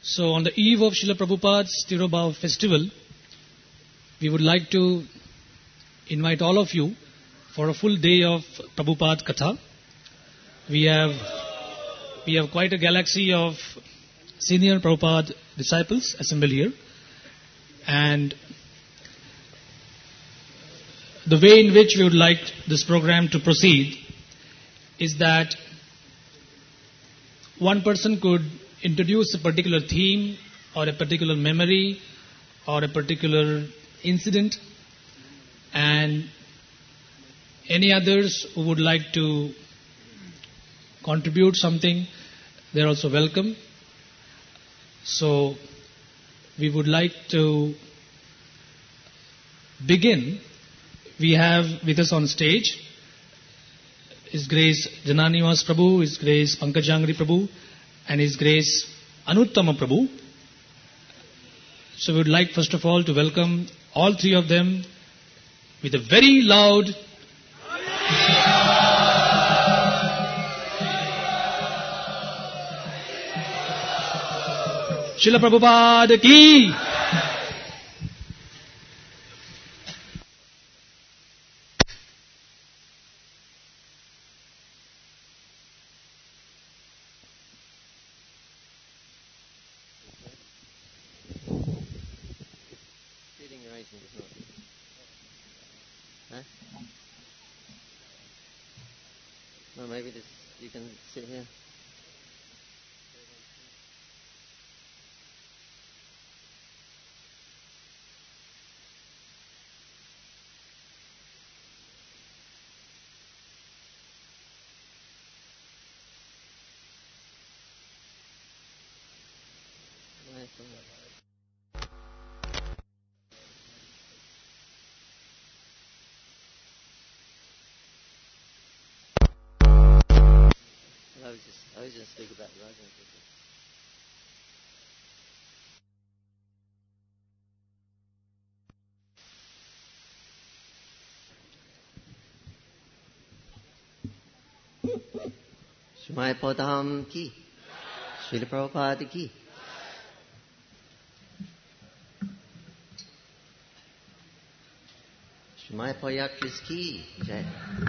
So on the eve of Srila Prabhupada's Tirobhav festival, we would like to invite all of you for a full day of Prabhupada Katha. We have quite a galaxy of senior Prabhupada disciples assembled here. And the way in which we would like this program to proceed is that one person could introduce a particular theme or a particular memory or a particular incident, and any others who would like to contribute something, they're also welcome. So we would like to begin. We have with us on stage His Grace Jananivas Prabhu, His Grace Pankajangri Prabhu, and His Grace Anuttama Prabhu. So we would like first of all to welcome all three of them with a very loud Srila Prabhupada ki. Well, maybe this, you can sit here. I was just speaking about the rising people. Shrimad Padam ki, Srila Prabhupada ki. Shrimad Payakris ki, Jai.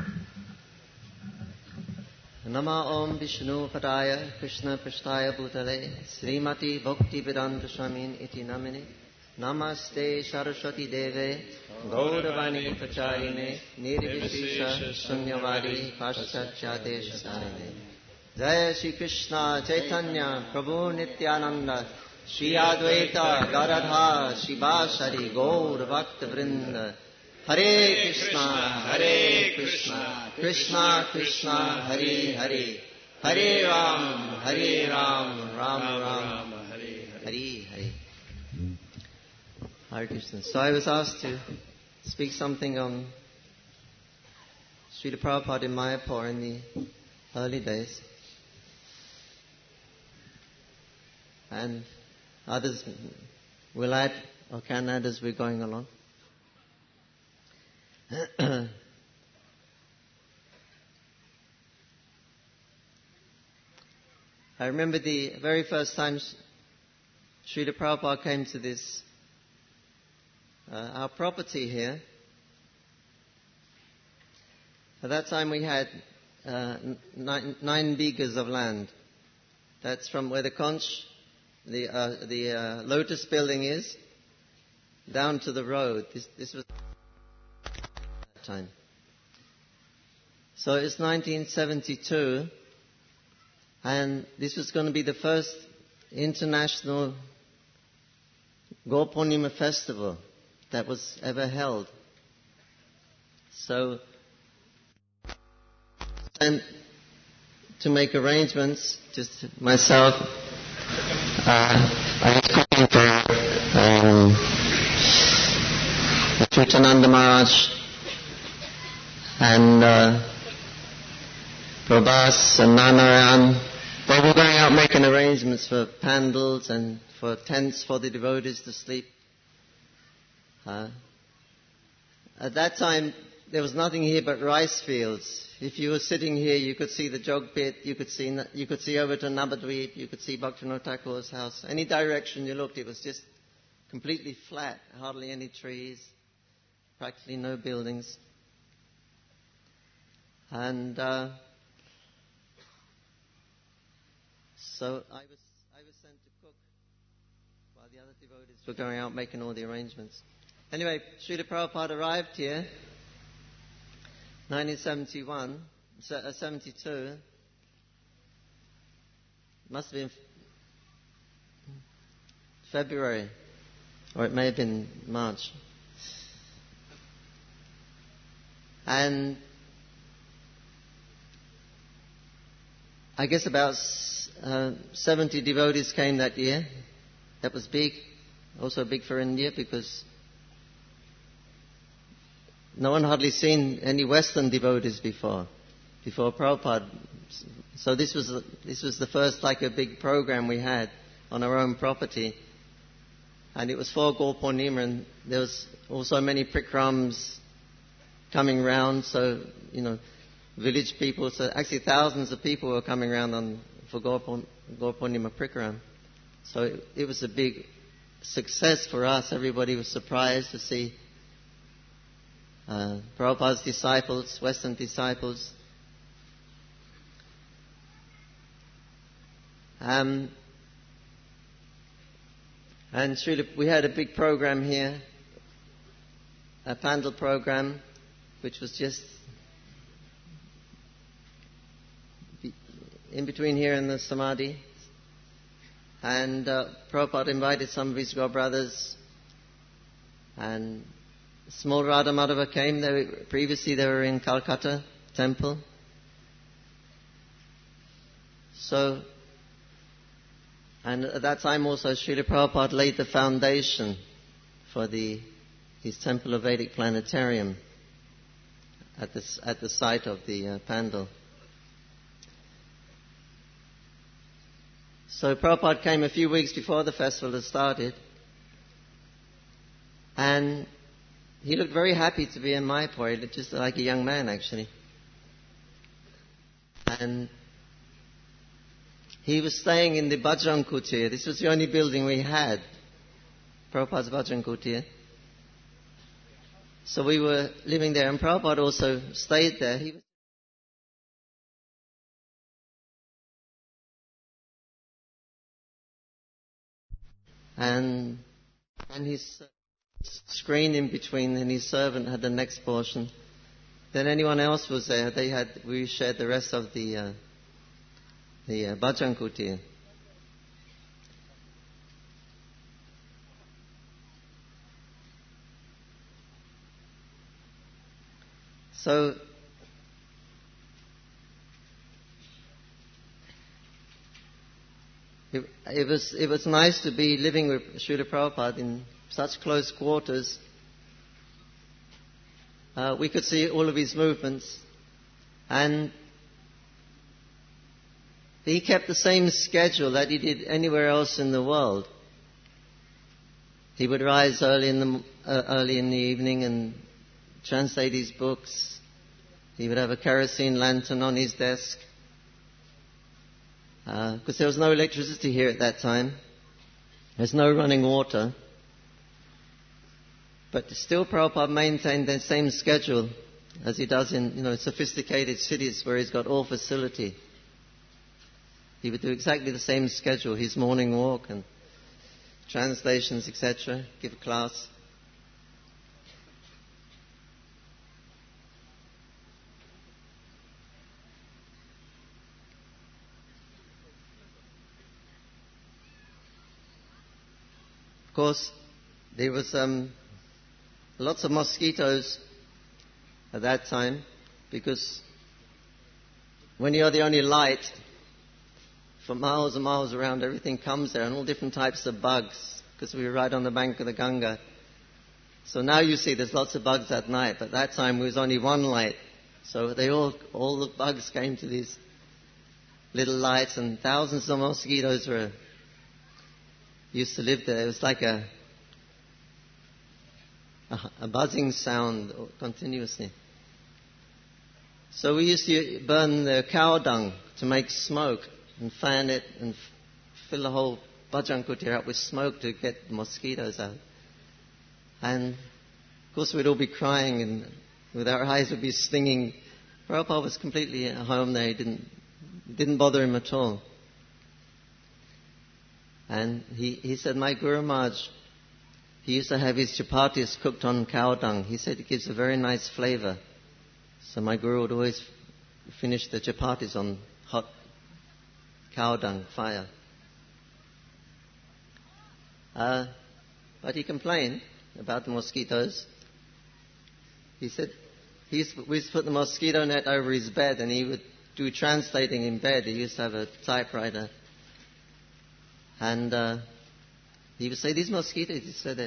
Nama Om Vishnu Padaya Krishna Prasthaya Bhutale Srimati Bhakti Vedanta Swamin Iti Namine Namaste Saraswati Deve Gauravani Pacharine Nirvishesha Sunyavadi Paschatya Deshatarine. Jaya Shri Krishna Chaitanya Prabhu Nityananda Shri Advaita Garadha Shivasari Gaur Bhakta Vrinda Hare Krishna, Krishna Krishna, Hare Hare, Hare Ram, Ram Ram, Hare Hare. Hare Krishna. So I was asked to speak something on Srila Prabhupada in Mayapur in the early days. And others will add, or can add as we're going along. I remember the very first time Srila Prabhupada came to this, our property here. At that time we had 9 bighas of land. That's from where the conch, the lotus building is, down to the road. This was time. So it's 1972, and this was going to be the first international Gopurnima festival that was ever held. So, and to make arrangements, just myself, I was cooking for Chutananda Maharaj and Prabhas and Narayan. They were going out making arrangements for pandals and for tents for the devotees to sleep. At that time, there was nothing here but rice fields. If you were sitting here, you could see the Jog pit, you could see over to Nabadweep, you could see Bhaktivinoda Thakur's house. Any direction you looked, it was just completely flat, hardly any trees, practically no buildings. And so I was sent to cook while the other devotees were going out making all the arrangements. Anyway, Srila Prabhupada arrived here 72. Must have been February, or it may have been March. And I guess about 70 devotees came that year. That was big. Also big for India because no one hardly seen any Western devotees before Prabhupada. So this was the first like a big program we had on our own property, and it was for Gaur Purnima, and there was also many prikrams coming round. So village people. So actually thousands of people were coming round for Gaur Purnima prikram. So it was a big success for us. Everybody was surprised to see Prabhupada's disciples, Western disciples. And we had a big program here, a Pandal program, which was just in between here and the Samadhi. And Prabhupada invited some of his brothers, and small Radha Madhava came. Previously they were in Calcutta temple. So, and at that time also Srila Prabhupada laid the foundation for his temple of Vedic planetarium at the site of the Pandal. So Prabhupada came a few weeks before the festival had started, and he looked very happy to be in Mayapur. He looked just like a young man, actually. And he was staying in the Bajrang Kutir. This was the only building we had, Prabhupada's Bajrang Kutir. So we were living there, and Prabhupada also stayed there. And his screen in between, and his servant had the next portion. Then anyone else was there. We shared the rest of the Bajrang Kutir. So it was nice to be living with Srila Prabhupada in such close quarters. We could see all of his movements, and he kept the same schedule that he did anywhere else in the world. He would rise early in the evening and translate his books. He would have a kerosene lantern on his desk, because there was no electricity here at that time. There's no running water. But still Prabhupada maintained the same schedule as he does in sophisticated cities where he's got all facility. He would do exactly the same schedule, his morning walk and translations, etc., give a class. Of course, there was lots of mosquitoes at that time, because when you're the only light for miles and miles around, everything comes there, and all different types of bugs, because we were right on the bank of the Ganga. So now you see there's lots of bugs at night, but that time there was only one light. So all the bugs came to these little lights, and thousands of mosquitoes used to live there. It was like a buzzing sound continuously. So we used to burn the cow dung to make smoke and fan it and fill the whole bhajan kutir up with smoke to get the mosquitoes out. And of course we'd all be crying and with our eyes would be stinging. Prabhupada was completely at home there. It didn't bother him at all. And he said, my Guru Maharaj, he used to have his chapatis cooked on cow dung. He said it gives a very nice flavor. So my Guru would always finish the chapatis on hot cow dung fire. But he complained about the mosquitoes. He said we used to put the mosquito net over his bed and he would do translating in bed. He used to have a typewriter. And he would say, these mosquitoes,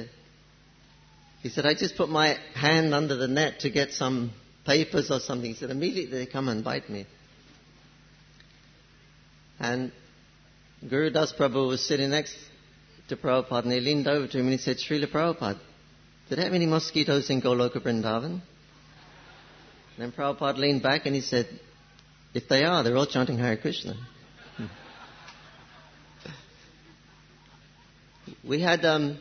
he said, I just put my hand under the net to get some papers or something. He said, immediately they come and bite me. And Guru Das Prabhu was sitting next to Prabhupada and he leaned over to him and he said, Srila Prabhupada, do they have any mosquitoes in Goloka Vrindavan? And then Prabhupada leaned back and he said, if they are, they're all chanting Hare Krishna. We had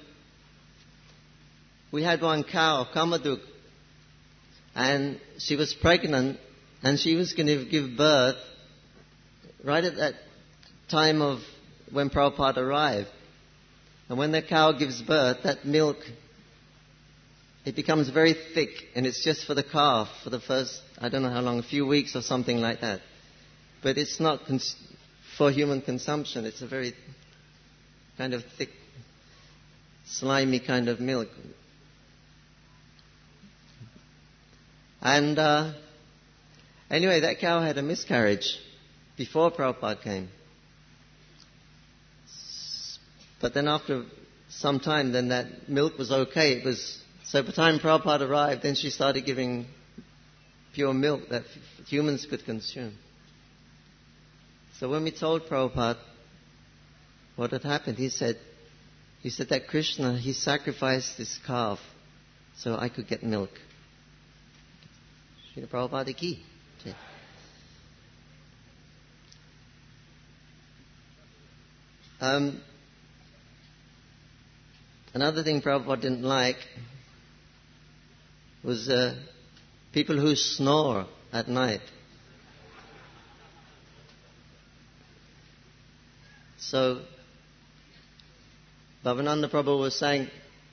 one cow, Kamaduk, and she was pregnant and she was going to give birth right at that time of when Prabhupada arrived. And when the cow gives birth, that milk, it becomes very thick and it's just for the calf for the first, I don't know how long, a few weeks or something like that. But it's not for human consumption. It's a very kind of thick, slimy kind of milk. And anyway, that cow had a miscarriage before Prabhupada came. But then after some time, then that milk was okay. So by the time Prabhupada arrived, then she started giving pure milk that humans could consume. So when we told Prabhupada what had happened, he said that Krishna, he sacrificed this calf so I could get milk. Srila Prabhupada ki. Another thing Prabhupada didn't like was people who snore at night. So Bhavananda Prabhu was saying,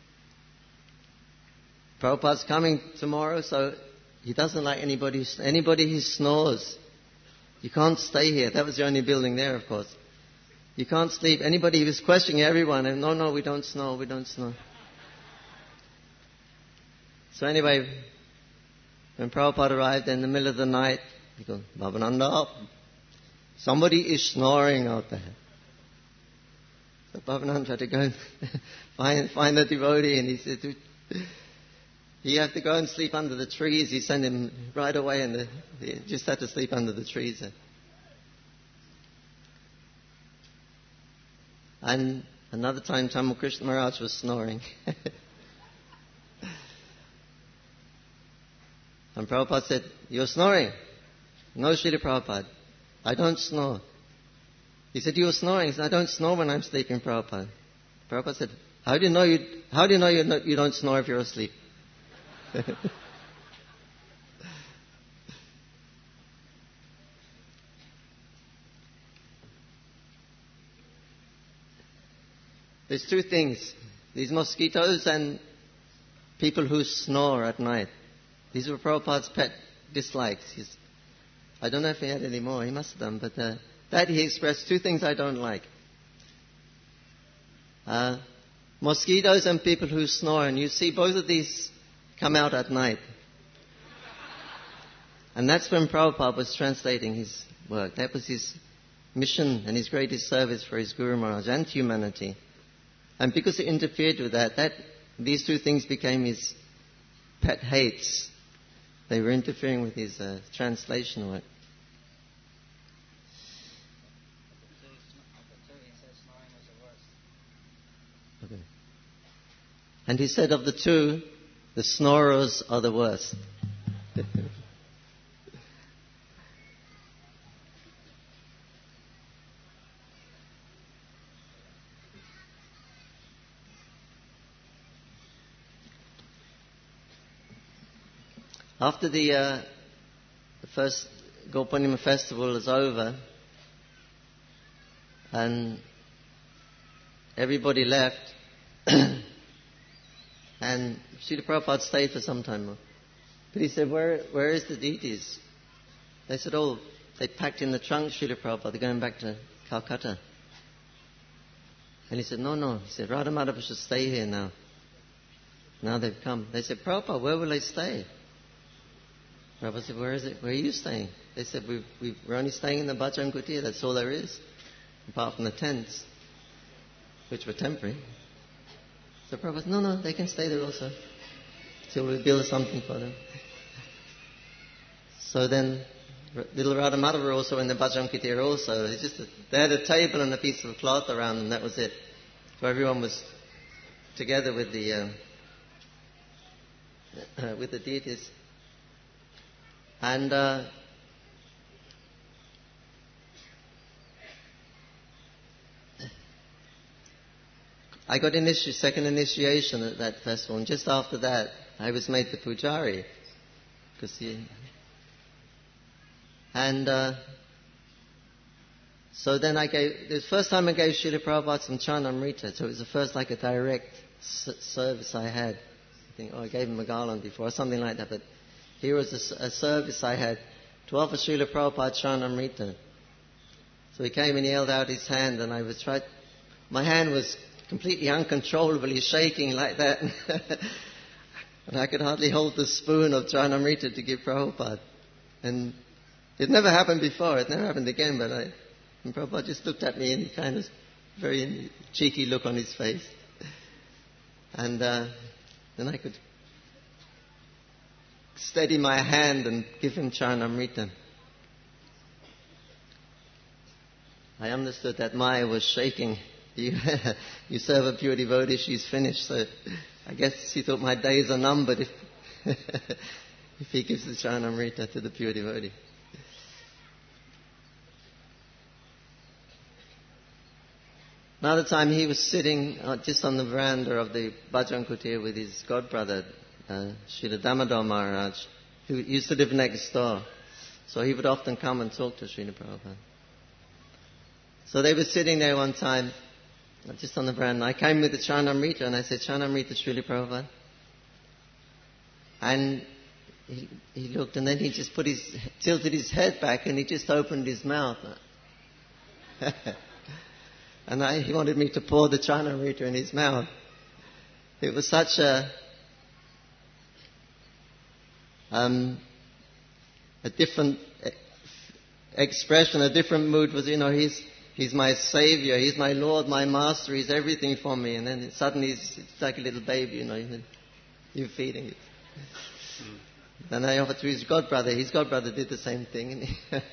Prabhupada's coming tomorrow, so he doesn't like anybody who snores. You can't stay here. That was the only building there, of course. You can't sleep. He was questioning everyone, and no, we don't snore. So anyway, when Prabhupada arrived in the middle of the night, he goes, Bhavananda, somebody is snoring out there. So Bhavananda tried to go and find the devotee, and he said, you have to go and sleep under the trees. He sent him right away, and he just had to sleep under the trees. And another time, Tamal Krishna Maharaj was snoring. And Prabhupada said, you're snoring? No, Srila Prabhupada, I don't snore. He said, you're snoring? He said, I don't snore when I'm sleeping, Prabhupada. Prabhupada said, how do you know you don't snore if you're asleep? There's two things. These mosquitoes and people who snore at night. These were Prabhupada's pet dislikes. I don't know if he had any more. He must have done. But that he expressed two things I don't like. Mosquitoes and people who snore. And you see both of these come out at night. And that's when Prabhupada was translating his work. That was his mission and his greatest service for his Guru Maharaj and humanity. And because it interfered with that these two things became his pet hates. They were interfering with his translation work. Okay. And he said of the two, the snorers are the worst. After the first Gopurnima festival was over, and everybody left, and Srila Prabhupada stayed for some time more. But he said, where is the deities? They said, oh, they packed in the trunk, Srila Prabhupada, they're going back to Calcutta. And he said, no. He said, Radha Madhava should stay here now. Now they've come. They said, Prabhupada, where will they stay? Prabhupada said, where is it? Where are you staying? They said, we're only staying in the Bhajan Kutir, that's all there is. Apart from the tents, which were temporary. So Prabhupada said, no, they can stay there also. Till we build something for them. So then, little Radha Madhava also in the Bhajan Kutir also. It's just they had a table and a piece of cloth around them, that was it. So everyone was together with the deities. And I got second initiation at that festival, and just after that, I was made the pujari. So then the first time I gave Srila Prabhupada some Charnamrita, so it was the first like a direct service I had. I think, I gave him a garland before, or something like that, but here was a service I had to offer Srila Prabhupada Charnamrita. So he came and he held out his hand, and my hand was completely uncontrollably shaking like that. And I could hardly hold the spoon of Charnamrita to give Prabhupada. And it never happened before, it never happened again, and Prabhupada just looked at me and kind of very cheeky look on his face. And then I could steady my hand and give him Charnamrita. I understood that Maya was shaking. You serve a pure devotee, she's finished. So I guess he thought my days are numbered if he gives the Charnamrita to the pure devotee. Another time he was sitting just on the veranda of the Bhajan Kutir with his godbrother, Srila Damodar Maharaj, who used to live next door. So he would often come and talk to Srila Prabhupada. So they were sitting there one time, just on the veranda. I came with the Charnamrita and I said, Charnamrita, Srila Prabhupada. And he looked, and then he just tilted his head back and he just opened his mouth. And he wanted me to pour the Charnamrita in his mouth. It was such a different expression, a different mood. Was, he's my savior, he's my Lord, my master, he's everything for me. And then suddenly it's like a little baby, you're feeding it. Then I offered to his godbrother. His godbrother did the same thing.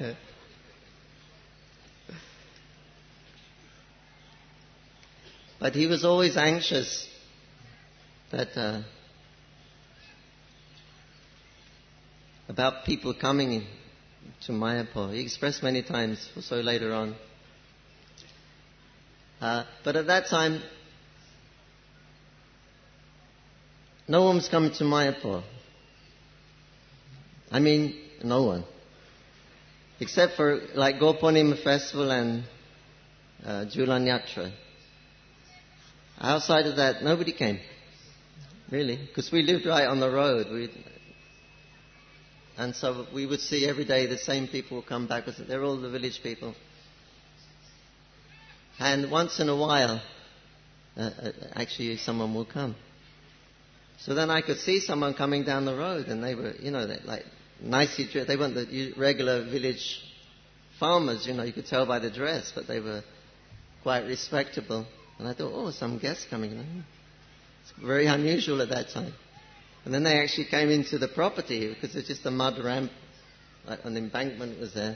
But he was always anxious that about people coming to Mayapur. He expressed many times, so later on. But at that time, no one was coming to Mayapur. I mean, no one. Except for like Gopurnima festival and Julan Yatra. Outside of that, nobody came. Really. Because we lived right on the road. And so we would see every day the same people would come back. Because they're all the village people. And once in a while, actually someone will come. So then I could see someone coming down the road, and they were, like nicely dressed. They weren't the regular village farmers, you could tell by the dress, but they were quite respectable. And I thought, some guests coming in. It's very unusual at that time. And then they actually came into the property, because it's just a mud ramp, like an embankment was there.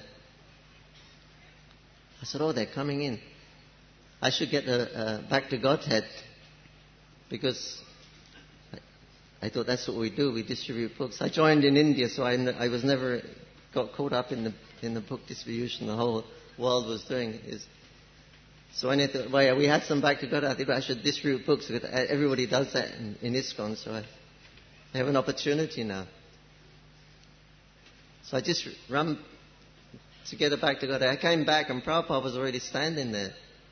I said, they're coming in. I should get back to Godhead, because I thought that's what we do. We distribute books. I joined in India, so I was never got caught up in the book distribution the whole world was doing. So I thought, we had some back to God. I think I should distribute books, because everybody does that in ISKCON. So I have an opportunity now. So I just run to get it back to God. I came back and Prabhupada was already standing there.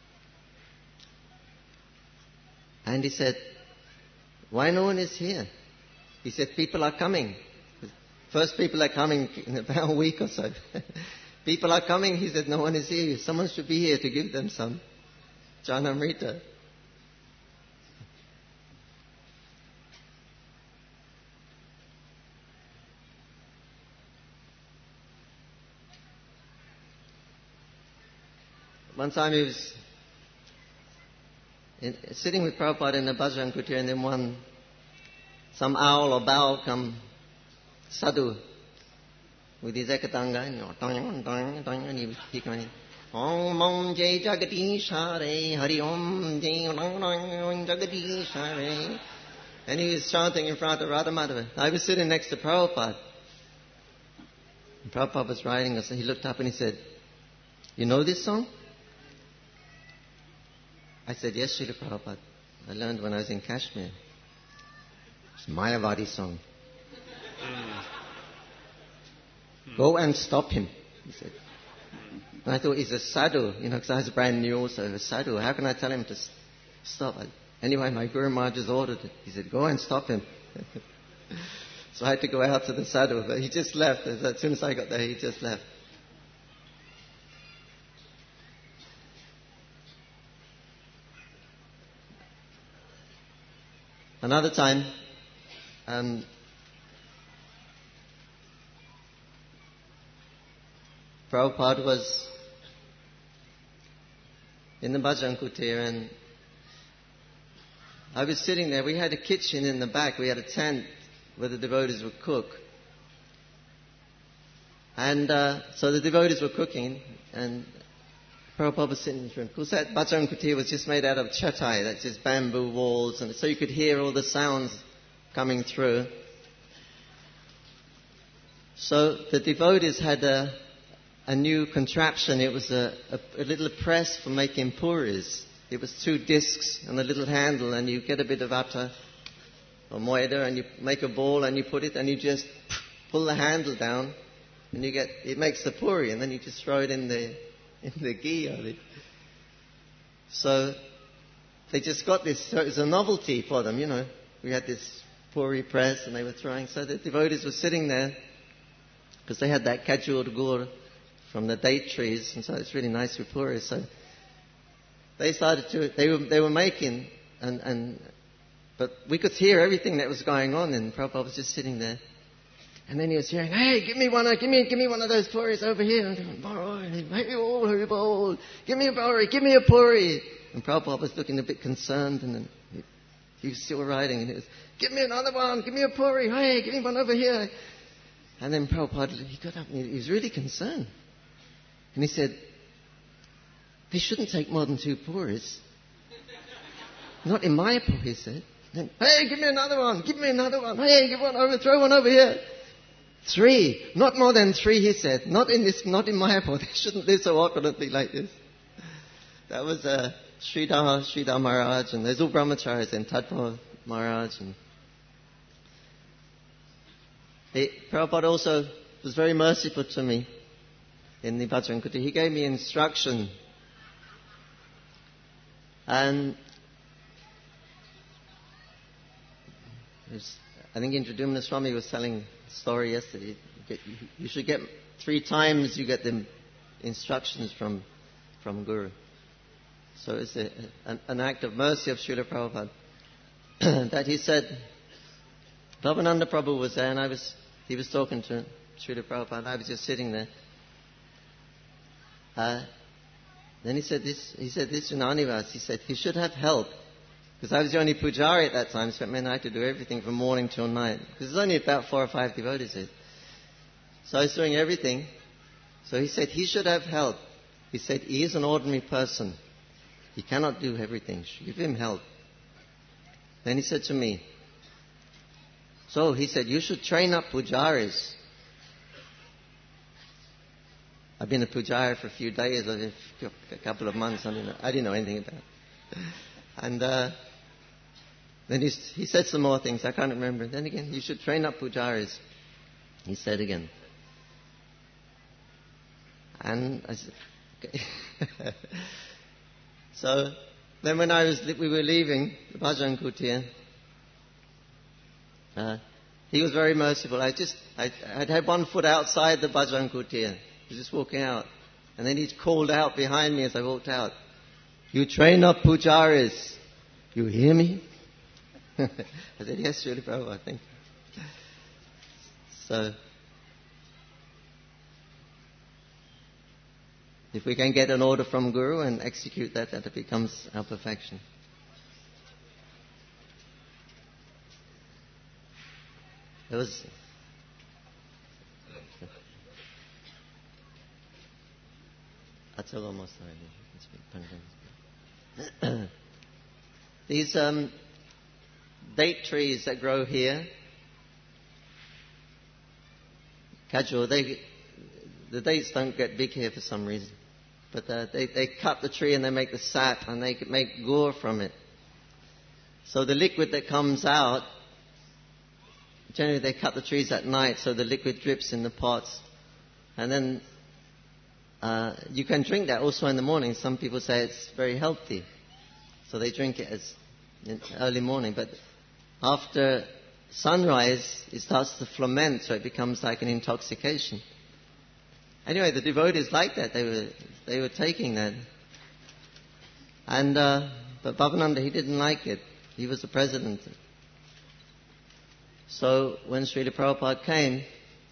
And he said, why no one is here? He said, people are coming. First people are coming in about a week or so. People are coming. He said, no one is here. Someone should be here to give them some Janamrita. One time he was sitting with Prabhupada in the Bajrang Kutir, and then some owl or bow come, sadhu, with his ekatanga, and he going, Om Jai Jagadishare, Hari Om Jai Jagadishare. And he was chanting in front of Radha Madhava. I was sitting next to Prabhupada. And Prabhupada was writing us, and he looked up and he said, you know this song? I said, yes, Srila Prabhupada. I learned when I was in Kashmir. It's Mayavadi song. Go and stop him, he said. And I thought, he's a sadhu, because I was brand new also, a sadhu. How can I tell him to stop? Anyway, my Guru Maharaj just ordered it. He said, go and stop him. So I had to go out to the sadhu, but he just left. As soon as I got there, he just left. Another time, Prabhupada was in the Bajrang Kutir, and I was sitting there. We had a kitchen in the back. We had a tent where the devotees would cook. And so the devotees were cooking, and Prabhupada was sitting in his room. Of course, that Bajrang Kutir was just made out of chatai, that's just bamboo walls, and so you could hear all the sounds coming through. So the devotees had a new contraption. It was a little press for making puris. It was 2 discs and a little handle, and you get a bit of atta or moida, and you make a ball and you put it, and you just pull the handle down, and it makes the puri, and then you just throw it in the ghee. So they just got this. So it was a novelty for them, We had this puri press, and they were throwing. So the devotees were sitting there because they had that kajur gur from the date trees, and so it's really nice with puri. So they started to. They were making, but we could hear everything that was going on, and Prabhupada was just sitting there. And then he was hearing, hey, give me one of those puris over here. And give me a puri, give me a puri. And Prabhupada was looking a bit concerned, and then he was still writing, and he was, give me another one, give me a puri, hey, give me one over here. And then Prabhupada, he got up and he was really concerned. And he said, they shouldn't take more than 2 puris. Not in Mayapur, he said. Then, hey, give me another one, hey, throw one over here. 3, not more than 3, he said. Not in Mayapur. They shouldn't live so awkwardly like this. That was Sridhar Maharaj, and there's all brahmacharis and Tadpur Maharaj. And Prabhupada also was very merciful to me in the Bajrang Kutir. He gave me instruction. And I think Indradumna Swami was telling a story yesterday. You should get 3 times you get the instructions from Guru. So it's an act of mercy of Srila Prabhupada. That he said, Bhavananda Prabhu was there, and he was talking to Srila Prabhupada. I was just sitting there. Then he said this in Anivas. He said he should have help. Because I was the only pujari at that time, so it meant I had to do everything from morning till night. Because there's only about 4 or 5 devotees there. So I was doing everything. So he said he should have help. He said he is an ordinary person. He cannot do everything. Give him help. Then he said to me, so he said, you should train up pujaris. I've been a pujari for a few days, or a couple of months. I didn't know anything about it. And then he said some more things. I can't remember. Then again, you should train up pujaris. He said again. And I said, okay. So then when we were leaving the Bhajan Kutir, he was very merciful. I'd had one foot outside the Bhajan Kutir. I was just walking out. And then he called out behind me as I walked out, "You train up pujaris. You hear me?" I said, "Yes, Srila Prabhupada, thank you." So, if we can get an order from Guru and execute that, that becomes our perfection. It was... That's almost These date trees that grow here, Kajur, the dates don't get big here for some reason. But they cut the tree and they make the sap and they make gur from it. So the liquid that comes out, generally they cut the trees at night so the liquid drips in the pots. And then you can drink that also in the morning. Some people say it's very healthy. So they drink it as in early morning. But after sunrise, it starts to ferment, so it becomes like an intoxication. Anyway, the devotees liked that. They were taking that. And but Bhavananda, he didn't like it. He was the president. So when Srila Prabhupada came,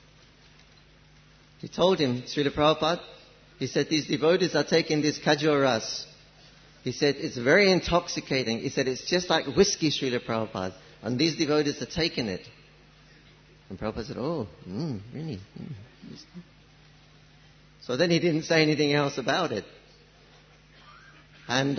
he told him, "Srila Prabhupada," he said, "these devotees are taking this Kajur ras." He said, "It's very intoxicating." He said, "It's just like whiskey, Srila Prabhupada. And these devotees are taking it." And Prabhupada said, "Oh, really?" So then he didn't say anything else about it. And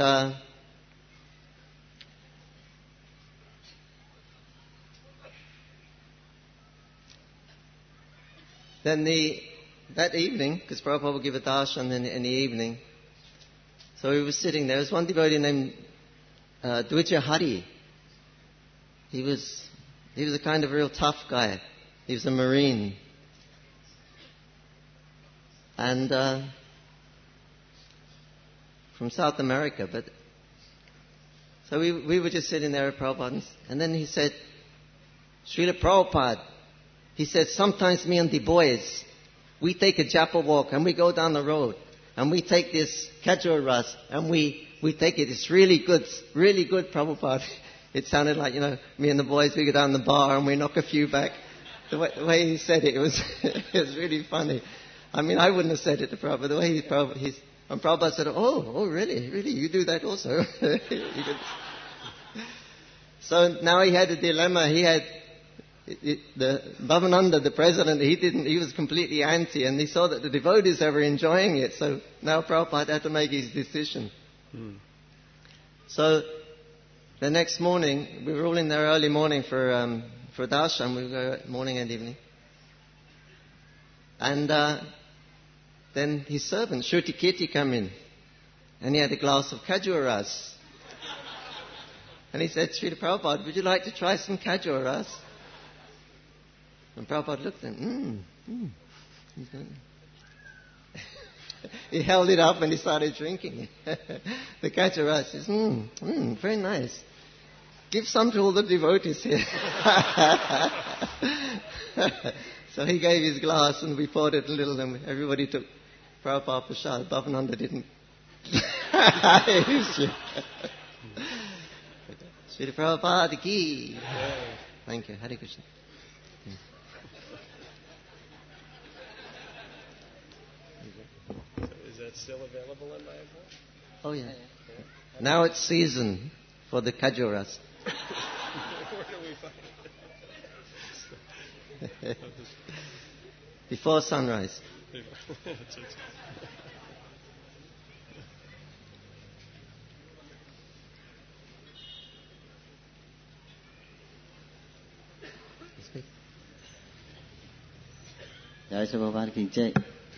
then that evening, because Prabhupada would give a darshan in the evening, so he was sitting there. There was one devotee named Dvija Hari. He was a kind of real tough guy. He was a Marine. And from South America. But so we were just sitting there at Prabhupada. And then he said, "Srila Prabhupada," he said, "sometimes me and the boys, we take a japa walk and we go down the road. And we take this Kajur ras and we take it. It's really good, Prabhupada." It sounded like, me and the boys, we go down the bar and we knock a few back. The way he said it, was really funny. I mean, I wouldn't have said it to Prabhupada. The way and Prabhupada said, oh, really? Really? You do that also? So now he had a dilemma. He had, the Bhavananda, the president, he was completely anti, and he saw that the devotees were enjoying it. So now Prabhupada had to make his decision. So the next morning, we were all in there early morning for darshan. We go morning and evening. And then his servant, Shruti Kirti, came in. And he had a glass of Kajur ras. And he said, "Srila Prabhupada, would you like to try some Kajur ras?" And Prabhupada looked at him. He held it up and he started drinking the Kajur ras. He says, very nice. Give some to all the devotees here. So he gave his glass and we poured it a little and everybody took Prabhupada Prasad. Bhavananda didn't. Srila Prabhupada ki. Thank you. Hare Krishna. Is that still available in my account? Oh, yeah. Now it's season for the Kajur ras. Where do we find it? Before sunrise. Jai Sri Prabhupada ki jai.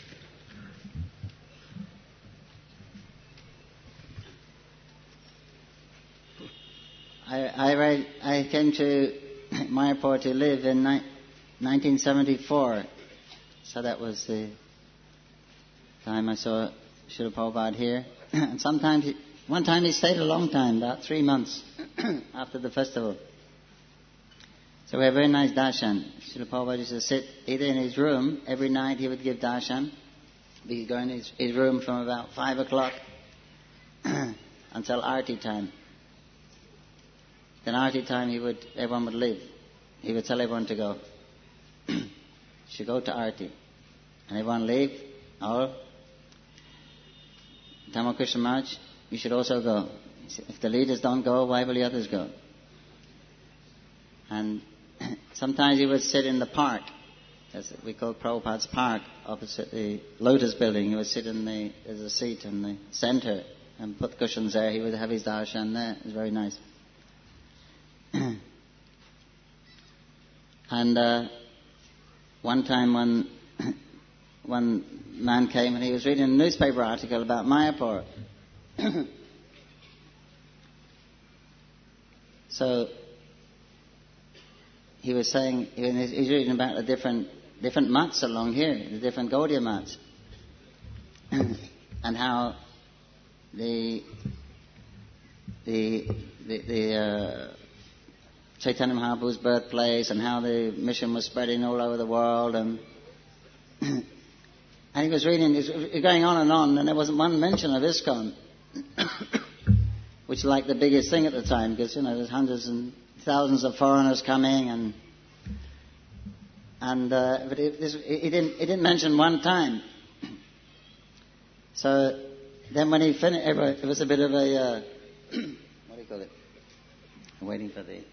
I came to Mayapur to live in 1974. So that was the time I saw Srila Prabhupada here. And one time he stayed a long time, about 3 months after the festival. So we had a very nice darshan. Srila Prabhupada used to sit either in his room, every night he would give darshan. He would go in his room from about 5 o'clock until Aarti time. Then Aarti time everyone would leave. He would tell everyone to go. You should go to Aarti. And everyone leave. Or Tamal Krishna Maharaj, you should also go. If the leaders don't go, why will the others go? And sometimes he would sit in the park, as we call Prabhupada's park, opposite the Lotus building. He would sit there's a seat in the center and put cushions there. He would have his darshan there. It was very nice. And one time one man came and he was reading a newspaper article about Mayapur. So he was saying, he's reading about the different mats along here, the different Gaudiya mats, and how the Chaitanya Mahaprabhu's birthplace and how the mission was spreading all over the world, and he was reading, it was going on, and there wasn't one mention of ISKCON, which was like the biggest thing at the time, because there's hundreds and thousands of foreigners coming, but he didn't mention one time. So then when he finished, it was a bit of a what do you call it? I'm waiting for the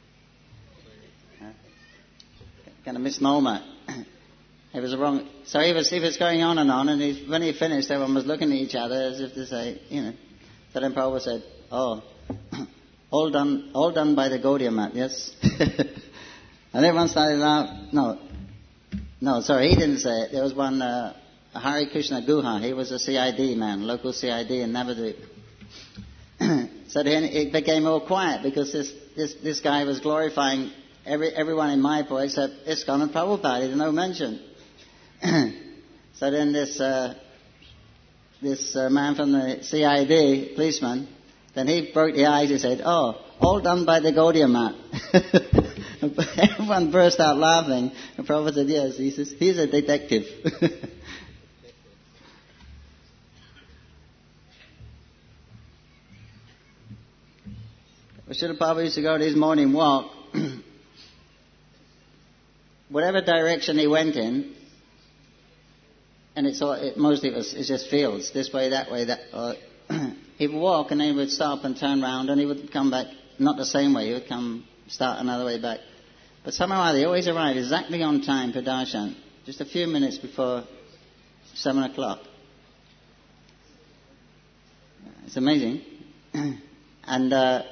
kind of misnomer. It was wrong. So he was going on, and when he finished, everyone was looking at each other as if to say, So then Prabhupada said, "Oh, all done by the Gaudiya mat, yes." And everyone started laughing. No, sorry, he didn't say it. There was one Hari Krishna Guha. He was a CID man, local CID in Navadvip. So then it became all quiet because this guy was glorifying everyone in Mayapur except ISKCON and Prabhupada. He did no mention. So then this man from the CID, policeman, then he broke the ice and said, "Oh, all done by the Gaudiya mat." Everyone burst out laughing. And Prabhupada said, "Yes," he says, "he's a detective." Srila Prabhupada used to go to his morning walk. Whatever direction he went in, and mostly it's just fields, this way, that way, he would walk and then he would stop and turn round and he would come back, not the same way, he would start another way back. But somehow he always arrived exactly on time for darshan, just a few minutes before 7 o'clock. It's amazing. And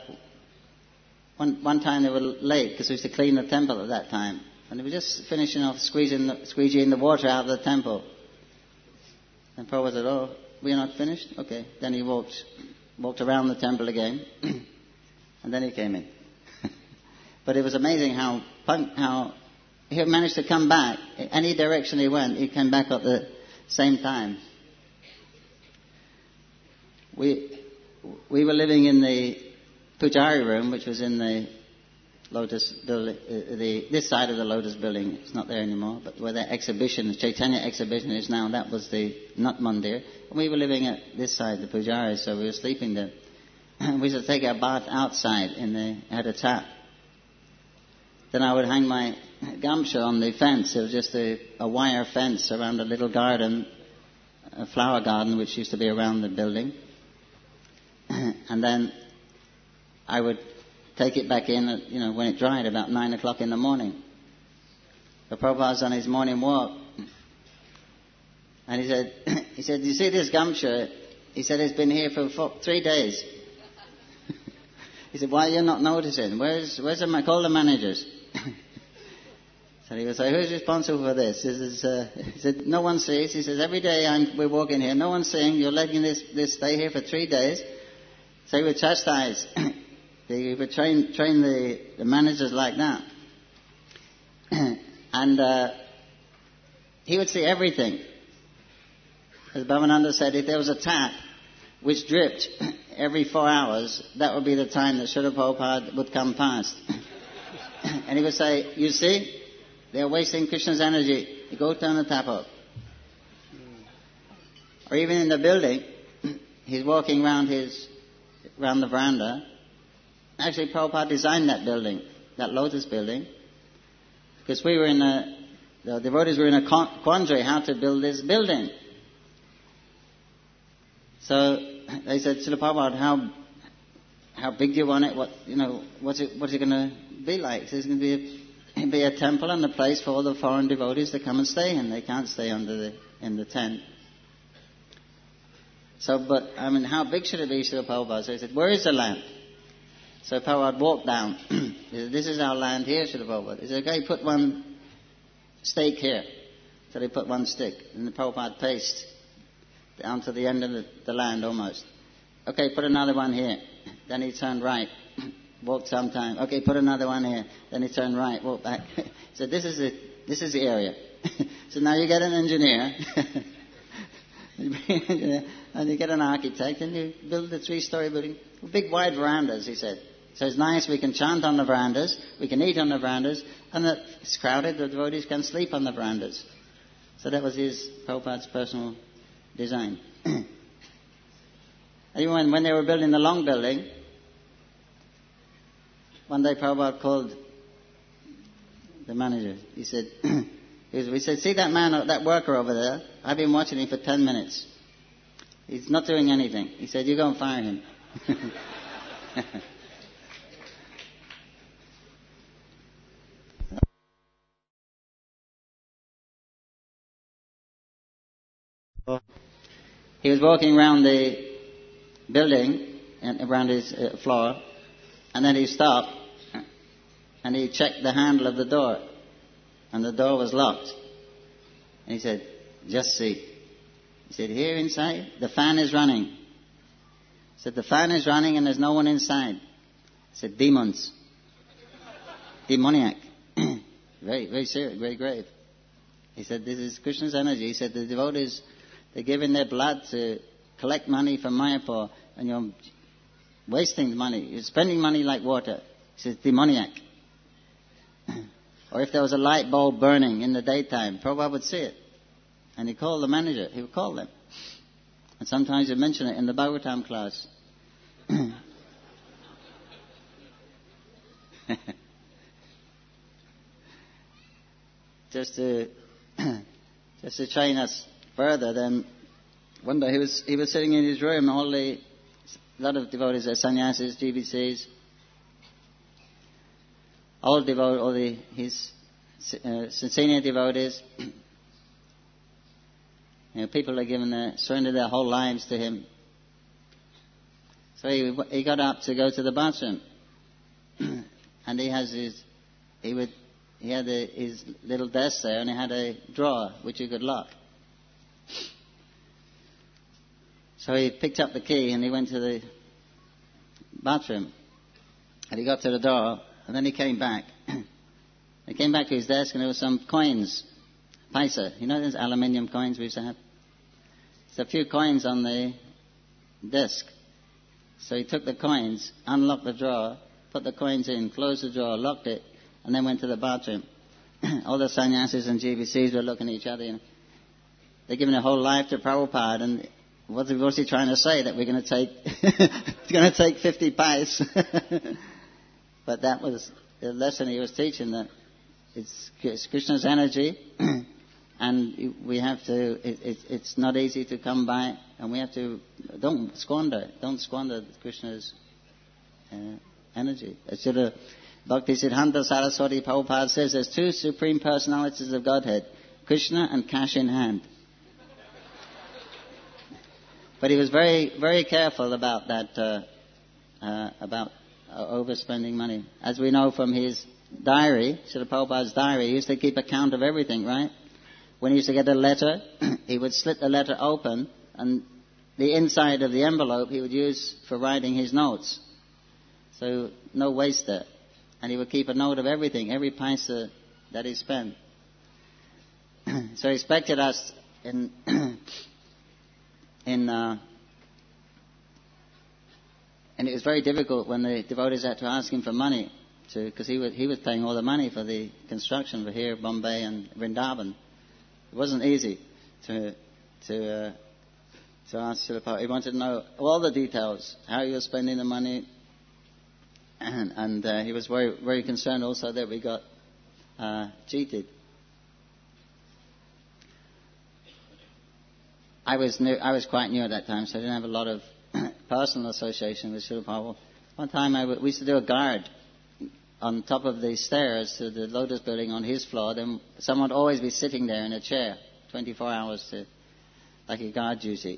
one time they were late because we used to clean the temple at that time. And they were just finishing off squeegeing the water out of the temple. And Prabhupada said, "Oh, we're not finished? Okay." Then he walked around the temple again. And then he came in. But it was amazing how he managed to come back. Any direction he went, he came back at the same time. We were living in the Pujari room, which was in the Lotus building, this side of the Lotus building. It's not there anymore, but where the Chaitanya exhibition is now, that was the Nat Mandir. And we were living at this side, the Pujari, so we were sleeping there. We used to take our bath outside, had a tap. Then I would hang my gamsha on the fence. It was just a wire fence around a little garden, a flower garden, which used to be around the building. And then I would take it back in, when it dried, about 9 o'clock in the morning. The Prabhupada was on his morning walk. And he said, "You see this gamsha?" He said, "It's been here for 3 days." He said, "Why are you not noticing? Where's call the managers?" So he would say, "Who's responsible for this?" He said, "No one sees." He says, "Every day we're walking here, no one's seeing. You're letting this stay here for 3 days." So he would chastise. He would train the managers like that. And he would see everything. as Bhavananda said, if there was a tap which dripped every 4 hours, that would be the time that Srila Prabhupada would come past. And he would say, you see, they're wasting Krishna's energy. You go turn the tap up. Or even in the building, he's walking around the veranda. Actually, Prabhupada designed that building, that Lotus building, because the devotees were in a quandary how to build this building. So they said, Srila Prabhupada, how big do you want it? What's it going to be like? So it's going to be a temple and a place for all the foreign devotees to come and stay in. They can't stay in the tent. So, but, how big should it be, Srila Prabhupada? So he said, where is the land? So Prabhupada walked down. He said, this is our land here, Srila Prabhupada. He said, okay, put one stake here. So they put one stick. And the Prabhupada paced down to the end of the land almost. Okay, put another one here. Then he turned right. Walked some time. Okay, put another one here. Then he turned right, walked back. So this is the area. So now you get an engineer. And you get an architect and you build a 3-story building. Big wide verandas, he said. So it's nice, we can chant on the verandas, we can eat on the verandas, and it's crowded, the devotees can sleep on the verandas. So that was Prabhupada's personal design. Even when they were building the long building, one day Prabhupada called the manager. He said, we said, see that man, that worker over there? I've been watching him for 10 minutes. He's not doing anything. He said, you go and fire him. He was walking around the building and around his floor, and then he stopped and he checked the handle of the door, and the door was locked. And he said, just see. He said, here inside, the fan is running. He said, the fan is running and there's no one inside. He said, demons. Demoniac. Very, very serious, very grave. He said, this is Krishna's energy. He said, the devotees, they're giving their blood to collect money from Mayapur, and you're wasting the money. You're spending money like water. He says, demoniac. Or if there was a light bulb burning in the daytime, Prabhupada would see it. And he called the manager. He would call them. And sometimes he'd mention it in the Bhagavatam class. Just to train us further, then one day he was sitting in his room, a lot of devotees, sannyasis, GBCs, his senior devotees. People are surrendered their whole lives to him. So he got up to go to the bathroom, and he had his little desk there, and he had a drawer which you could lock. So he picked up the key and he went to the bathroom, and he got to the door, and then he came back. He came back to his desk, and there were some coins, paisa. You know those aluminium coins we used to have? There's a few coins on the desk. So he took the coins, unlocked the drawer, put the coins in, closed the drawer, locked it, and then went to the bathroom. All the sannyasis and GBCs were looking at each other. They're giving their whole life to Prabhupada, and what's he trying to say? That we're going to take 50 pies? But that was the lesson he was teaching, that it's Krishna's energy, and we have to. It's not easy to come by, and we have to don't squander Krishna's energy. Bhaktisiddhanta Saraswati Prabhupada says there's two supreme personalities of Godhead, Krishna and cash in hand. But he was very, very careful about that, about overspending money. As we know from his diary, Srila Prabhupada's diary, he used to keep account of everything, right? When he used to get a letter, he would slit the letter open, and the inside of the envelope he would use for writing his notes. So no waste there. And he would keep a note of everything, every paisa that he spent. So he expected us and it was very difficult when the devotees had to ask him for money, because he was paying all the money for the construction for here, Bombay and Vrindavan. It wasn't easy to ask Srila Prabhupada. He wanted to know all the details, how he was spending the money, and he was very, very concerned also that we got cheated. I was quite new at that time, so I didn't have a lot of personal association with Srila Prabhupada. One time we used to do a guard on top of the stairs to the Lotus building on his floor. Then someone would always be sitting there in a chair, 24 hours, like a guard duty.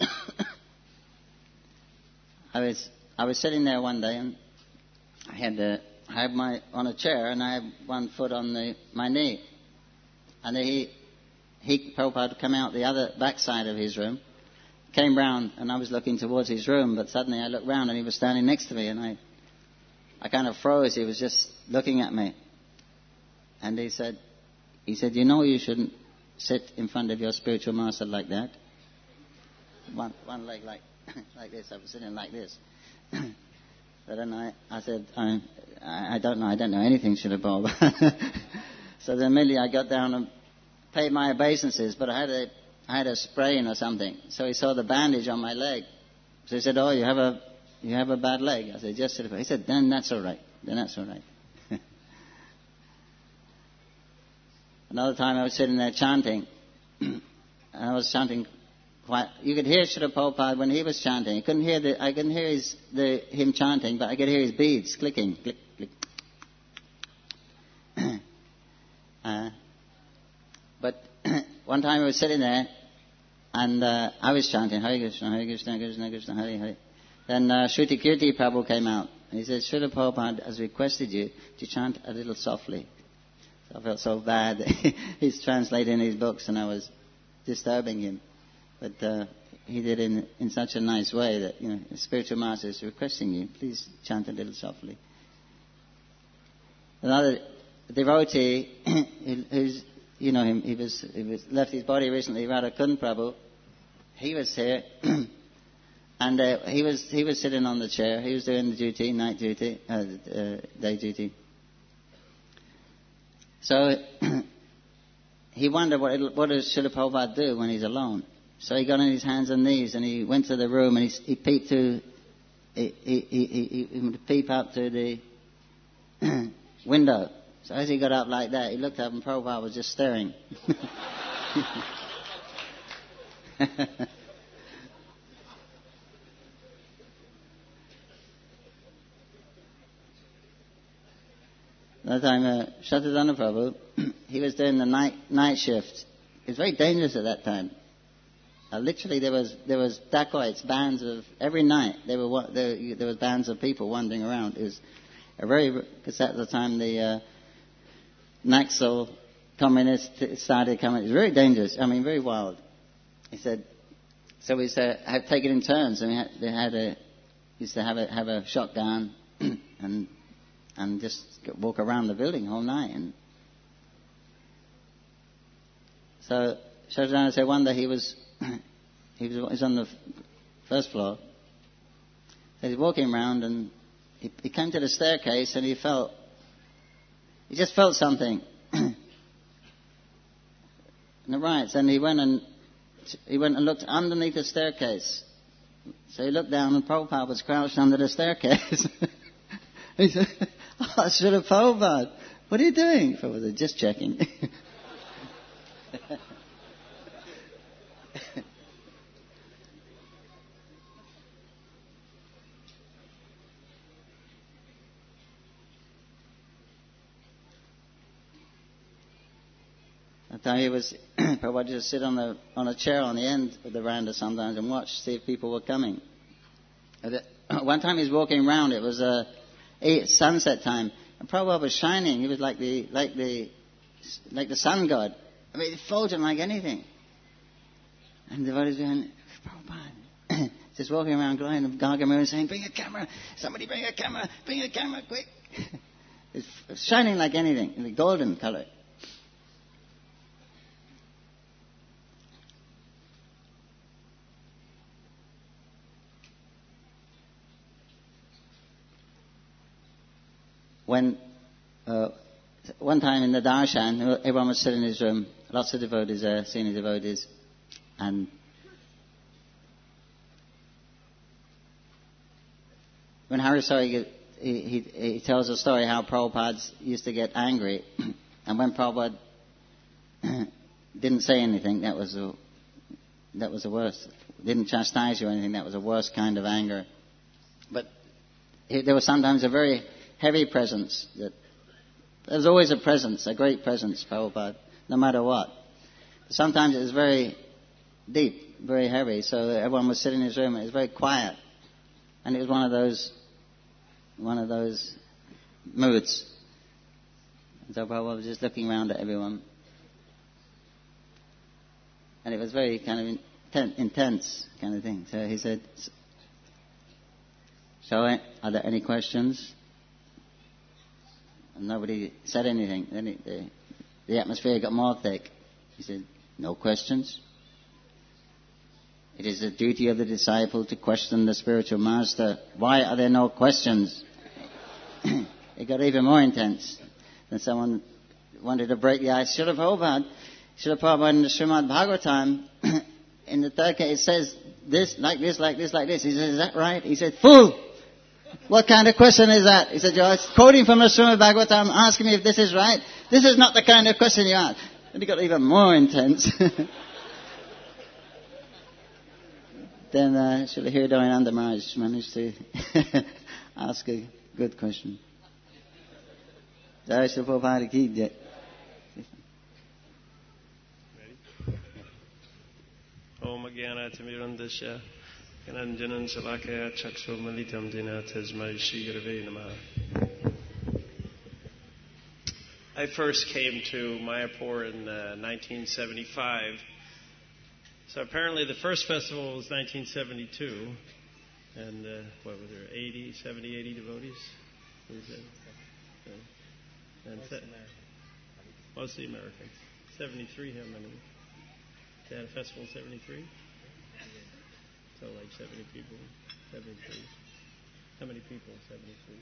I was sitting there one day, and I had on a chair, and I had one foot on my knee, and Prabhupada had come out the other backside of his room, came round, and I was looking towards his room, but suddenly I looked round and he was standing next to me, and I kind of froze. He was just looking at me, and he said, you know, you shouldn't sit in front of your spiritual master like that. One leg like this. I was sitting like this. But then I said, I don't know anything, Srila Prabhupada. So then immediately I got down and paid my obeisances, but I had a sprain or something. So he saw the bandage on my leg. So he said, oh, you have a bad leg? I said, yes, Srila Prabhupada. He said, then that's all right. Another time I was sitting there chanting, and I was chanting quite. You could hear Srila Prabhupada when he was chanting. I couldn't hear him chanting, but I could hear his beads clicking, click, click. But one time I was sitting there, and I was chanting Hare Krishna, Hare Krishna, Krishna Krishna, Hare Hare. Then Shruti Kirti Prabhu came out, and he said, Srila Prabhupada has requested you to chant a little softly. So I felt so bad. He's translating his books, and I was disturbing him. But he did it in such a nice way that, you know, the spiritual master is requesting you, please chant a little softly. Another devotee, who's, you know him, he was left his body recently, Radhakund Prabhu. He was here, and he was sitting on the chair. He was doing the duty, night duty, day duty. So he wondered what does Srila Prabhupada do when he's alone. So he got on his hands and knees, and he went to the room, and he peeped to he would peep up to the window. So as he got up like that, he looked up, and Prabhupada was just staring. That time, Shatadana Prabhu, he was doing the night shift. It was very dangerous at that time. Literally, there was dacoits, bands of every night. There was bands of people wandering around. It was because at the time the Naxal communists started coming. It was very dangerous. I mean, very wild. He said. So we had taken in turns, and used to have a shotgun and just walk around the building all night. And so Shashananda said one day he was on the first floor. So he's walking around, and he came to the staircase, and he just felt something. On the right, and he went and looked underneath the staircase. So he looked down, and Prabhupada was crouched under the staircase. He said, "Oh, Srila Prabhupada, what are you doing?" Prabhupada said, "Just checking." Prabhupada would just sit on a chair on the end of the veranda sometimes and watch, see if people were coming. One time he was walking around, it was sunset time, and Prabhupada was shining. He was like the sun god. I mean, effulgent like anything. And the devotees were going, Prabhupada, just walking around glowing of Gargamel and saying, "Bring a camera! Somebody bring a camera! Bring a camera, quick!" It's shining like anything, in the golden color. when one time in the darshan, everyone was sitting in his room, lots of devotees there, senior devotees, and when Harisari, he tells a story how Prabhupada used to get angry, and when Prabhupada didn't say anything, that was the worst. Didn't chastise you or anything, that was the worst kind of anger. But there was sometimes a very heavy presence. There's always a presence, a great presence, Prabhupada, no matter what. Sometimes it was very deep, very heavy, so everyone was sitting in his room, and it was very quiet. And it was one of those moods. And so Prabhupada was just looking around at everyone. And it was very kind of intense kind of thing. So he said, "So, are there any questions?" And nobody said anything. Then the atmosphere got more thick. He said, "No questions. It is the duty of the disciple to question the spiritual master. Why are there no questions?" It got even more intense. Then someone wanted to break the ice. Srila Prabhupada in the Srimad Bhagavatam, in the third case, it says this, like this, like this, like this. He said, "Is that right?" He said, "Fool! What kind of question is that?" He said, "You're quoting from the Srimad Bhagavatam, asking me if this is right. This is not the kind of question you ask." And it got even more intense. Then Srila Hridayananda Maharaj managed to ask a good question. Jai Srila Prabhupada ki jai. Om Jnana-timirandasya Gananjanan Salakaya Chakso Malitam Dina Tasmai Shri Gurave Namaha. I first came to Mayapur in 1975. So apparently the first festival was 1972. And what was there, 80 devotees? What was that? Mostly Americans. 73, how many? They had a festival in 73? So like 70 people. 73. How many people? 73.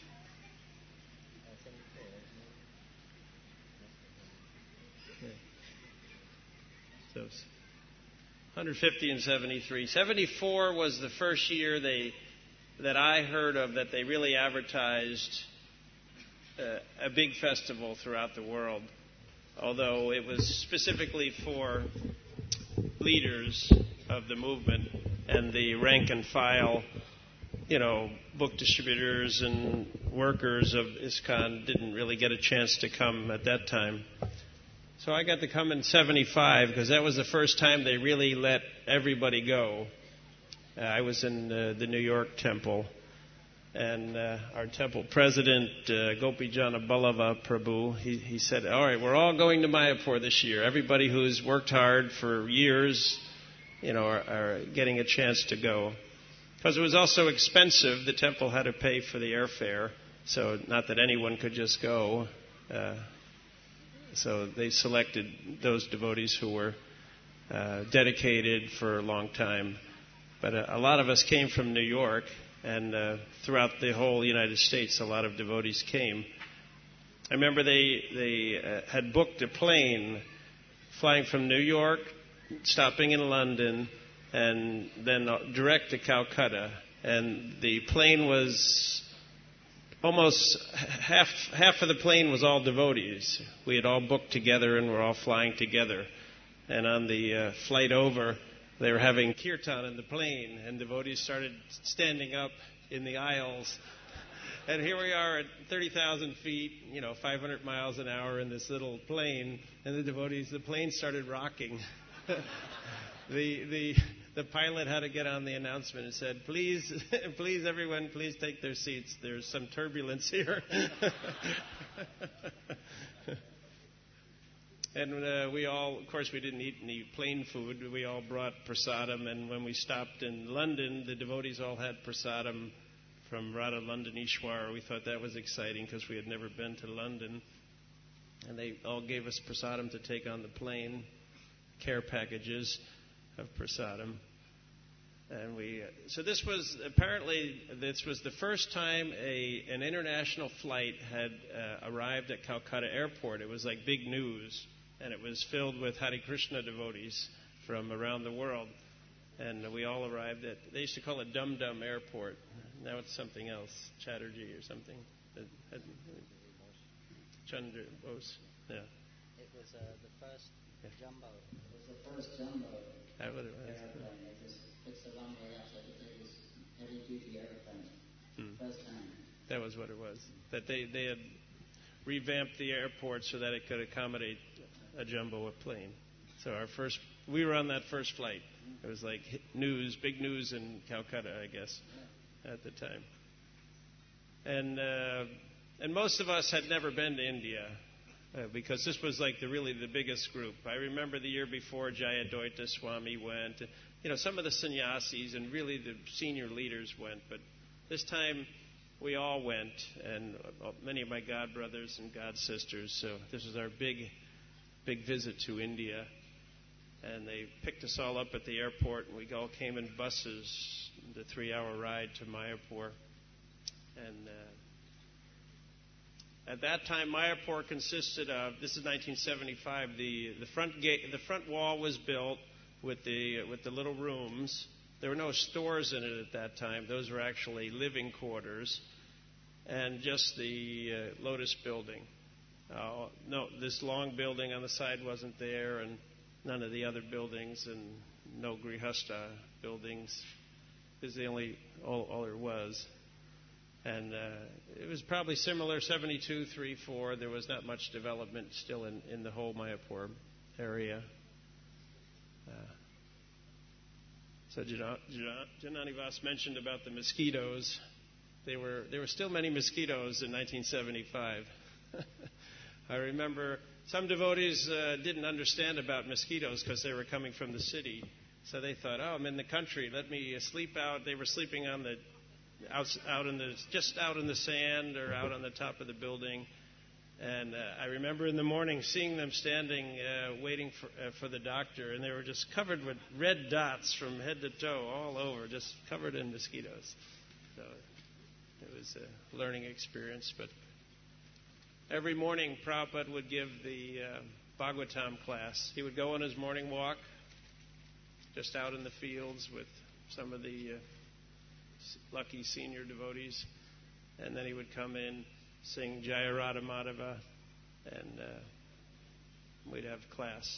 74. Yeah. So 150 and 73. 74 was the first year that I heard of that they really advertised a big festival throughout the world, although it was specifically for leaders of the movement, and the rank and file, book distributors and workers of ISKCON didn't really get a chance to come at that time. So I got to come in 75 because that was the first time they really let everybody go. I was in the New York temple, and our temple president, Gopijana Ballava Prabhu, he said, "All right, we're all going to Mayapur this year. Everybody who's worked hard for years, are getting a chance to go." Because it was also expensive. The temple had to pay for the airfare, so not that anyone could just go. So they selected those devotees who were dedicated for a long time. But a lot of us came from New York, and throughout the whole United States, a lot of devotees came. I remember they had booked a plane flying from New York, stopping in London, and then direct to Calcutta. And the plane was almost half of the plane was all devotees. We had all booked together and were all flying together. And on the flight over, they were having kirtan in the plane, and devotees started standing up in the aisles. And here we are at 30,000 feet, 500 miles an hour in this little plane, and the plane started rocking. The pilot had to get on the announcement and said, please everyone, please take their seats. There's some turbulence here. And we all, of course, we didn't eat any plane food. We all brought prasadam, and when we stopped in London, the devotees all had prasadam from Radha Londonishwar. We thought that was exciting because we had never been to London. And they all gave us prasadam to take on the plane, care packages of prasadam. And so this was the first time an international flight had arrived at Calcutta Airport. It was like big news, and it was filled with Hare Krishna devotees from around the world. And we all arrived they used to call it Dum Dum Airport. Now it's something else, Chatterjee or something. Chandra Bose, yeah. It was the first jumbo. It was the first jumbo. That what it was. Airplane. It's a long way up. It was heavy-duty airplane. First time. That was what it was. That they had revamped the airport so that it could accommodate a jumbo plane. So we were on that first flight. It was like big news in Calcutta, I guess, at the time. And most of us had never been to India because this was like really the biggest group. I remember the year before Jayadvaita Swami went. Some of the sannyasis and really the senior leaders went, but this time we all went, and many of my god brothers and god sisters. So this was our big visit to India. And they picked us all up at the airport, and we all came in buses, the 3-hour ride to Mayapur. And at that time, Mayapur consisted of, this is 1975, the front wall was built with the little rooms. There were no stores in it at that time. Those were actually living quarters, and just the Lotus building. No, this long building on the side wasn't there, and none of the other buildings, and no Grihastha buildings. This is all there was. And it was probably similar, 72, 3, 4. There was not much development still in the whole Mayapur area. So Jananivas mentioned about the mosquitoes. There were still many mosquitoes in 1975. I remember some devotees didn't understand about mosquitoes because they were coming from the city. So they thought, I'm in the country. Let me sleep out. They were sleeping on out in the sand or out on the top of the building. And I remember in the morning seeing them standing waiting for the doctor, and they were just covered with red dots from head to toe all over, just covered in mosquitoes. So it was a learning experience. But every morning, Prabhupada would give the Bhagavatam class. He would go on his morning walk, just out in the fields with some of the lucky senior devotees, and then he would come in, sing Jaya Radha Madhava, and we'd have class.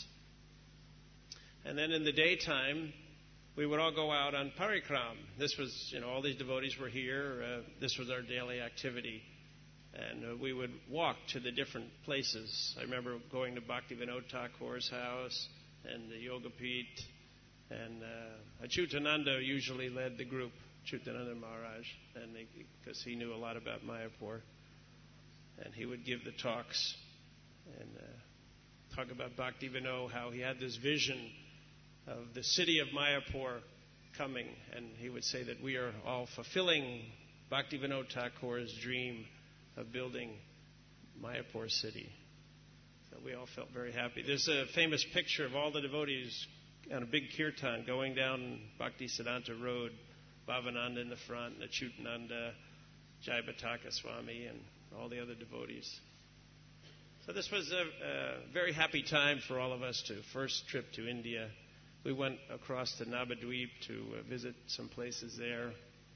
And then in the daytime, we would all go out on parikram. This was, all these devotees were here. This was our daily activity. And we would walk to the different places. I remember going to Bhaktivinoda Thakur's house and the Yoga Peeth. And Achyutananda usually led the group, Achyutananda Maharaj, because he knew a lot about Mayapur. And he would give the talks and talk about Bhaktivinoda, how he had this vision of the city of Mayapur coming. And he would say that we are all fulfilling Bhaktivinoda Thakur's dream of building Mayapur city. So we all felt very happy. There's a famous picture of all the devotees on a big kirtan going down Bhaktisiddhanta Road, Bhavananda in the front, Achyutananda, Jayabhataka Swami, and all the other devotees. So this was a very happy time for all of us first trip to India. We went across to Navadvip to visit some places there.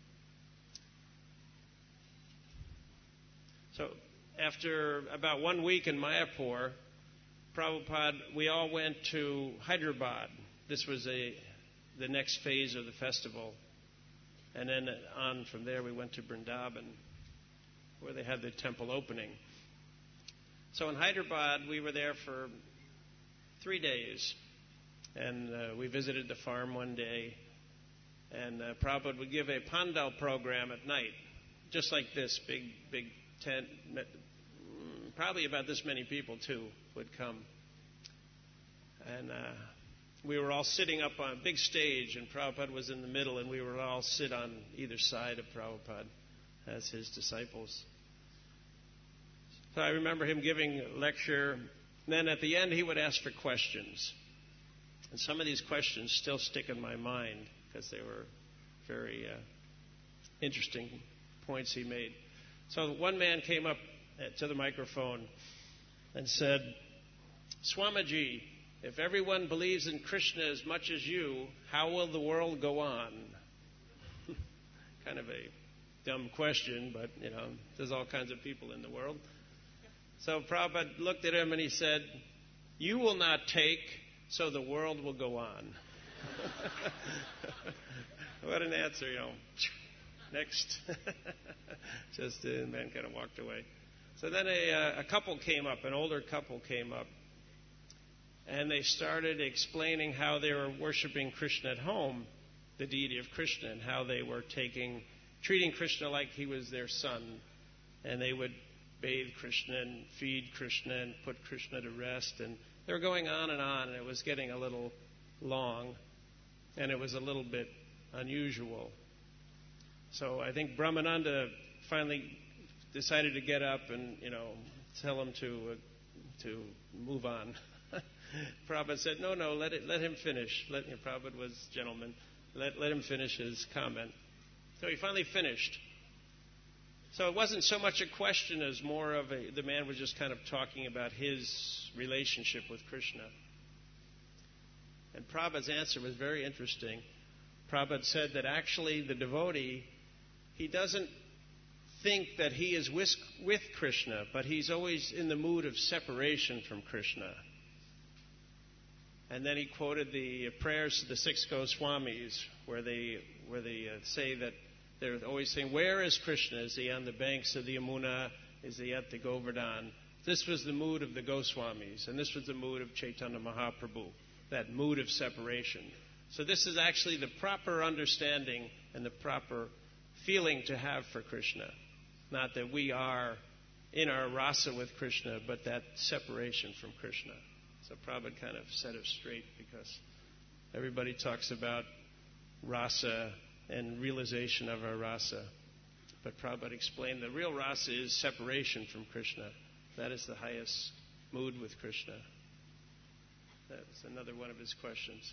So after about 1 week in Mayapur, Prabhupada, we all went to Hyderabad. This was the next phase of the festival. And then on from there, we went to Vrindavan, where they had the temple opening. So in Hyderabad, we were there for 3 days. And we visited the farm one day. And Prabhupada would give a Pandal program at night, just like this, big tent. Probably about this many people, too, would come. And we were all sitting up on a big stage, and Prabhupada was in the middle, and we would all sit on either side of Prabhupada as his disciples. So I remember him giving a lecture. And then at the end, he would ask for questions. And some of these questions still stick in my mind because they were very interesting points he made. So one man came up to the microphone and said, "Swamiji, if everyone believes in Krishna as much as you, how will the world go on?" Kind of a dumb question, but, there's all kinds of people in the world. So Prabhupada looked at him and he said, "You will not take, so the world will go on." What an answer, Next. Just the man kind of walked away. So then a couple came up, an older couple came up, and they started explaining how they were worshiping Krishna at home, the deity of Krishna, and how they were treating Krishna like he was their son. And they would bathe Krishna and feed Krishna and put Krishna to rest. And they were going on, and it was getting a little long, and it was a little bit unusual. So I think Brahmananda finally decided to get up and, tell him to move on. Prabhupada said, no, let him finish. Prabhupada was a gentleman. Let him finish his comment. So he finally finished. So it wasn't so much a question as more of the man was just kind of talking about his relationship with Krishna. And Prabhupada's answer was very interesting. Prabhupada said that actually the devotee, he doesn't think that he is with Krishna, but he's always in the mood of separation from Krishna. And then he quoted the prayers to the 6 Goswamis, where they say that they're always saying, "Where is Krishna? Is he on the banks of the Yamuna? Is he at the Govardhan?" This was the mood of the Goswamis, and this was the mood of Chaitanya Mahaprabhu, that mood of separation. So this is actually the proper understanding and the proper feeling to have for Krishna. Not that we are in our rasa with Krishna, but that separation from Krishna. So Prabhupada kind of set it straight, because everybody talks about rasa and realization of our rasa. But Prabhupada explained the real rasa is separation from Krishna. That is the highest mood with Krishna. That's another one of his questions.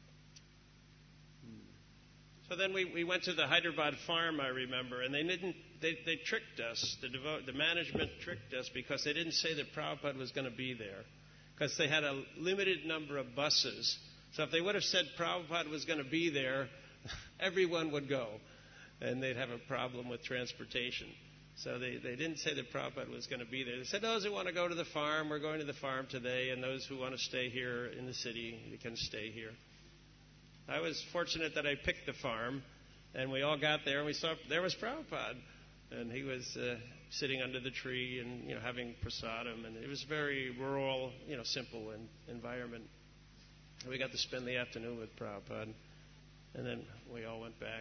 So then we went to the Hyderabad farm, I remember, and they tricked us. The management tricked us because they didn't say that Prabhupada was going to be there, because they had a limited number of buses. So if they would have said Prabhupada was going to be there, everyone would go, and they'd have a problem with transportation. So they didn't say that Prabhupada was going to be there. They said, those who want to go to the farm, we're going to the farm today, and those who want to stay here in the city, you can stay here. I was fortunate that I picked the farm, and we all got there, and we saw there was Prabhupada, and he was sitting under the tree and having prasadam, and it was very rural, simple environment. And we got to spend the afternoon with Prabhupada, and then we all went back.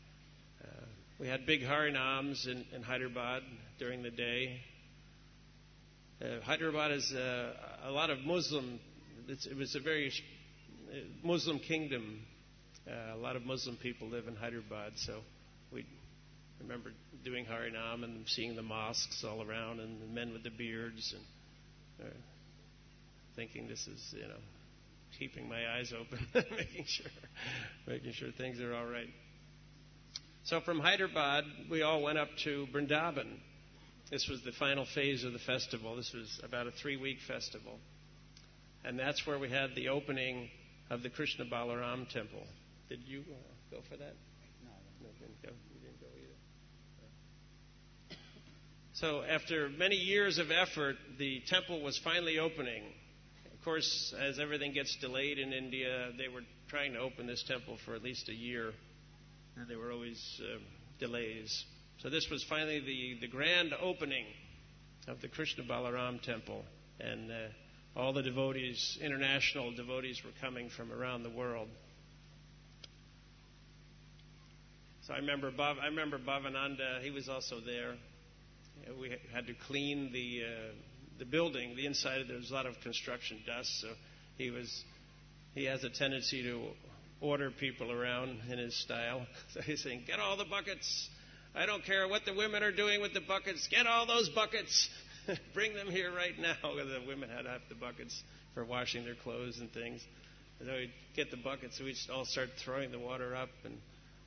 We had big harinams in Hyderabad during the day. Hyderabad is a lot of Muslim. It was a very Muslim kingdom. A lot of Muslim people live in Hyderabad, so we remember doing harinam and seeing the mosques all around and the men with the beards, and thinking this is, keeping my eyes open, making sure things are all right. So from Hyderabad, we all went up to Vrindavan. This was the final phase of the festival. This was about a 3-week festival. And that's where we had the opening of the Krishna Balaram temple. Did you go for that? No, you didn't go. You didn't go either. No. So after many years of effort, the temple was finally opening. Of course, as everything gets delayed in India, they were trying to open this temple for at least a year. And there were always delays. So this was finally the grand opening of the Krishna Balaram temple. And all the devotees, international devotees, were coming from around the world. So I remember Bhavananda, he was also there. We had to clean the building, the inside. There was a lot of construction dust, so he has a tendency to order people around in his style. So he's saying, get all the buckets. I don't care what the women are doing with the buckets. Get all those buckets. Bring them here right now. The women had to have the buckets for washing their clothes and things. And so we'd get the buckets, so we'd all start throwing the water up. And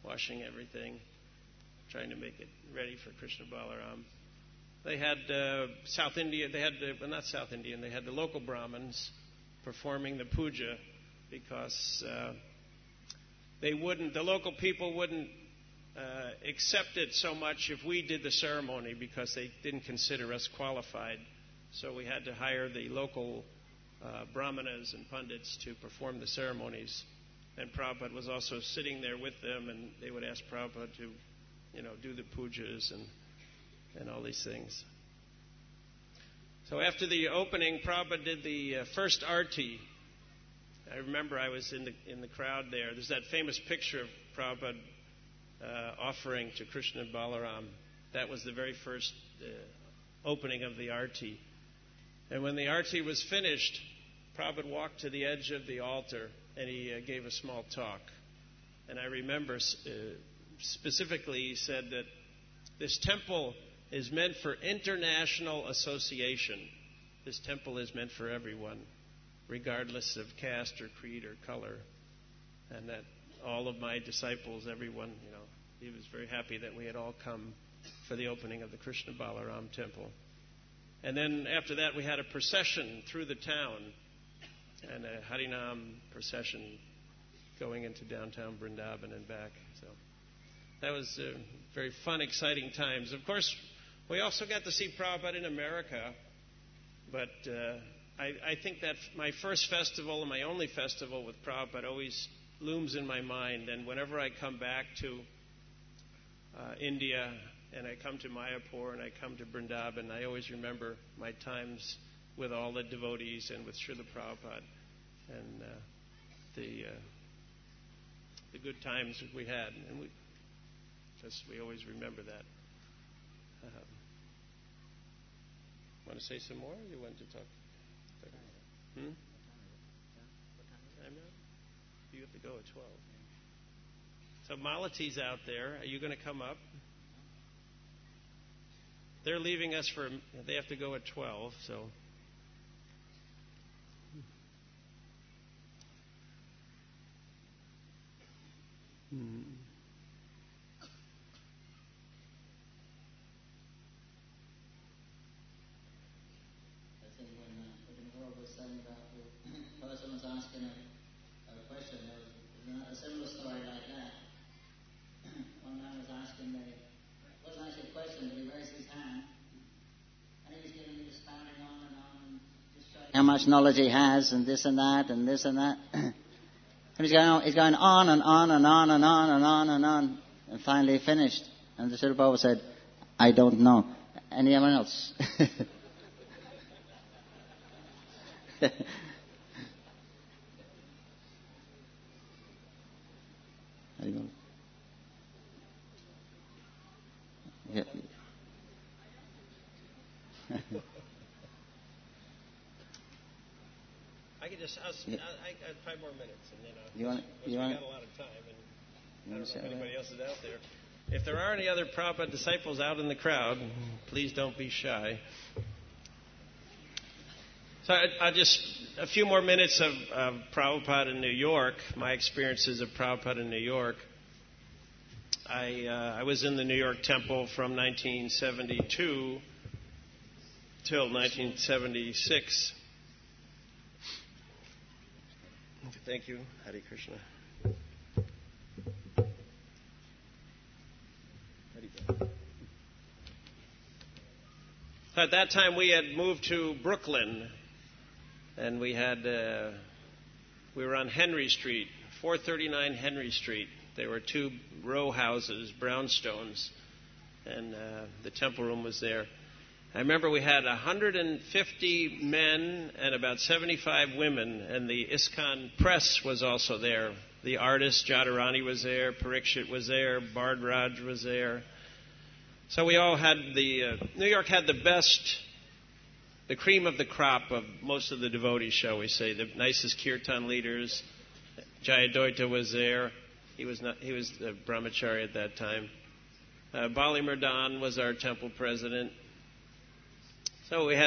washing everything, trying to make it ready for Krishna Balaram. They had South India. They had not South Indian. They had the local Brahmins performing the puja because the local people wouldn't accept it so much if we did the ceremony because they didn't consider us qualified. So we had to hire the local brahmanas and pandits to perform the ceremonies. And Prabhupada was also sitting there with them, and they would ask Prabhupada to, do the pujas and all these things. So after the opening, Prabhupada did the first arti. I remember I was in the crowd there. There's that famous picture of Prabhupada offering to Krishna and Balaram. That was the very first opening of the arti. And when the arti was finished, Prabhupada walked to the edge of the altar and he gave a small talk. And I remember specifically he said that this temple is meant for international association. This temple is meant for everyone, regardless of caste or creed or color. And that all of my disciples, everyone, he was very happy that we had all come for the opening of the Krishna Balaram temple. And then after that, we had a procession through the town, and a Harinam procession going into downtown Vrindavan and back. So that was very fun, exciting times. Of course, we also got to see Prabhupada in America, but I think that my first festival and my only festival with Prabhupada always looms in my mind. And whenever I come back to India and I come to Mayapur and I come to Vrindavan, I always remember my times with all the devotees and with Srila Prabhupada and the good times that we had. And we always remember that. Want to say some more? Or you want to talk? Time now? You have to go at 12. So Malati's out there. Are you going to come up? They're leaving us they have to go at 12, so. I think when Harold was saying about the person was asking a question, there was a similar story like that. One man was asking it wasn't actually a question, but he raised his hand, and he was giving me expounding on and just showing how much knowledge he has, and this and that, and this and that. And he's going on and on and on and on and on and on, and finally finished. And the Srila Prabhupada said, "I don't know. Anyone else?" Yeah. I could just, I got 5 more minutes, and then You want? we got a lot of time, and I don't know if anybody else is out there. If there are any other Prabhupada disciples out in the crowd, please don't be shy. So a few more minutes of Prabhupada in New York, my experiences of Prabhupada in New York. I was in the New York Temple from 1972 till 1976. Thank you. Hare Krishna. At that time, we had moved to Brooklyn, and we were on Henry Street, 439 Henry Street. There were 2 row houses, brownstones, and the temple room was there. I remember we had 150 men and about 75 women, and the ISKCON press was also there. The artist, Jadharani, was there, Parikshit was there, Bardraj was there. So we all had New York had the cream of the crop of most of the devotees, shall we say, the nicest kirtan leaders. Jayadvaita was there. He was the brahmachari at that time. Bali Murdan was our temple president. So we had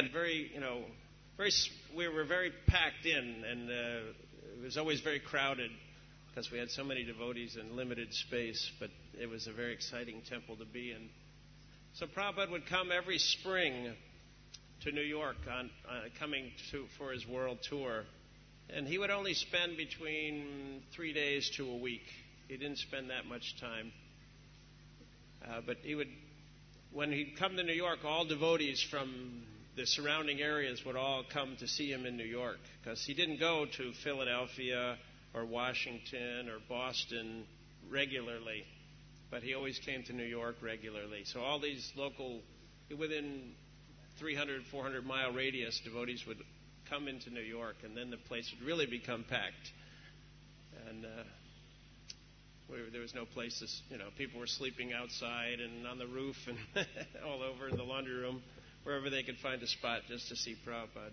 we were very packed in, and it was always very crowded. because we had so many devotees in limited space, but it was a very exciting temple to be in. So Prabhupada would come every spring to New York for his world tour. And he would only spend between 3 days to a week. He didn't spend that much time. But when he'd come to New York, all devotees from the surrounding areas would all come to see him in New York, because he didn't go to Philadelphia or Washington or Boston regularly, but he always came to New York regularly. So all these local, within 300, 400-mile radius, devotees would come into New York, and then the place would really become packed. And there was no places, people were sleeping outside and on the roof and all over in the laundry room, wherever they could find a spot just to see Prabhupada.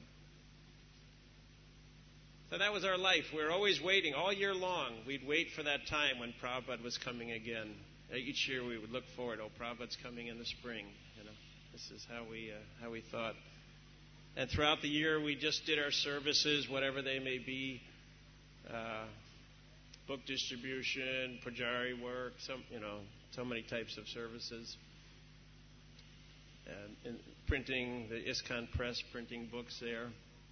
So that was our life. We were always waiting all year long. We'd wait for that time when Prabhupada was coming again. Each year we would look forward. Prabhupada's coming in the spring. This is how we thought. And throughout the year, we just did our services, whatever they may be, book distribution, pujari work, so many types of services, and printing, the ISKCON Press, printing books there.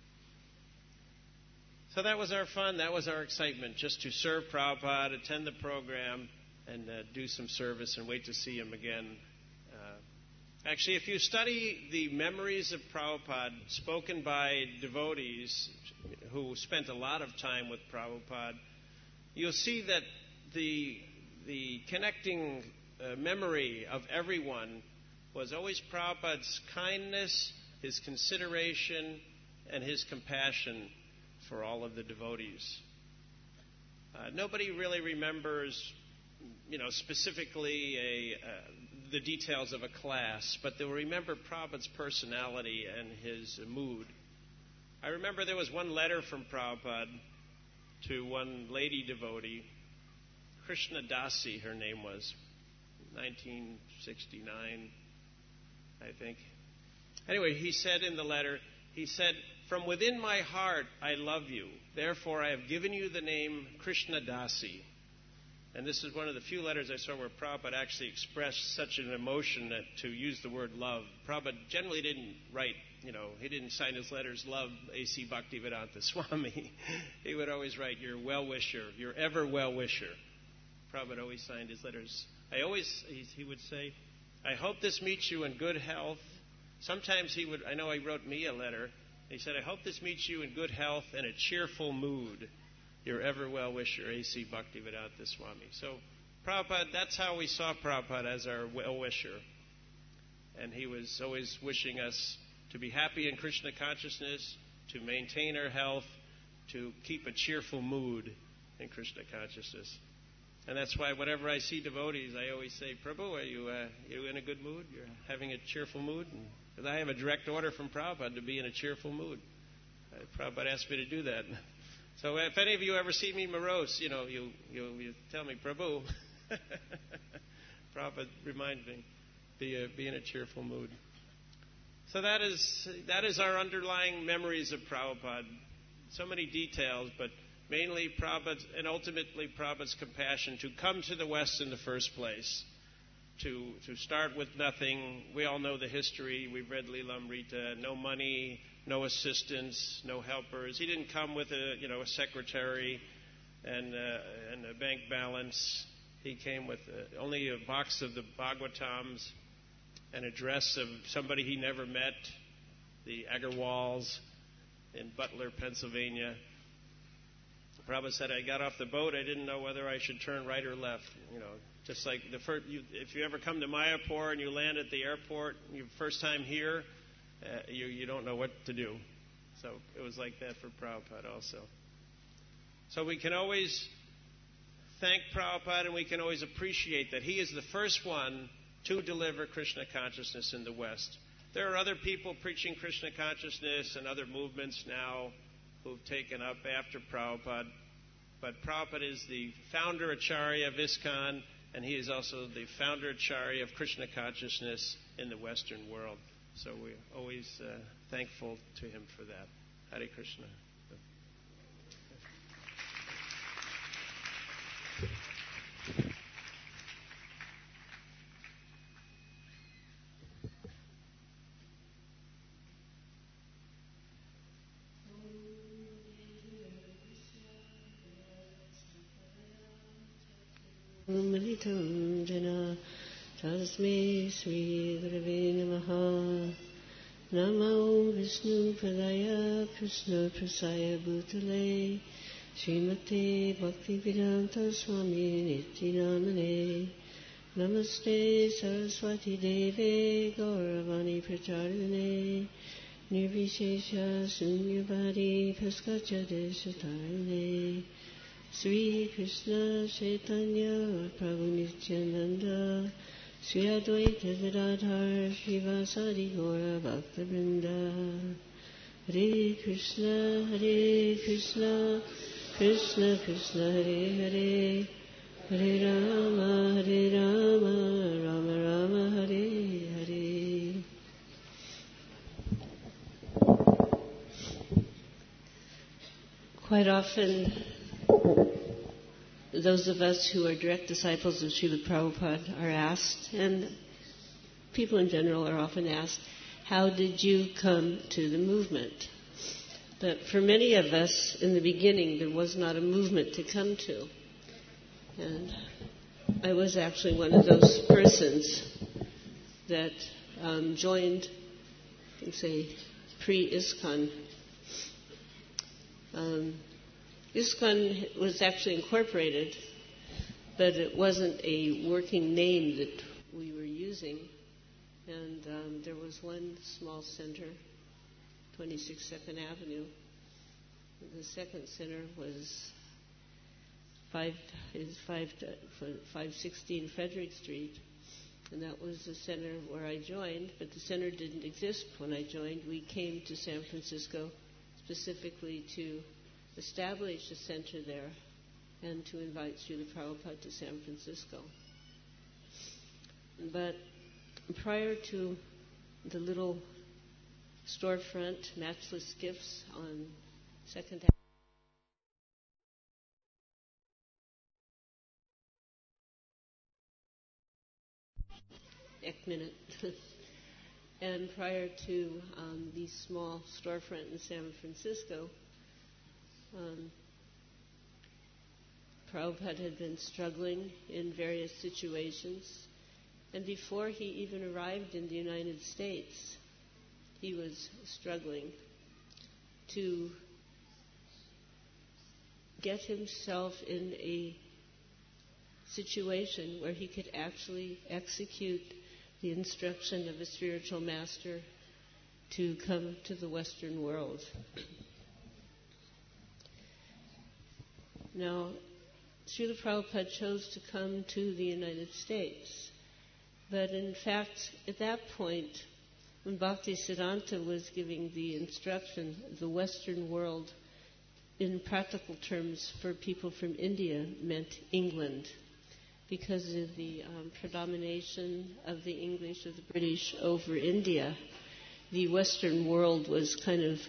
So that was our fun, that was our excitement, just to serve Prabhupada, attend the program, and do some service and wait to see him again. Actually, if you study the memories of Prabhupada spoken by devotees who spent a lot of time with Prabhupada, you'll see that the connecting memory of everyone was always Prabhupada's kindness, his consideration, and his compassion for all of the devotees. Nobody really remembers, specifically the details of a class, but they'll remember Prabhupada's personality and his mood. I remember there was one letter from Prabhupada to one lady devotee, Krishna Dasi, her name was, 1969, I think. Anyway, he said in the letter, "From within my heart I love you. Therefore I have given you the name Krishna Dasi." And this is one of the few letters I saw where Prabhupada actually expressed such an emotion that to use the word love. Prabhupada generally didn't write, he didn't sign his letters, "Love A.C. Bhaktivedanta Swami." He would always write, "Your well-wisher, your ever well-wisher." Prabhupada always signed his letters. He would say, "I hope this meets you in good health." Sometimes I know he wrote me a letter. He said, "I hope this meets you in good health and a cheerful mood. Your ever well-wisher, A.C. Bhaktivedanta Swami." So Prabhupada, that's how we saw Prabhupada, as our well-wisher. And he was always wishing us to be happy in Krishna consciousness, to maintain our health, to keep a cheerful mood in Krishna consciousness. And that's why whenever I see devotees, I always say, "Prabhu, are you in a good mood? You're having a cheerful mood?" Because I have a direct order from Prabhupada to be in a cheerful mood. Prabhupada asked me to do that. So if any of you ever see me morose, you tell me, "Prabhu." Prabhupada reminds me, be in a cheerful mood. So that is our underlying memories of Prabhupada. So many details, but mainly Prabhupada's, and ultimately Prabhupada's compassion to come to the West in the first place, to start with nothing. We all know the history. We've read Lilamrita. No money, no assistance, no helpers. He didn't come with a secretary and a bank balance. He came with only a box of the Bhagavatams, an address of somebody he never met, the Agarwals in Butler, Pennsylvania. Prabhupada said, "I got off the boat. I didn't know whether I should turn right or left." Just like if you ever come to Mayapur and you land at the airport, your first time here, you don't know what to do. So it was like that for Prabhupada also. So we can always thank Prabhupada, and we can always appreciate that he is the first one to deliver Krishna consciousness in the West. There are other people preaching Krishna consciousness and other movements now who've taken up after Prabhupada. But Prabhupada is the founder Acharya of ISKCON, and he is also the founder Acharya of Krishna consciousness in the Western world. So we're always thankful to him for that. Hare Krishna. Militam Jana Tasmai Sri Gurave Namaha. Namo Vishnu Padaya Krishna Prasaya Bhutale Srimate Bhaktivedanta Swami Nityanamane. Namaste Saraswati Deve Gauravani Pracharine Nirvishesha Sunyavadi Paskacha Deshatarine Sri Krishna Chaitanya Prabhu Nityananda Sri Advaita Gadadhar Srivasadi Gaura Bhaktivinoda. Hare Krishna Krishna Krishna Hare Hare Hare Rama Rama Rama Hare Hare. Quite often, those of us who are direct disciples of Srila Prabhupada are asked, and people in general are often asked, how did you come to the movement? But for many of us, in the beginning, there was not a movement to come to. And I was actually one of those persons that joined, say, pre-ISKCON. ISKCON was actually incorporated, but it wasn't a working name that we were using. And there was one small center, 26 Second Avenue. The second center was 516 Frederick Street, and that was the center where I joined, but the center didn't exist when I joined. We came to San Francisco specifically to establish a center there and to invite Srila Prabhupada to San Francisco. But prior to the little storefront, Matchless Gifts on 2nd Avenue, and prior to the small storefront in San Francisco, Prabhupada had been struggling in various situations. And before he even arrived in the United States, he was struggling to get himself in a situation where he could actually execute the instruction of a spiritual master to come to the Western world. Now, Srila Prabhupada chose to come to the United States. But in fact, at that point, when Bhaktisiddhanta was giving the instruction, the Western world, in practical terms for people from India, meant England, because of the predomination of the English, of the British over India. The Western world was kind of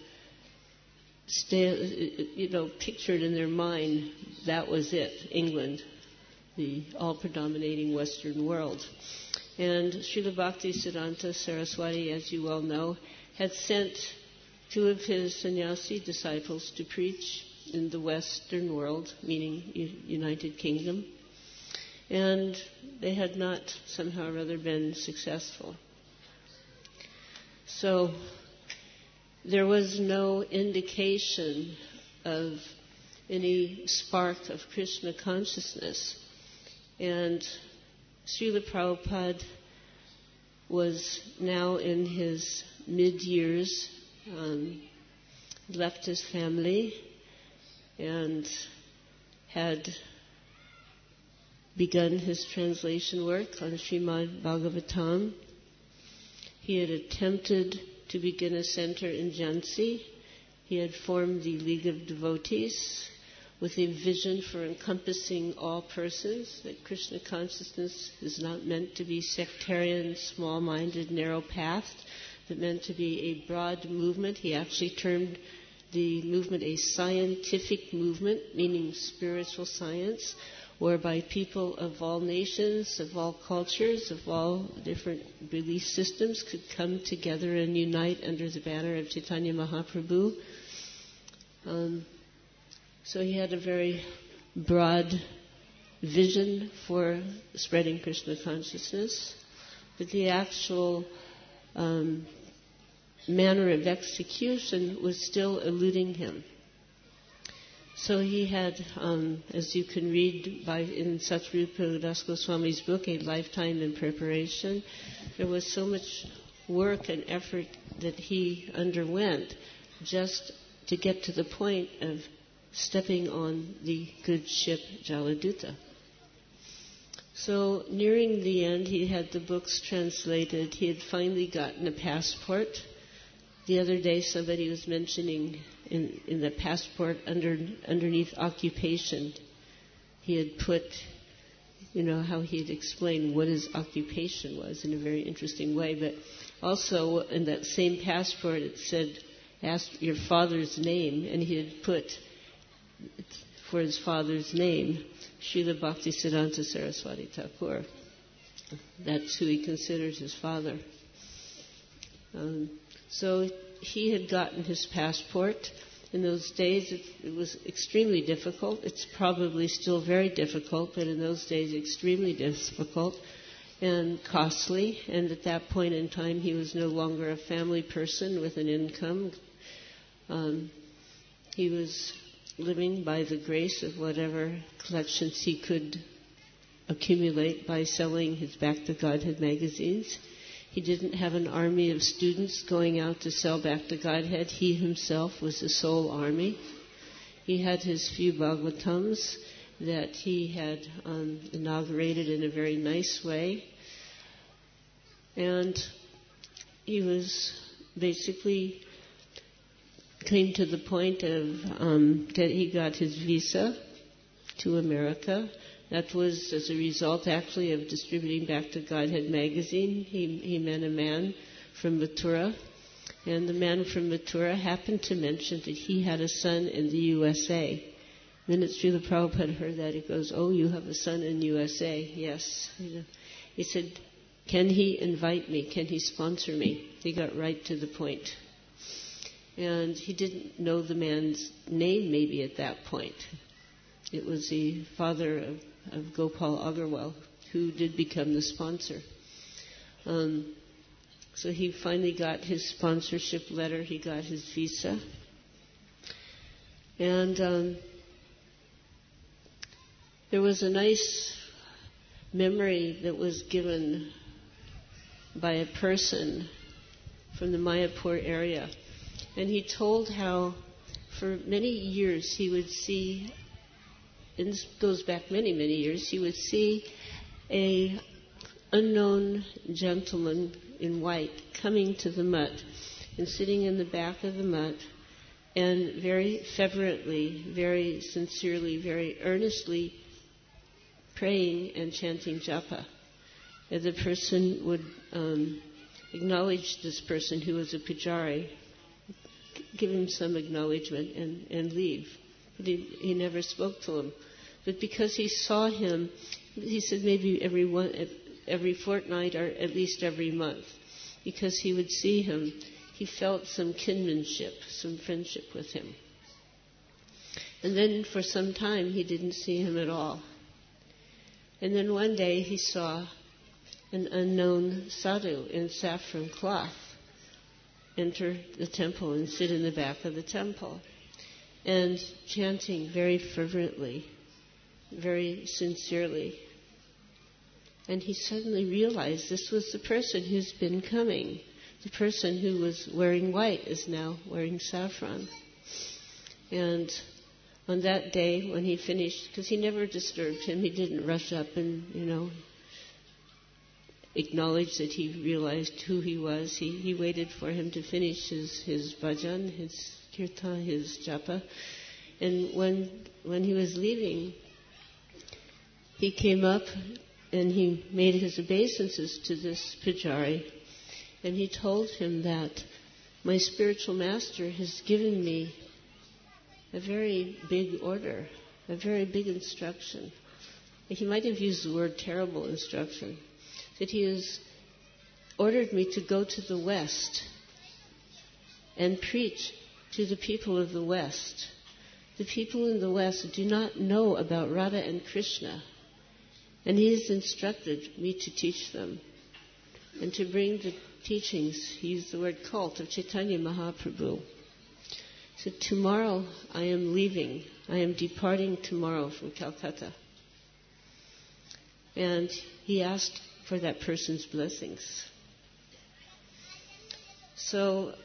pictured in their mind. That was it, England, the all-predominating Western world. And Srila Bhaktisiddhanta Saraswati, as you well know, had sent two of his sannyasi disciples to preach in the Western world, meaning United Kingdom. And they had not somehow or other been successful. So there was no indication of any spark of Krishna consciousness. And Srila Prabhupada was now in his mid-years, left his family, and had begun his translation work on Srimad Bhagavatam. He had attempted to begin a center in Jhansi. He had formed the League of Devotees with a vision for encompassing all persons, that Krishna consciousness is not meant to be sectarian, small-minded, narrow-pathed, but meant to be a broad movement. He actually termed the movement a scientific movement, meaning spiritual science, whereby people of all nations, of all cultures, of all different belief systems could come together and unite under the banner of Chaitanya Mahaprabhu. So he had a very broad vision for spreading Krishna consciousness, but the actual manner of execution was still eluding him. So he had, as you can read in Satrupa Das Goswami's book, A Lifetime in Preparation, there was so much work and effort that he underwent just to get to the point of stepping on the good ship Jaladuta. So nearing the end, he had the books translated. He had finally gotten a passport. The other day, somebody was mentioning in the passport underneath occupation, he had put, how he had explained what his occupation was in a very interesting way. But also in that same passport, it said, ask your father's name, and he had put for his father's name, Srila Bhaktisiddhanta Saraswati Thakur. That's who he considered his father. So he had gotten his passport. In those days, it was extremely difficult. It's probably still very difficult, but in those days, extremely difficult and costly. And at that point in time, he was no longer a family person with an income. He was living by the grace of whatever collections he could accumulate by selling his Back to Godhead magazines. He didn't have an army of students going out to sell Back to Godhead. He himself was the sole army. He had his few Bhagavatams that he had inaugurated in a very nice way. And he was basically came to the point of that he got his visa to America. That was as a result, actually, of distributing Back to Godhead magazine. He met a man from Mathura, and the man from Mathura happened to mention that he had a son in the USA. Then Srila Prabhupada heard that. He goes, "Oh, you have a son in USA?" "Yes." He said, "Can he invite me? Can he sponsor me?" He got right to the point. And he didn't know the man's name maybe at that point. It was the father of Gopal Agarwal, who did become the sponsor. So he finally got his sponsorship letter, he got his visa. And there was a nice memory that was given by a person from the Mayapur area. And he told how for many years he would see, and this goes back many, many years, he would see a unknown gentleman in white coming to the mutt and sitting in the back of the mutt and very fervently, very sincerely, very earnestly praying and chanting japa. And the person would acknowledge this person who was a pujari, give him some acknowledgement and leave. But he never spoke to him. But because he saw him, he said maybe every fortnight or at least every month. Because he would see him, he felt some kinship, some friendship with him. And then for some time he didn't see him at all. And then one day he saw an unknown sadhu in saffron cloth enter the temple and sit in the back of the temple and chanting very fervently, very sincerely. And he suddenly realized this was the person who's been coming. The person who was wearing white is now wearing saffron. And on that day when he finished, because he never disturbed him, he didn't rush up and, acknowledge that he realized who he was. He waited for him to finish his bhajan, his kirtan, his japa. And when he was leaving, he came up and he made his obeisances to this pujari. And he told him that my spiritual master has given me a very big order, a very big instruction. He might have used the word terrible instruction. That he has ordered me to go to the West and preach to the people of the West. The people in the West do not know about Radha and Krishna. And he has instructed me to teach them and to bring the teachings, he used the word cult, of Chaitanya Mahaprabhu. So tomorrow I am leaving. I am departing tomorrow from Calcutta. And he asked for that person's blessings. So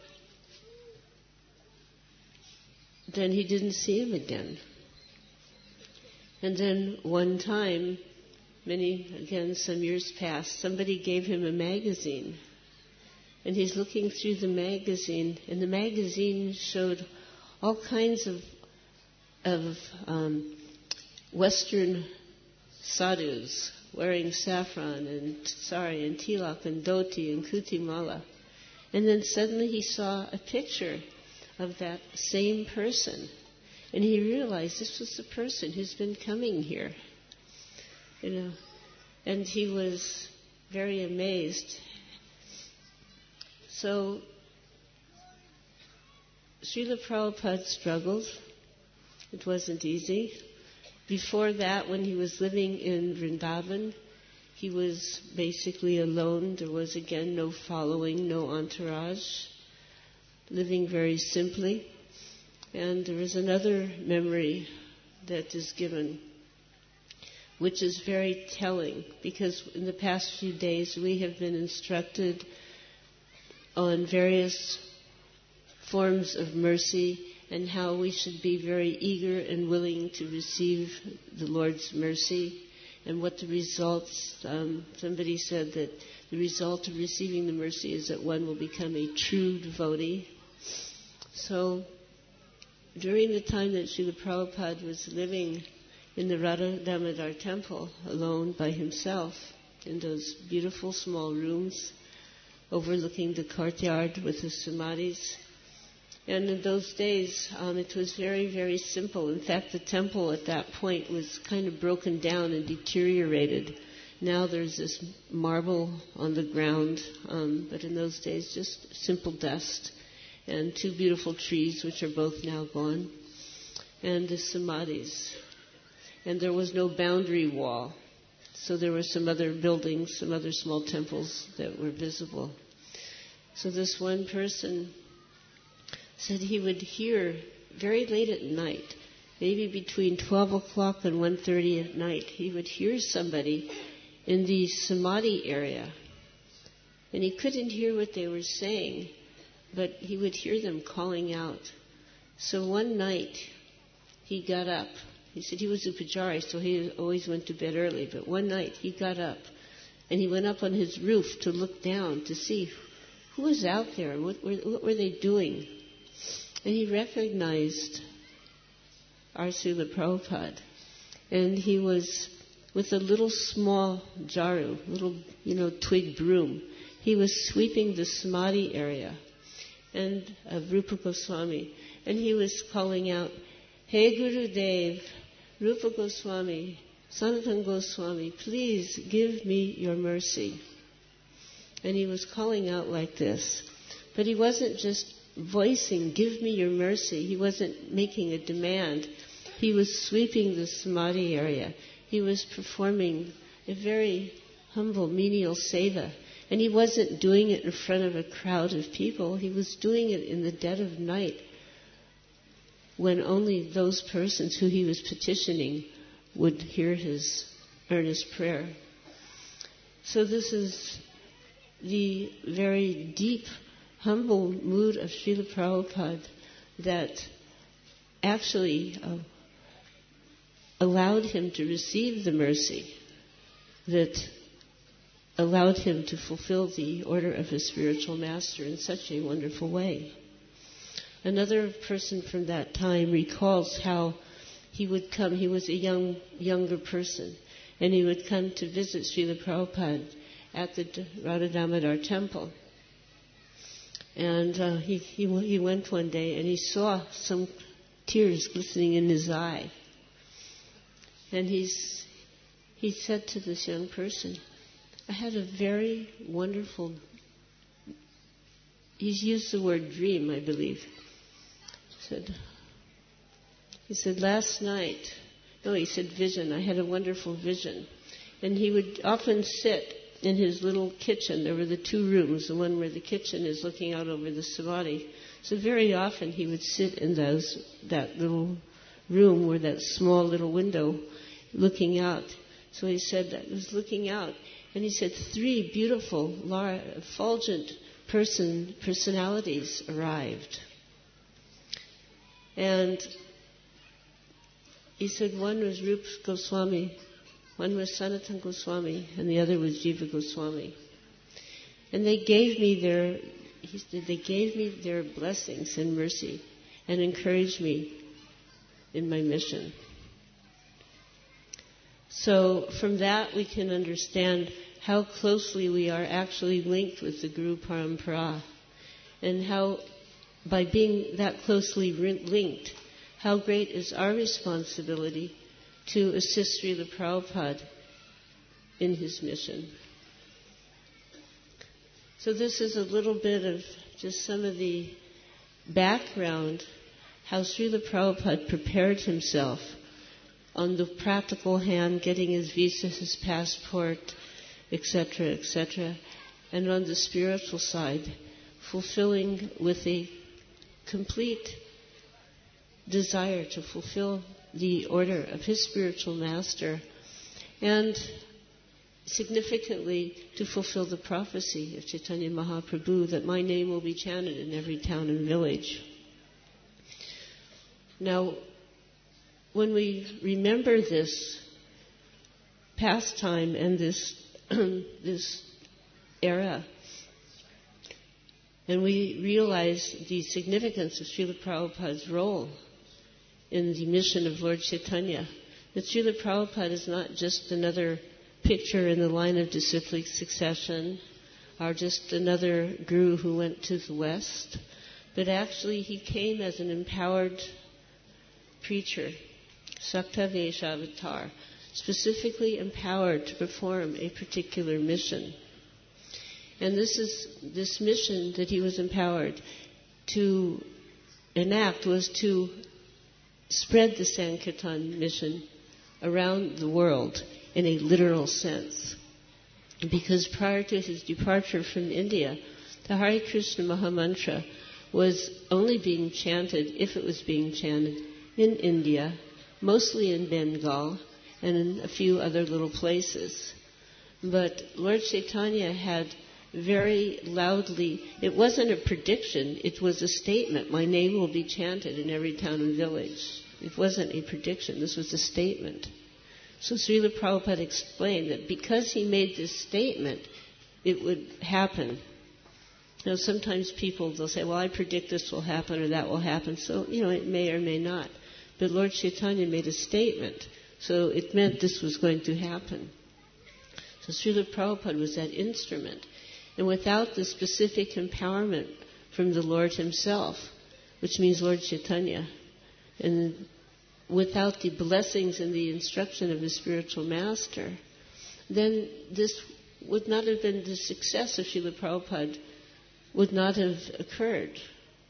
then he didn't see him again. And then one time, some years passed, somebody gave him a magazine. And he's looking through the magazine, and the magazine showed all kinds of Western sadhus wearing saffron and sari and tilak and dhoti and kutimala. And then suddenly he saw a picture of that same person. And he realized this was the person who's been coming here. And he was very amazed. So Srila Prabhupada struggled. It wasn't easy. Before that, when he was living in Vrindavan, he was basically alone. There was, again, no following, no entourage, living very simply. And there is another memory that is given, which is very telling, because in the past few days we have been instructed on various forms of mercy and how we should be very eager and willing to receive the Lord's mercy, and what the results, somebody said that the result of receiving the mercy is that one will become a true devotee. So during the time that Srila Prabhupada was living in the Radha Damodar temple alone by himself in those beautiful small rooms overlooking the courtyard with the samadhis, and in those days it was very, very simple. In fact, the temple at that point was kind of broken down and deteriorated. Now there's this marble on the ground, but in those days just simple dust, and two beautiful trees which are both now gone, and the samadhis. And there was no boundary wall, so there were some other buildings, some other small temples that were visible. So this one person said he would hear very late at night, maybe between 12 o'clock and 1:30 at night, he would hear somebody in the samadhi area. And he couldn't hear what they were saying, but he would hear them calling out. So one night he got up. He said he was a pujari, so he always went to bed early. But one night he got up and he went up on his roof to look down to see who was out there and what were they doing. And he recognized our Srila Prabhupada. And he was with a little small jaru, little, twig broom. He was sweeping the samadhi area and of Rupa Goswami. And he was calling out, "Hey Gurudev, Rupa Goswami, Sanatana Goswami, please give me your mercy." And he was calling out like this. But he wasn't just voicing, "Give me your mercy." He wasn't making a demand. He was sweeping the samadhi area. He was performing a very humble menial seva. And he wasn't doing it in front of a crowd of people. He was doing it in the dead of night, when only those persons who he was petitioning would hear his earnest prayer. So this is the very deep, humble mood of Srila Prabhupada that actually allowed him to receive the mercy, that allowed him to fulfill the order of his spiritual master in such a wonderful way. Another person from that time recalls how he would come. He was a younger person, and he would come to visit Srila Prabhupada at the Radha Damodar temple. And he went one day, and he saw some tears glistening in his eye. And he said to this young person, "I had a very wonderful," he's used the word dream, I believe. He said, "Last night," no, he said vision. "I had a wonderful vision." And he would often sit in his little kitchen. There were the two rooms, the one where the kitchen is looking out over the samadhi. So very often he would sit in that little room where that small little window looking out. So he said that was looking out. And he said 3 beautiful, effulgent personalities arrived. And he said one was Rupa Goswami, one was Sanatana Goswami, and the other was Jiva Goswami. And they gave me their blessings and mercy and encouraged me in my mission. So from that we can understand how closely we are actually linked with the Guru Parampara, and how by being that closely linked, how great is our responsibility to assist Srila Prabhupada in his mission. So this is a little bit of just some of the background, how Srila Prabhupada prepared himself on the practical hand, getting his visa, his passport, etc., and on the spiritual side, fulfilling with a complete desire to fulfill the order of his spiritual master, and significantly to fulfill the prophecy of Chaitanya Mahaprabhu that my name will be chanted in every town and village. Now, when we remember this pastime and this era, and we realize the significance of Srila Prabhupada's role in the mission of Lord Chaitanya, that Srila Prabhupada is not just another picture in the line of disciplic succession, or just another guru who went to the West, but actually he came as an empowered preacher, Sakta Vaishavatar, specifically empowered to perform a particular mission. And this mission that he was empowered to enact was to spread the Sankirtan mission around the world in a literal sense. Because prior to his departure from India, the Hare Krishna Mahamantra was only being chanted, if it was being chanted, in India, mostly in Bengal, and in a few other little places. But Lord Chaitanya had very loudly, it wasn't a prediction, it was a statement. My name will be chanted in every town and village. It wasn't a prediction, this was a statement. So Srila Prabhupada explained that because he made this statement, it would happen. Now sometimes people, they'll say, well, I predict this will happen or that will happen. So, it may or may not. But Lord Chaitanya made a statement, so it meant this was going to happen. So Srila Prabhupada was that instrument. And without the specific empowerment from the Lord himself, which means Lord Chaitanya, and without the blessings and the instruction of the spiritual master, then this would not have been the success of Srila Prabhupada, would not have occurred.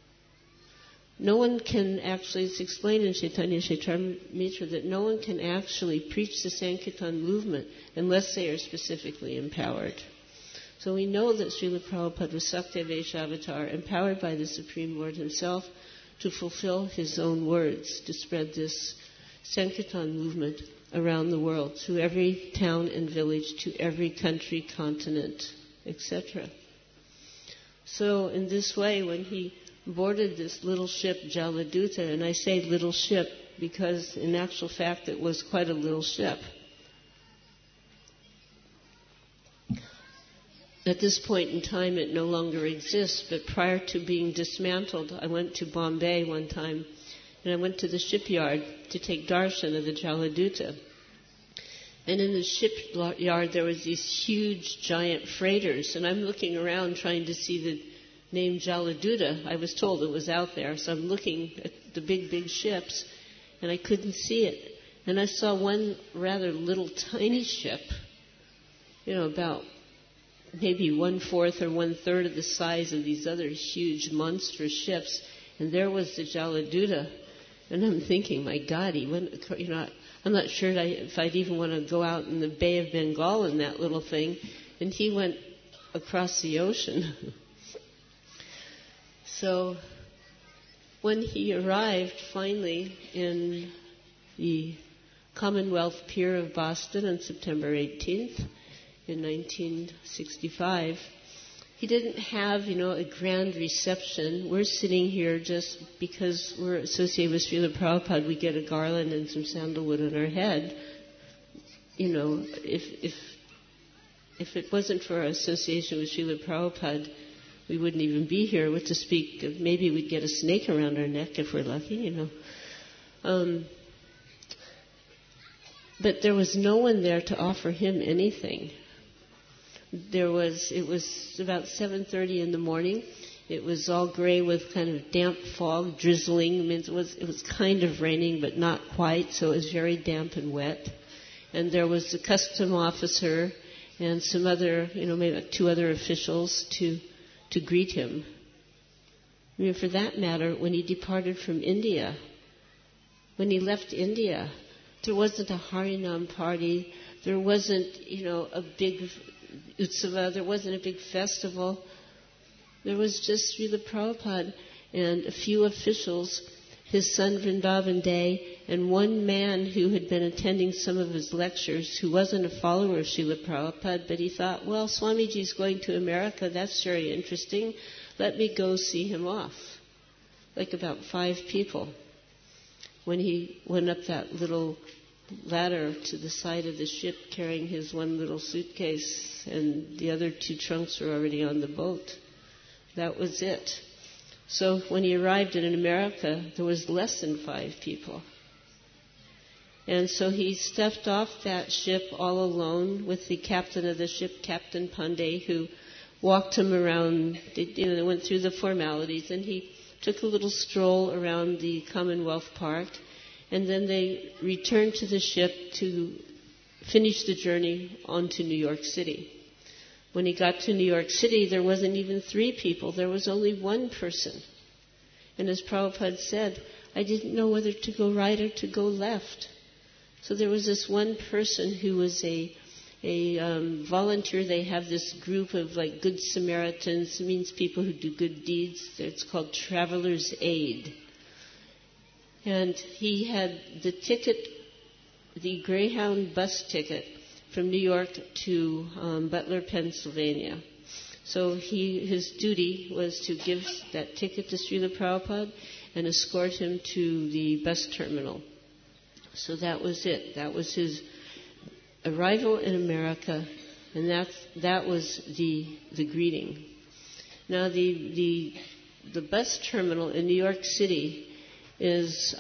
No one can actually, it's explained in Chaitanya Charitamrita that no one can actually preach the Sankirtan movement unless they are specifically empowered. So we know that Srila Prabhupada was Sakta Vaishavatar, empowered by the Supreme Lord himself to fulfill his own words, to spread this Sankirtan movement around the world, to every town and village, to every country, continent, etc. So in this way, when he boarded this little ship, Jaladuta, and I say little ship because in actual fact it was quite a little ship. At this point in time it no longer exists, but prior to being dismantled, I went to Bombay one time, and I went to the shipyard to take darshan of the Jaladuta. And in the shipyard there was these huge, giant freighters, and I'm looking around trying to see the name Jaladuta. I was told it was out there, so I'm looking at the big, big ships, and I couldn't see it. And I saw one rather little tiny ship, about maybe 1/4 or 1/3 of the size of these other huge, monstrous ships, and there was the Jaladuta. And I'm thinking, my God, I'm I'm not sure if I'd even want to go out in the Bay of Bengal in that little thing. And he went across the ocean. So when he arrived finally in the Commonwealth Pier of Boston on September 18th in 1965, he didn't have, a grand reception. We're sitting here just because we're associated with Srila Prabhupada. We get a garland and some sandalwood on our head. If it wasn't for our association with Srila Prabhupada, we wouldn't even be here. What to speak of, maybe we'd get a snake around our neck if we're lucky, But there was no one there to offer him anything. It was about 7:30 in the morning. It was all gray with kind of damp fog, drizzling. I mean, it was kind of raining, but not quite, so it was very damp and wet. And there was the custom officer and some other, maybe 2 other officials to greet him. I mean, for that matter, when he departed from India, when he left India, there wasn't a Harinam party. There wasn't, a big utsava. There wasn't a big festival. There was just Srila Prabhupada and a few officials, his son Vrindavan Day, and one man who had been attending some of his lectures who wasn't a follower of Srila Prabhupada, but he thought, well, Swamiji's going to America. That's very interesting. Let me go see him off. Like about 5 people. When he went up that little ladder to the side of the ship carrying his one little suitcase, and the other 2 trunks were already on the boat. That was it. So when he arrived in America, there was less than 5 people. And so he stepped off that ship all alone with the captain of the ship, Captain Pandey, who walked him around. They went through the formalities, and he took a little stroll around the Commonwealth Park. And then they returned to the ship to finish the journey on to New York City. When he got to New York City, there wasn't even 3 people. There was only 1 person. And as Prabhupada said, I didn't know whether to go right or to go left. So there was this one person who was a volunteer. They have this group of like Good Samaritans. It means people who do good deeds. It's called Traveler's Aid. And he had the ticket, the Greyhound bus ticket from New York to Butler, Pennsylvania. So his duty was to give that ticket to Srila Prabhupada and escort him to the bus terminal. So that was it. That was his arrival in America, and that was the greeting. Now the bus terminal in New York City is,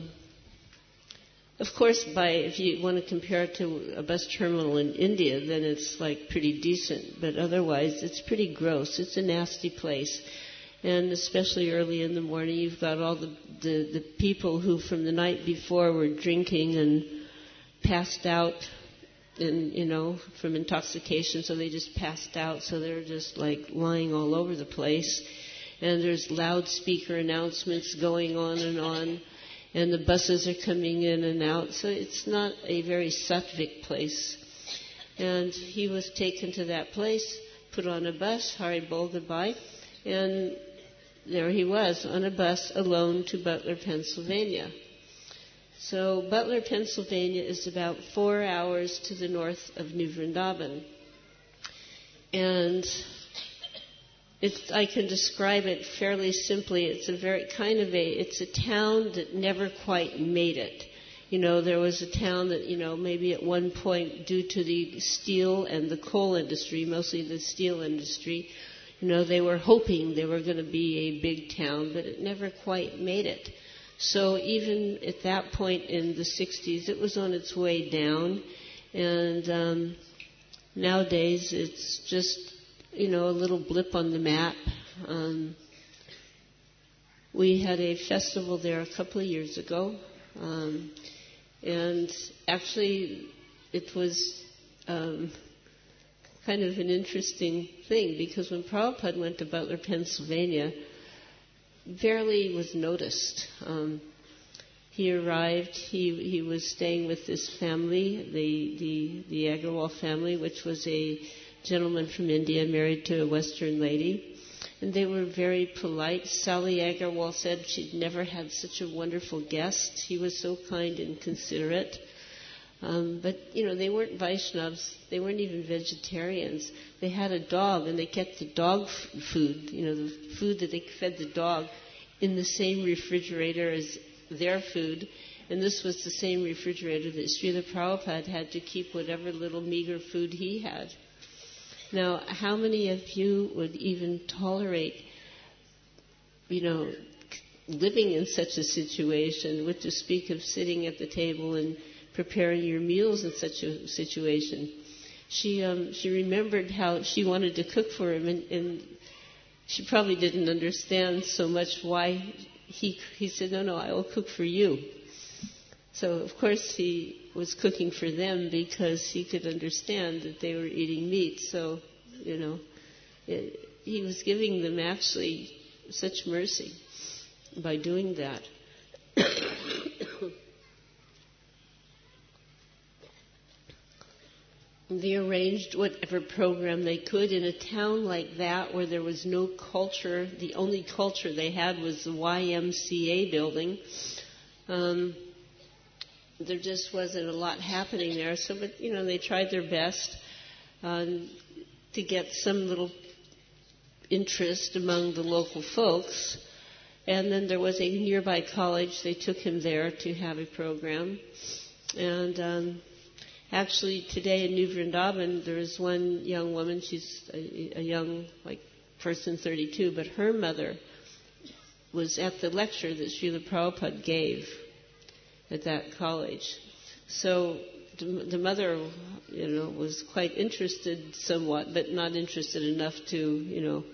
of course, if you want to compare it to a bus terminal in India, then it's like pretty decent. But otherwise, it's pretty gross. It's a nasty place. And especially early in the morning, you've got all the people who from the night before were drinking and passed out from intoxication, so they just passed out. So they're just like lying all over the place. And there's loudspeaker announcements going on, and the buses are coming in and out. So it's not a very sattvic place. And he was taken to that place, put on a bus, Hari Bol goodbye, and there he was on a bus alone to Butler, Pennsylvania. So Butler, Pennsylvania is about 4 hours to the north of New Vrindavan. And I can describe it fairly simply. It's it's a town that never quite made it. There was a town that, maybe at one point due to the steel and the coal industry, mostly the steel industry, they were hoping they were going to be a big town, but it never quite made it. So even at that point in the 60s, it was on its way down. And nowadays, it's just a little blip on the map. We had a festival there a couple of years ago, and actually it was kind of an interesting thing, because when Prabhupada went to Butler, Pennsylvania, barely was noticed. He arrived. He was staying with this family, the Agarwal family, which was a gentleman from India married to a Western lady. And they were very polite. Sally Agarwal said she'd never had such a wonderful guest. He was so kind and considerate. But, they weren't Vaishnavas. They weren't even vegetarians. They had a dog, and they kept the dog food, the food that they fed the dog, in the same refrigerator as their food. And this was the same refrigerator that Srila Prabhupada had to keep whatever little meager food he had. Now, how many of you would even tolerate, living in such a situation, what to speak of sitting at the table and preparing your meals in such a situation? She remembered how she wanted to cook for him, and she probably didn't understand so much why he said, no, I will cook for you. So, of course, he was cooking for them because he could understand that they were eating meat. So, he was giving them actually such mercy by doing that. They arranged whatever program they could in a town like that where there was no culture. The only culture they had was the YMCA building. There just wasn't a lot happening there. So, but they tried their best to get some little interest among the local folks. And then there was a nearby college. They took him there to have a program. And actually, today in New Vrindavan, there is one young woman. She's a young, person, 32, but her mother was at the lecture that Srila Prabhupada gave at that college. So the mother, was quite interested somewhat, but not interested enough to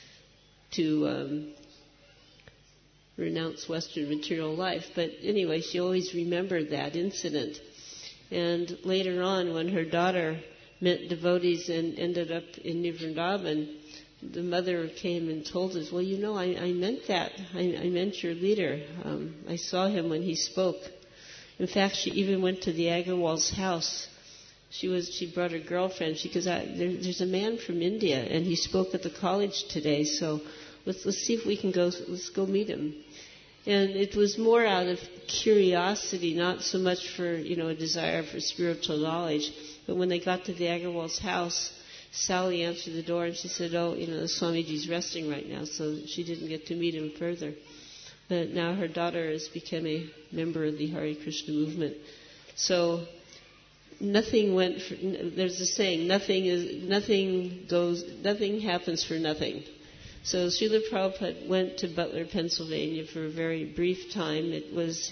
renounce Western material life. But anyway, she always remembered that incident. And later on, when her daughter met devotees and ended up in New Vrindavan, the mother came and told us, well, I meant that. I meant your leader. I saw him when he spoke. In fact, she even went to the Agarwal's house. She brought her girlfriend. She goes, there's a man from India, and he spoke at the college today, so let's see if we can go. Let's go meet him. And it was more out of curiosity, not so much for, a desire for spiritual knowledge. But when they got to the Agarwal's house, Sally answered the door and she said, the Swamiji's resting right now, so she didn't get to meet him further. But now her daughter has become a member of the Hare Krishna movement. So nothing there's a saying, nothing happens for nothing. So Srila Prabhupada went to Butler, Pennsylvania for a very brief time. It was,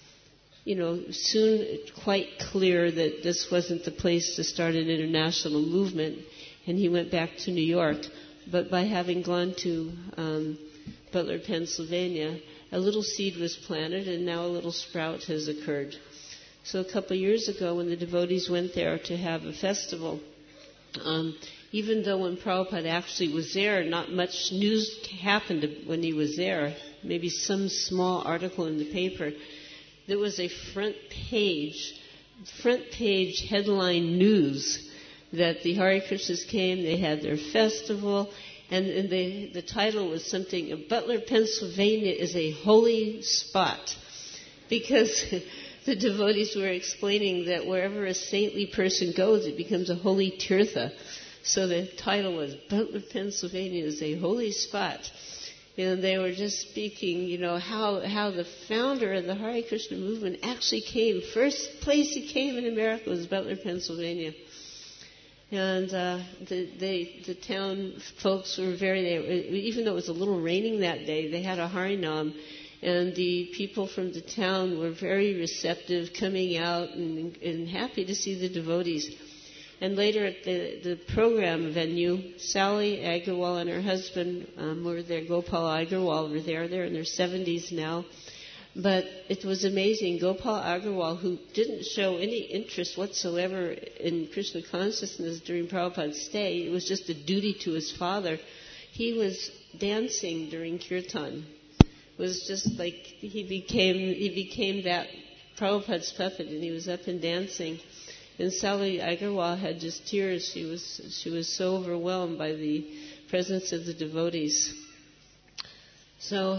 soon quite clear that this wasn't the place to start an international movement, and he went back to New York. But by having gone to Butler, Pennsylvania, a little seed was planted, and now a little sprout has occurred. So a couple of years ago, when the devotees went there to have a festival, even though when Prabhupada actually was there, not much news happened when he was there, maybe some small article in the paper, there was a front page headline news that the Hare Krishnas came, they had their festival, and the title was something, Butler, Pennsylvania is a holy spot, because the devotees were explaining that wherever a saintly person goes, it becomes a holy tirtha. So the title was Butler, Pennsylvania is a holy spot. And they were just speaking, how the founder of the Hare Krishna movement actually came. First place he came in America was Butler, Pennsylvania. And the town folks were even though it was a little raining that day, they had a Harinam. And the people from the town were very receptive, coming out and happy to see the devotees. And later at the program venue, Sally Agarwal and her husband were there. Gopal Agarwal were there. They're in their 70s now. But it was amazing. Gopal Agarwal, who didn't show any interest whatsoever in Krishna consciousness during Prabhupada's stay, it was just a duty to his father. He was dancing during kirtan was just like he became that Prabhupada's puppet, and he was up and dancing. And Sally Agarwal had just tears. She was so overwhelmed by the presence of the devotees. So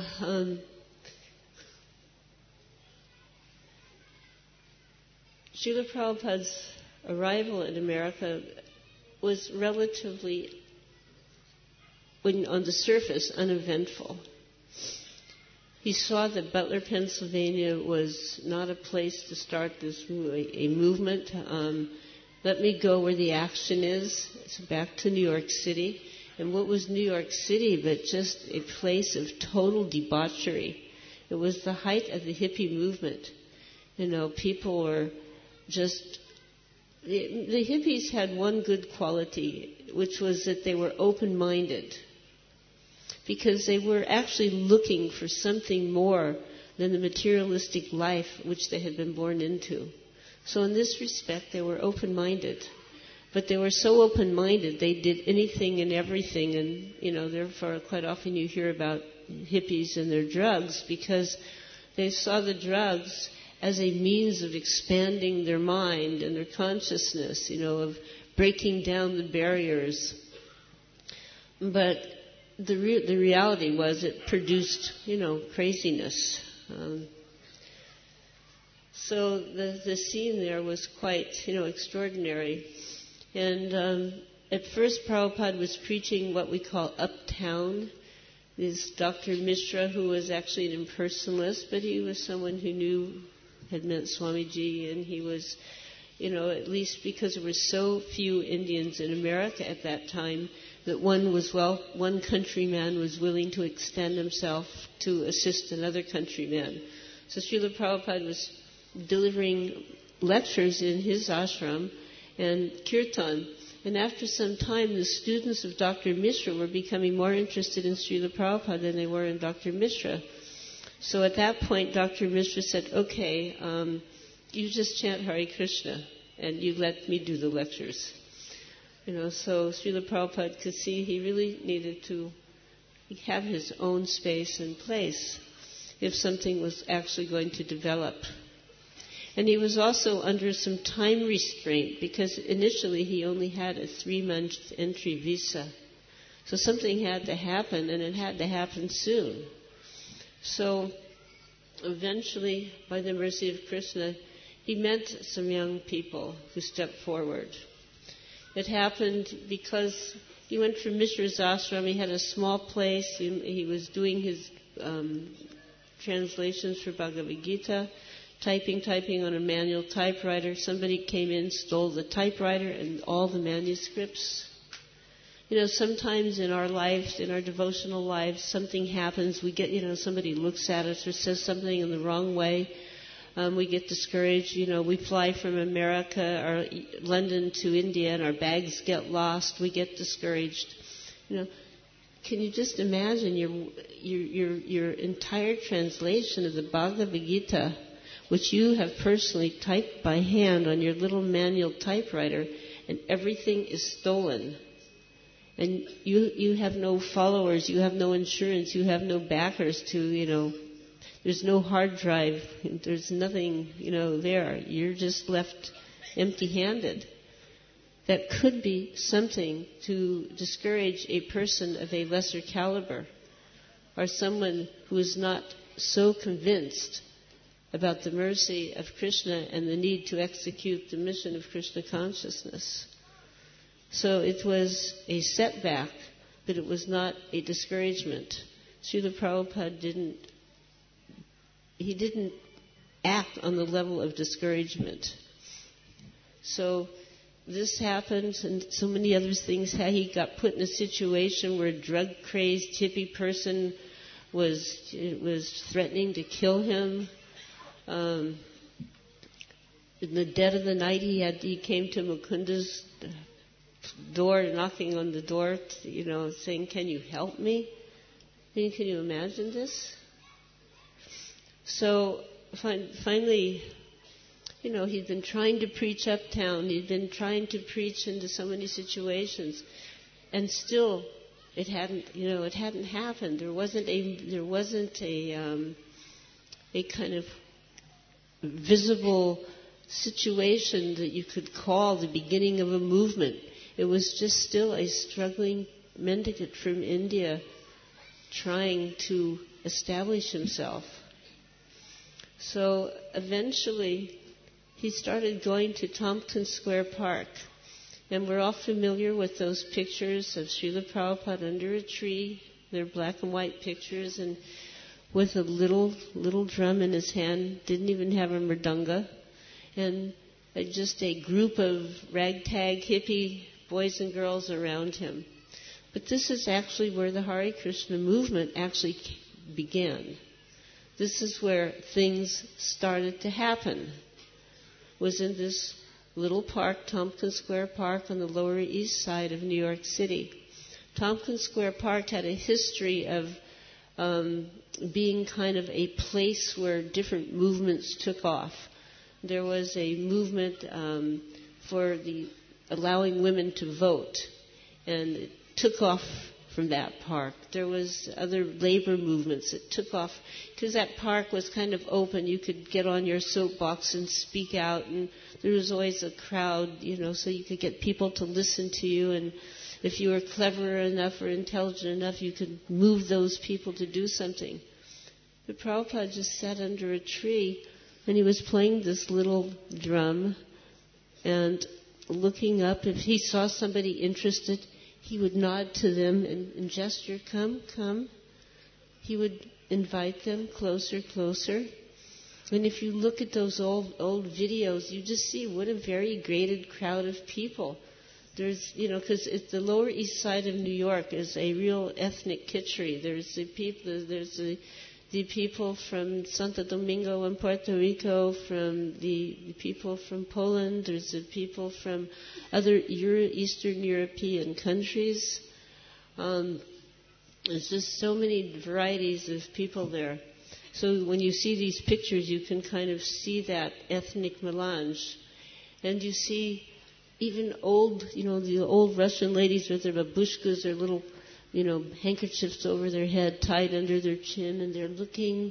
Srila Prabhupada's arrival in America was relatively, on the surface, uneventful. He saw that Butler, Pennsylvania was not a place to start a movement. Let me go where the action is. So back to New York City. And what was New York City but just a place of total debauchery? It was the height of the hippie movement. People were just... The hippies had one good quality, which was that they were open-minded, because they were actually looking for something more than the materialistic life which they had been born into. So in this respect, they were open-minded. But they were so open-minded, they did anything and everything, and, therefore quite often you hear about hippies and their drugs, because they saw the drugs as a means of expanding their mind and their consciousness, of breaking down the barriers. But the reality was it produced, craziness. So the scene there was quite, extraordinary. And at first Prabhupada was preaching what we call uptown. This Dr. Mishra, who was actually an impersonalist, but he was someone who had met Swamiji, and he was, at least because there were so few Indians in America at that time, that one countryman was willing to extend himself to assist another countryman. So Srila Prabhupada was delivering lectures in his ashram and kirtan. And after some time, the students of Dr. Mishra were becoming more interested in Srila Prabhupada than they were in Dr. Mishra. So at that point, Dr. Mishra said, okay, you just chant Hare Krishna, and you let me do the lectures. So Srila Prabhupada could see he really needed to have his own space and place if something was actually going to develop. And he was also under some time restraint, because initially he only had a 3-month entry visa. So something had to happen, and it had to happen soon. So eventually, by the mercy of Krishna, he met some young people who stepped forward. It happened because he went from Mishra's ashram. He had a small place. He was doing his translations for Bhagavad Gita, typing on a manual typewriter. Somebody came in, stole the typewriter and all the manuscripts. Sometimes in our lives, in our devotional lives, something happens. We get, somebody looks at us or says something in the wrong way. We get discouraged. We fly from America or London to India and our bags get lost. We get discouraged. Can you just imagine your entire translation of the Bhagavad Gita, which you have personally typed by hand on your little manual typewriter, and everything is stolen? And you have no followers, you have no insurance, you have no backers to, there's no hard drive, there's nothing, there. You're just left empty-handed. That could be something to discourage a person of a lesser caliber, or someone who is not so convinced about the mercy of Krishna and the need to execute the mission of Krishna consciousness. So it was a setback, but it was not a discouragement. Srila Prabhupada didn't act on the level of discouragement. So this happened, and so many other things. He got put in a situation where a drug-crazed hippie person was threatening to kill him. In the dead of the night, he came to Mukunda's door, knocking on the door, saying, "Can you help me?" Can you imagine this? So finally, he'd been trying to preach uptown. He'd been trying to preach into so many situations, and still it hadn't happened. There wasn't a kind of visible situation that you could call the beginning of a movement. It was just still a struggling mendicant from India trying to establish himself. So eventually he started going to Tompkins Square Park. And we're all familiar with those pictures of Srila Prabhupada under a tree. They're black and white pictures, and with a little drum in his hand, didn't even have a mridanga, and just a group of ragtag hippie boys and girls around him. But this is actually where the Hare Krishna movement actually began. This is where things started to happen. Was in this little park, Tompkins Square Park, on the Lower East Side of New York City. Tompkins Square Park had a history of being kind of a place where different movements took off. There was a movement for allowing women to vote, and it took off from that park. There was other labor movements that took off because that park was kind of open. You could get on your soapbox and speak out, and there was always a crowd, so you could get people to listen to you, and if you were clever enough or intelligent enough, you could move those people to do something. But Prabhupada just sat under a tree, and he was playing this little drum, and looking up. If he saw somebody interested, he would nod to them and gesture, come, come. He would invite them closer, closer. And if you look at those old videos, you just see what a variegated crowd of people. There's, because the Lower East Side of New York is a real ethnic kitchery. There's the people from Santo Domingo and Puerto Rico, from the people from Poland. There's the people from other Eastern European countries. There's just so many varieties of people there. So when you see these pictures, you can kind of see that ethnic melange. And you see even old, the old Russian ladies with their babushkas, their little, handkerchiefs over their head, tied under their chin, and they're looking,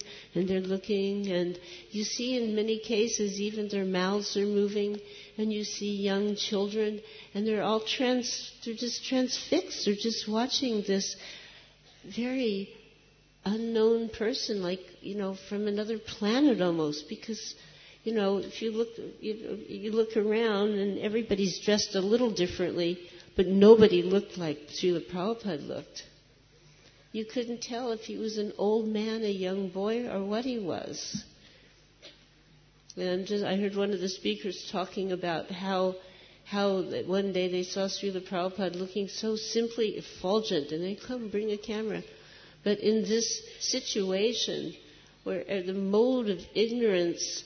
and you see in many cases even their mouths are moving, and you see young children, and they're just transfixed. They're just watching this very unknown person, like, from another planet almost, because, if you look around and everybody's dressed a little differently, but nobody looked like Srila Prabhupada looked. You couldn't tell if he was an old man, a young boy, or what he was. And I heard one of the speakers talking about how one day they saw Srila Prabhupada looking so simply effulgent, and they come bring a camera. But in this situation where the mode of ignorance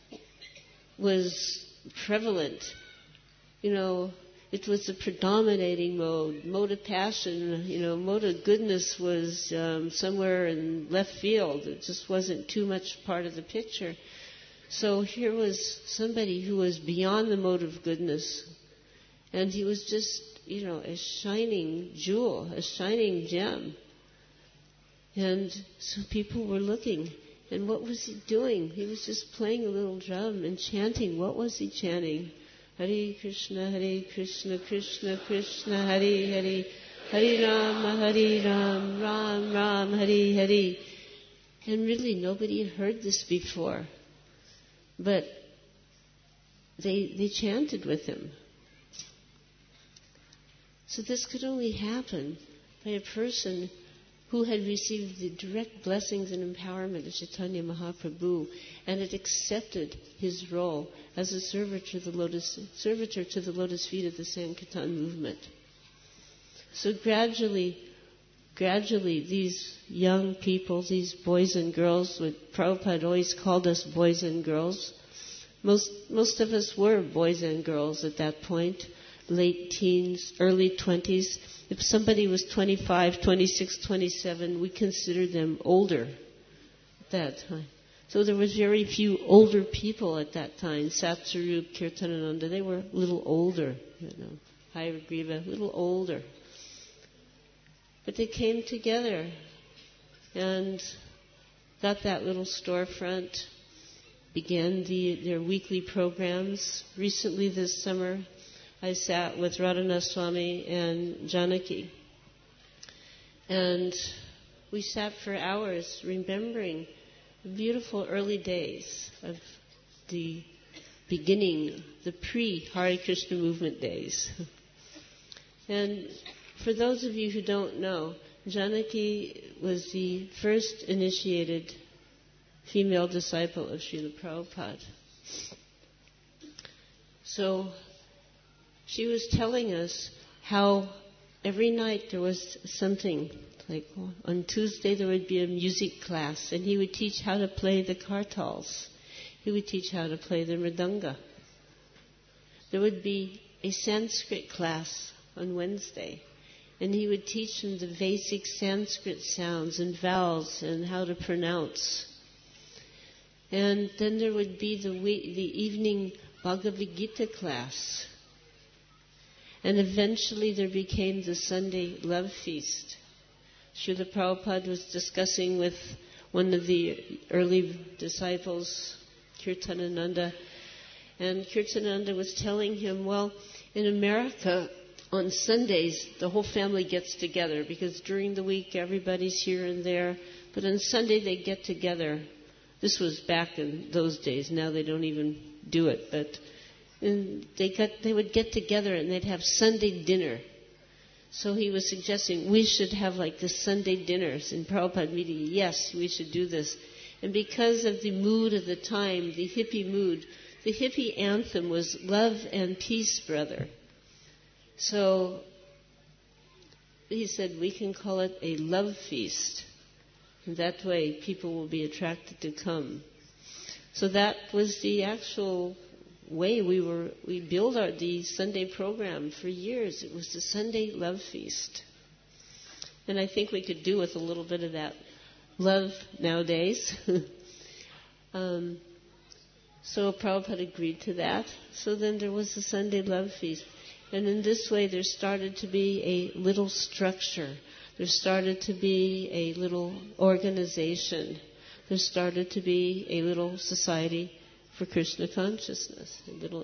was prevalent, it was the predominating mode of passion, mode of goodness was somewhere in left field. It just wasn't too much part of the picture. So here was somebody who was beyond the mode of goodness, and he was just, a shining jewel, a shining gem. And so people were looking. And what was he doing? He was just playing a little drum and chanting. What was he chanting? Hare Krishna, Krishna Krishna, Hare Hare, Hare Ram, Ram Ram, Hare Hare. And really nobody had heard this before. But they chanted with him. So this could only happen by a person who had received the direct blessings and empowerment of Chaitanya Mahaprabhu and had accepted his role as a servitor to the lotus feet of the Sankirtan movement. So gradually, these young people, these boys and girls, what Prabhupada always called us boys and girls, most of us were boys and girls at that point, late teens, early 20s. If somebody was 25, 26, 27, we considered them older at that time. So there was very few older people at that time. Satsarup, Kirtanananda, they were a little older, Hayagriva, a little older. But they came together and got that little storefront, began their weekly programs. Recently this summer, I sat with Radhanath Swami and Janaki. And we sat for hours remembering the beautiful early days of the beginning, the pre-Hare Krishna movement days. And for those of you who don't know, Janaki was the first initiated female disciple of Srila Prabhupada. So she was telling us how every night there was something, like on Tuesday there would be a music class, and he would teach how to play the kartals. He would teach how to play the mridanga. There would be a Sanskrit class on Wednesday, and he would teach them the basic Sanskrit sounds and vowels and how to pronounce. And then there would be the evening Bhagavad Gita class. And eventually there became the Sunday love feast. Srila Prabhupada was discussing with one of the early disciples, Kirtanananda, and Kirtanananda was telling him, well, in America, on Sundays, the whole family gets together because during the week everybody's here and there, but on Sunday they get together. This was back in those days. Now they don't even do it, but they would get together and they'd have Sunday dinner. So he was suggesting we should have like the Sunday dinners in Prabhupada meeting. Yes, we should do this. And because of the mood of the time, the hippie mood, the hippie anthem was Love and Peace, Brother. So he said we can call it a love feast. And that way people will be attracted to come. So that was the actual way we built the Sunday program for years. It was the Sunday love feast. And I think we could do with a little bit of that love nowadays. So Prabhupada agreed to that. So then there was the Sunday love feast. And in this way there started to be a little structure. There started to be a little organization. There started to be a little society for Krishna consciousness.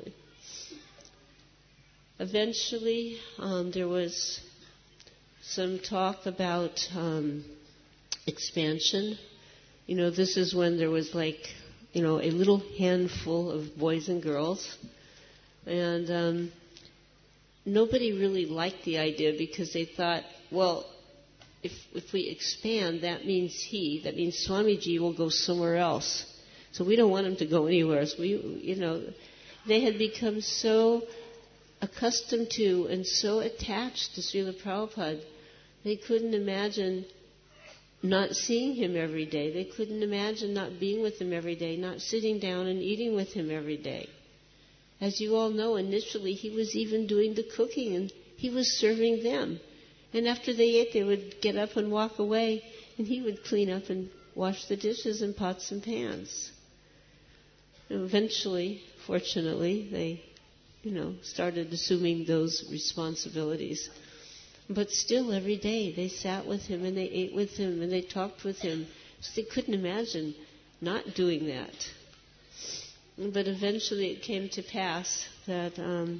Eventually, there was some talk about expansion. This is when there was a little handful of boys and girls. And nobody really liked the idea because they thought, well, if we expand, that means Swamiji will go somewhere else. So we don't want him to go anywhere. So they had become so accustomed to and so attached to Srila Prabhupada, they couldn't imagine not seeing him every day. They couldn't imagine not being with him every day, not sitting down and eating with him every day. As you all know, initially he was even doing the cooking and he was serving them. And after they ate, they would get up and walk away, and he would clean up and wash the dishes and pots and pans. And eventually, fortunately, they, started assuming those responsibilities. But still, every day, they sat with him, and they ate with him, and they talked with him. So they couldn't imagine not doing that. But eventually it came to pass that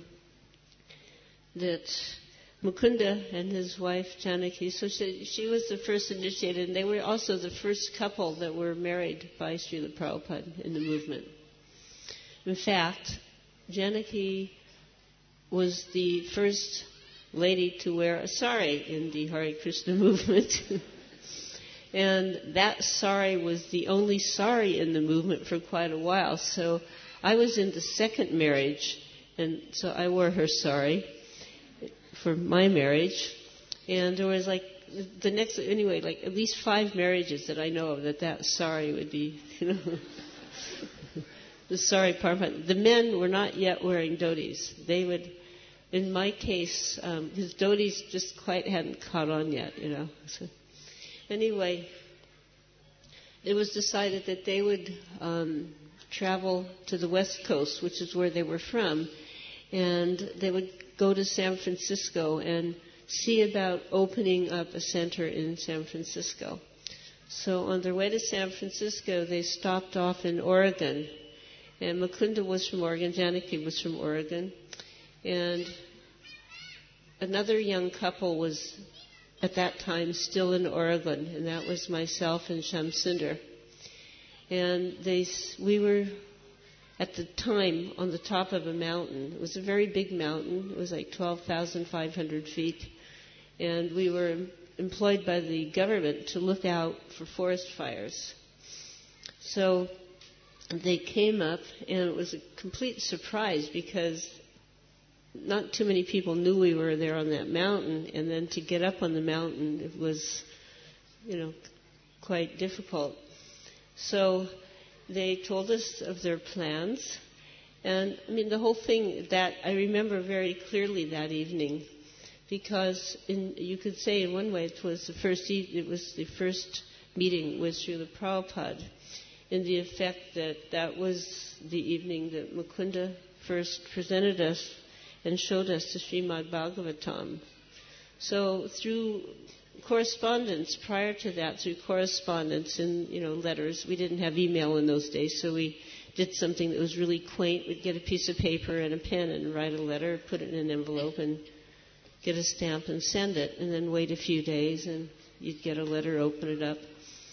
Mukunda and his wife Janaki, so she was the first initiated, and they were also the first couple that were married by Srila Prabhupada in the movement. In fact, Janaki was the first lady to wear a sari in the Hare Krishna movement. And that sari was the only sari in the movement for quite a while. So I was in the second marriage, and so I wore her sari for my marriage. And there was at least 5 marriages that I know of that sari would be, the sari part. The men were not yet wearing dhotis. They would, in my case, his dhotis just quite hadn't caught on yet, So, anyway, it was decided that they would travel to the West Coast, which is where they were from, and they would go to San Francisco and see about opening up a center in San Francisco. So on their way to San Francisco, they stopped off in Oregon. And Mukunda was from Oregon, Janaki was from Oregon. And another young couple was at that time still in Oregon, and that was myself and Shamsunder. And we were at the time on the top of a mountain. It was a very big mountain. It was like 12,500 feet. And we were employed by the government to look out for forest fires. So they came up, and it was a complete surprise because not too many people knew we were there on that mountain, and then to get up on the mountain, it was, quite difficult. So they told us of their plans, and the whole thing that I remember very clearly that evening, because you could say in one way it was the first meeting with Srila Prabhupada, in the effect that was the evening that Mukunda first presented us and showed us the Srimad Bhagavatam. So through correspondence, prior to that, through correspondence and, letters, we didn't have email in those days, so we did something that was really quaint. We'd get a piece of paper and a pen and write a letter, put it in an envelope and get a stamp and send it, and then wait a few days and you'd get a letter, open it up.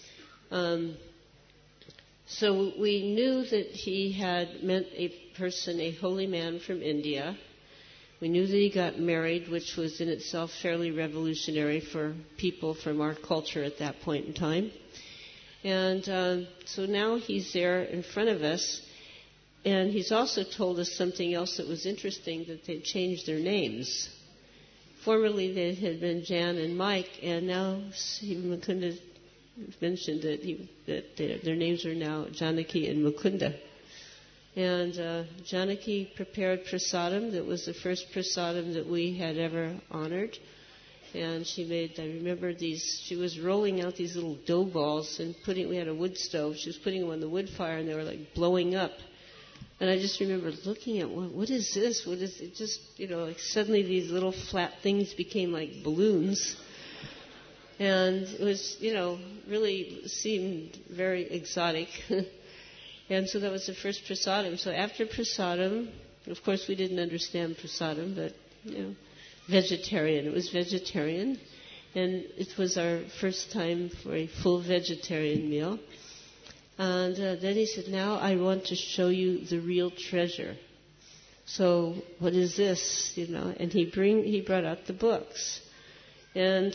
So we knew that he had met a person, a holy man from India. We knew that he got married, which was in itself fairly revolutionary for people from our culture at that point in time. And so now he's there in front of us, and he's also told us something else that was interesting, that they'd changed their names. Formerly they had been Jan and Mike, and now Mukunda mentioned that their names are now Janaki and Mukunda. And Janaki prepared prasadam. That was the first prasadam that we had ever honored. And I remember she was rolling out these little dough balls and we had a wood stove. She was putting them on the wood fire, and they were like blowing up. And I just remember looking at what is this? What is it? Just, like suddenly these little flat things became like balloons. And it was, really seemed very exotic. And so that was the first prasadam. So after prasadam, of course we didn't understand prasadam, but, vegetarian. It was vegetarian. And it was our first time for a full vegetarian meal. And then he said, now I want to show you the real treasure. So what is this, And he brought out the books. And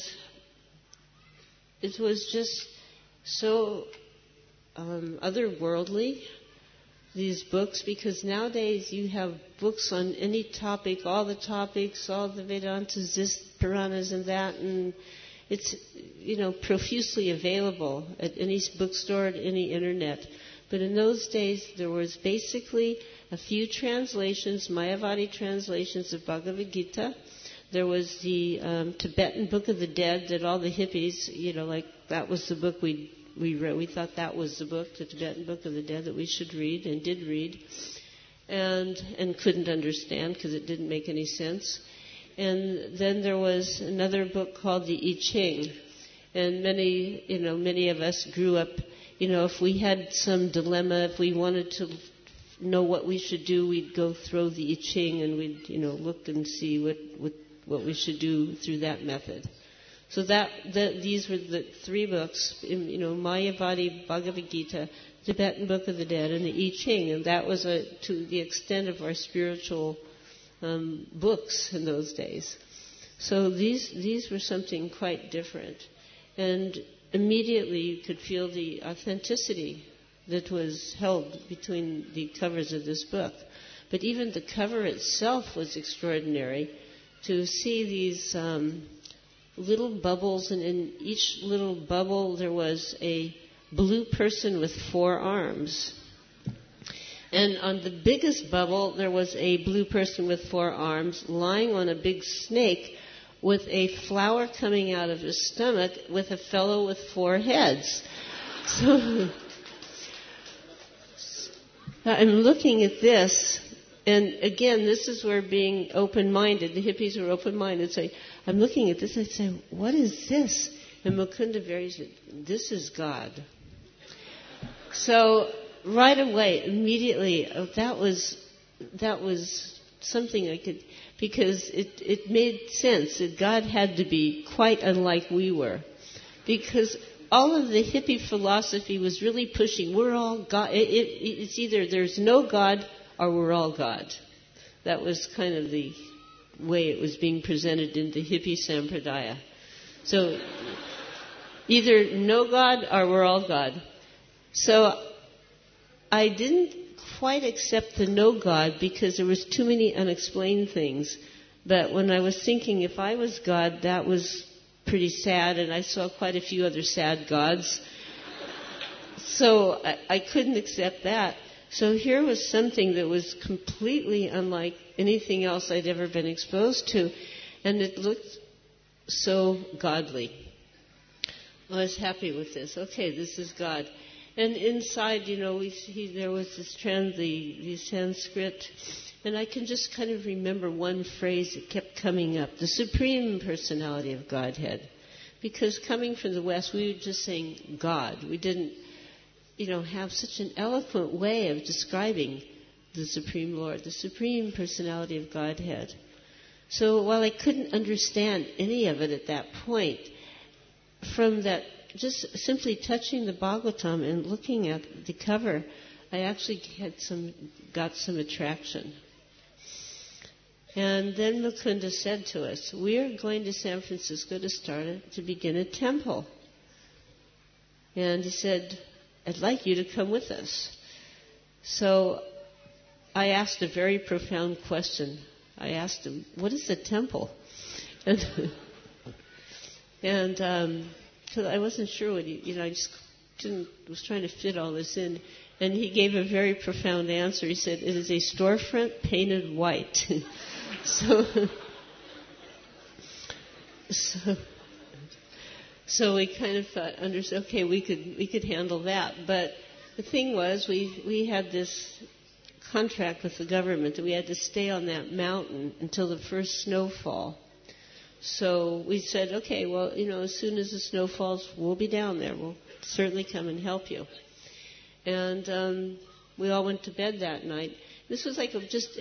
it was just so otherworldly, these books, because nowadays you have books on any topic, all the topics, all the Vedantas, this, Puranas and that, and it's, profusely available at any bookstore, at any internet. But in those days, there was basically a few translations, Mayavadi translations of Bhagavad Gita. There was the Tibetan Book of the Dead that all the hippies, that was the book we read. We thought that was the book, the Tibetan Book of the Dead, that we should read, and did read, and couldn't understand because it didn't make any sense. And then there was another book called the I Ching, and many of us grew up. If we had some dilemma, if we wanted to know what we should do, we'd go throw the I Ching, and we'd look and see what we should do through that method. So these were the three books, Mayavadi, Bhagavad Gita, Tibetan Book of the Dead, and the I Ching, and that was to the extent of our spiritual books in those days. So these were something quite different, and immediately you could feel the authenticity that was held between the covers of this book. But even the cover itself was extraordinary, to see these little bubbles, and in each little bubble there was a blue person with 4 arms. And on the biggest bubble there was a blue person with 4 arms lying on a big snake with a flower coming out of his stomach with a fellow with 4 heads. So I'm looking at this, and again, this is where being open-minded, the hippies were open-minded, say, I'm looking at this, I say, what is this? And Mukunda Berry said, this is God. So right away, immediately, that was something I could, because it made sense that God had to be quite unlike we were. Because all of the hippie philosophy was really pushing, we're all God. It's either there's no God or we're all God. That was kind of the way it was being presented in the hippie sampradaya. So either no God or we're all God. So I didn't quite accept the no God because there was too many unexplained things. But when I was thinking if I was God, that was pretty sad, and I saw quite a few other sad gods. So I couldn't accept that. So here was something that was completely unlike anything else I'd ever been exposed to, and it looked so godly. I was happy with this. Okay, this is God. And inside, there was this the Sanskrit, and I can just kind of remember one phrase that kept coming up, the Supreme Personality of Godhead. Because coming from the West, we were just saying God. We didn't, have such an eloquent way of describing the Supreme Lord, the Supreme Personality of Godhead. So while I couldn't understand any of it at that point, from that, just simply touching the Bhagavatam and looking at the cover, I actually got some attraction. And then Mukunda said to us, we are going to San Francisco to begin a temple. And he said, I'd like you to come with us. So I asked a very profound question. I asked him, what is a temple? And because I wasn't sure what I just was trying to fit all this in. And he gave a very profound answer. He said, it is a storefront painted white. So we kind of thought, okay, we could handle that. But the thing was, we had this contract with the government that we had to stay on that mountain until the first snowfall. So we said, okay, well, as soon as the snow falls, we'll be down there. We'll certainly come and help you. And we all went to bed that night. This was like just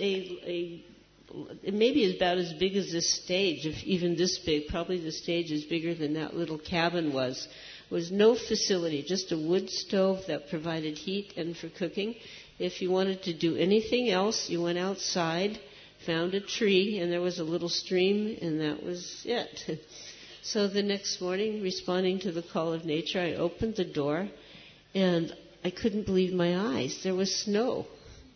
it maybe about as big as this stage, if even this big. Probably the stage is bigger than that little cabin was. There was no facility, just a wood stove that provided heat and for cooking. If you wanted to do anything else, you went outside, found a tree, and there was a little stream, and that was it. So the next morning, responding to the call of nature, I opened the door, and I couldn't believe my eyes. There was snow.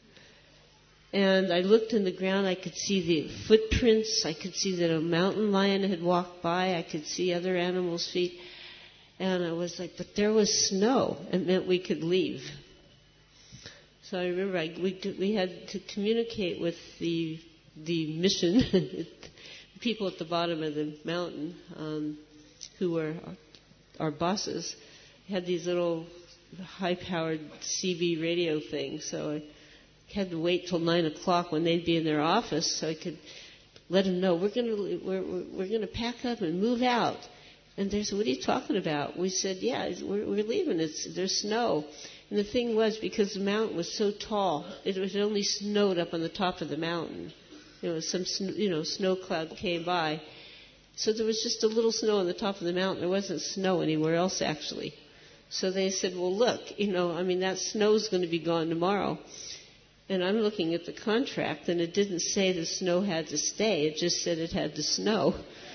And I looked in the ground. I could see the footprints. I could see that a mountain lion had walked by. I could see other animals' feet. And I was like, but there was snow. It meant we could leave. So I remember we had to communicate with the mission, people at the bottom of the mountain, who were our bosses, had these little high-powered CB radio things. So I had to wait till 9 o'clock when they'd be in their office so I could let them know we're going to pack up and move out. And they said, "What are you talking about?" We said, "Yeah, we're leaving. There's snow." And the thing was, because the mountain was so tall, it only snowed up on the top of the mountain. Some snow cloud came by, so there was just a little snow on the top of the mountain. There wasn't snow anywhere else actually. So they said, "Well, look, that snow's going to be gone tomorrow." And I'm looking at the contract, and it didn't say the snow had to stay. It just said it had to snow.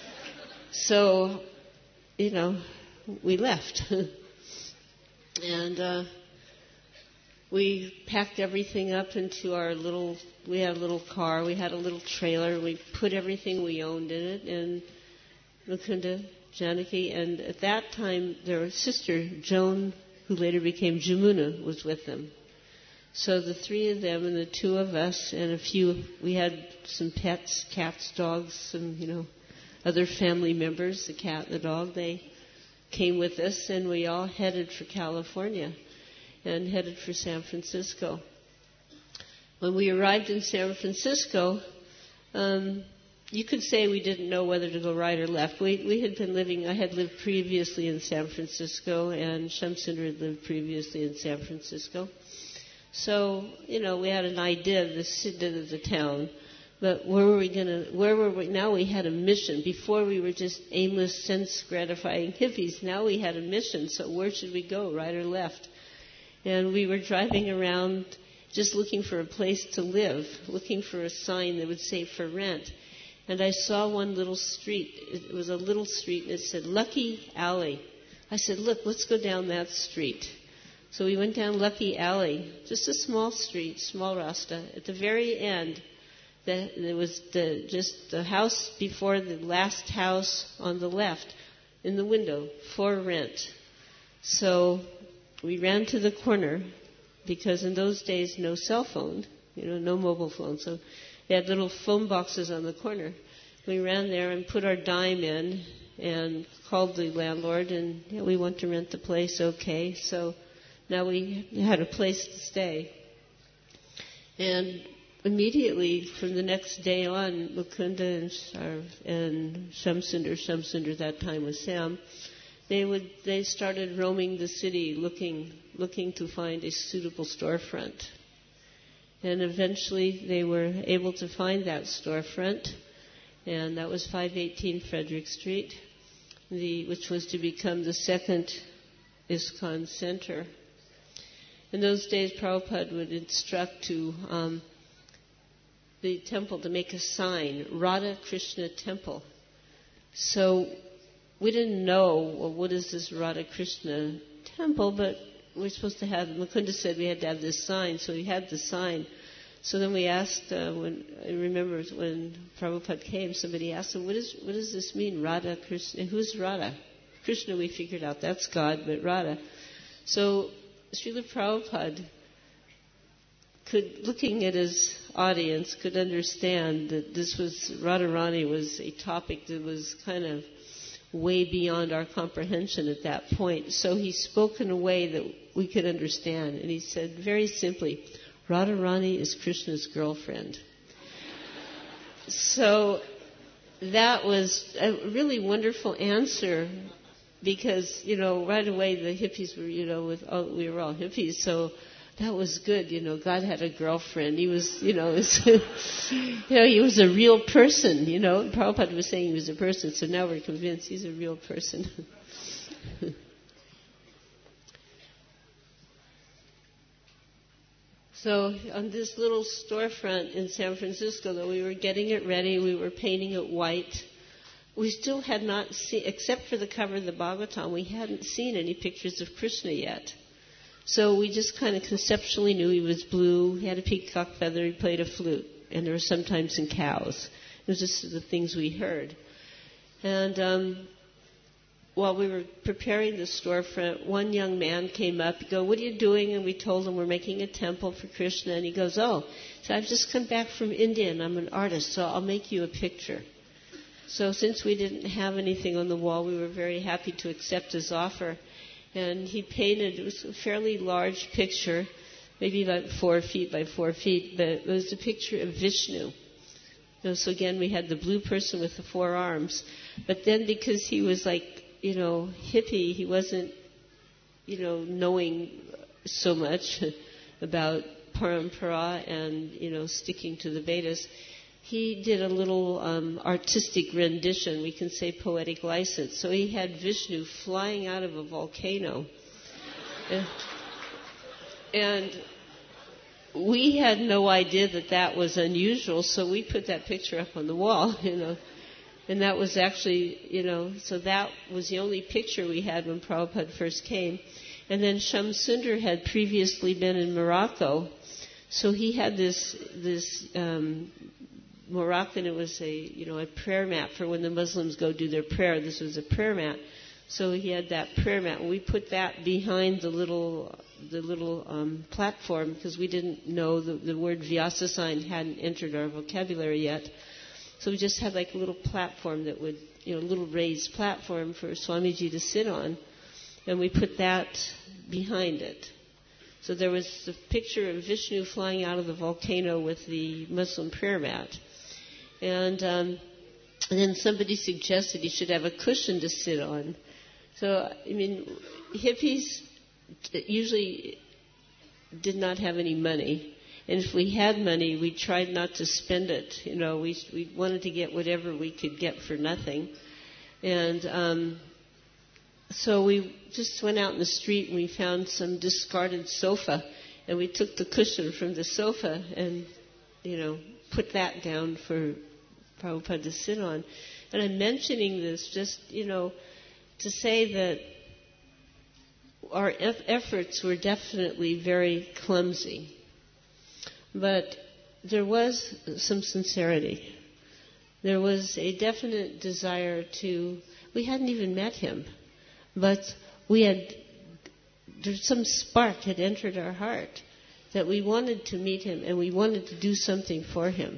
So, we left. And we packed everything up into we had a little car, we had a little trailer, we put everything we owned in it, and Mukunda, Janaki, and at that time their sister, Joan, who later became Jamuna, was with them. So the three of them and the two of us and we had some pets, cats, dogs, some, other family members, the cat and the dog, they came with us, and we all headed for California and headed for San Francisco. When we arrived in San Francisco, you could say we didn't know whether to go right or left. We had been living, I had lived previously in San Francisco, and Shamsundar had lived previously in San Francisco. So, we had an idea of the town. But now we had a mission. Before we were just aimless, sense-gratifying hippies. Now we had a mission. So where should we go, right or left? And we were driving around just looking for a place to live, looking for a sign that would say for rent. And I saw one little street. It was a little street, and it said Lucky Alley. I said, look, let's go down that street. So we went down Lucky Alley, just a small street, small rasta. At the very end, there was just the house before the last house on the left in the window, for rent. So we ran to the corner, because in those days, no cell phone, no mobile phone. So they had little phone boxes on the corner. We ran there and put our dime in and called the landlord, and we want to rent the place, okay. So now we had a place to stay. And immediately, from the next day on, Mukunda and Shamsundar that time was Sam, they started roaming the city looking to find a suitable storefront. And eventually they were able to find that storefront, and that was 518 Frederick Street, which was to become the second ISKCON center. In those days, Prabhupada would instruct the temple to make a sign, Radha Krishna Temple. So we didn't know, well, what is this Radha Krishna Temple, but we're supposed to have, Mukunda said we had to have this sign, so we had the sign. So then we asked, I remember when Prabhupada came, somebody asked him, what does this mean, Radha Krishna? Who's Radha? Krishna we figured out, that's God, but Radha. So Srila Prabhupada, looking at his audience, could understand that Radharani was a topic that was kind of way beyond our comprehension at that point. So he spoke in a way that we could understand. And he said very simply, Radharani is Krishna's girlfriend. So that was a really wonderful answer, because, right away the hippies were, we were all hippies, so that was good. God had a girlfriend. He was, he was a real person, Prabhupada was saying he was a person, so now we're convinced he's a real person. So on this little storefront in San Francisco, though, we were getting it ready, we were painting it white. We still had not seen, except for the cover of the Bhagavatam, we hadn't seen any pictures of Krishna yet. So we just kind of conceptually knew he was blue, he had a peacock feather, he played a flute, and there were sometimes some cows. It was just the things we heard. And while we were preparing the storefront, one young man came up. He goes, what are you doing? And we told him we're making a temple for Krishna. And he goes, so I've just come back from India, and I'm an artist, so I'll make you a picture. So since we didn't have anything on the wall, we were very happy to accept his offer. And he painted, it was a fairly large picture, maybe about 4 feet by 4 feet, but it was a picture of Vishnu. So again, we had the blue person with the 4 arms. But then because he was like, hippie, he wasn't, knowing so much about parampara and, sticking to the Vedas. He did a little artistic rendition, we can say poetic license. So he had Vishnu flying out of a volcano. And we had no idea that was unusual, so we put that picture up on the wall, And that was actually, so that was the only picture we had when Prabhupada first came. And then Shamsundar had previously been in Morocco, so he had this Moroccan, it was a prayer mat for when the Muslims go do their prayer. This was a prayer mat. So he had that prayer mat. And we put that behind the little platform, because we didn't know the word Vyasa sign hadn't entered our vocabulary yet. So we just had like a little platform that would, a little raised platform for Swamiji to sit on. And we put that behind it. So there was the picture of Vishnu flying out of the volcano with the Muslim prayer mat. And And then somebody suggested he should have a cushion to sit on. So, I mean, hippies usually did not have any money. And if we had money, we tried not to spend it. You know, we wanted to get whatever we could get for nothing. And so we just went out in the street and we found some discarded sofa. And we took the cushion from the sofa and, you know, put that down for Prabhupada to sit on. And I'm mentioning this just, you know, to say that our efforts were definitely very clumsy. But there was some sincerity. There was a definite desire to, we hadn't even met him, but there's some spark had entered our heart that we wanted to meet him and we wanted to do something for him.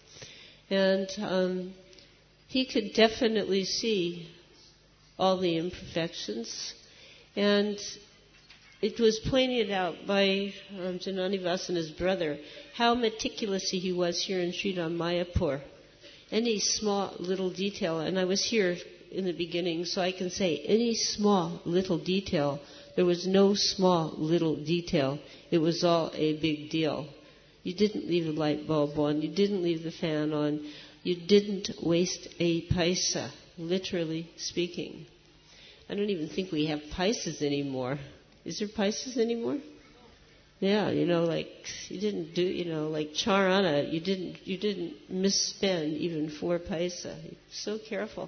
And he could definitely see all the imperfections. And it was pointed out by Janani Vasana's brother how meticulous he was here in Sridham Mayapur. Any small little detail, and I was here in the beginning, so I can say any small little detail. There was no small little detail. It was all a big deal. You didn't leave a light bulb on. You didn't leave the fan on. You didn't waste a paisa, literally speaking. I don't even think we have paisas anymore. Is there paisas anymore? Yeah, you know, like you didn't do, you know, like charana, you didn't misspend even 4 paisa. You're so careful.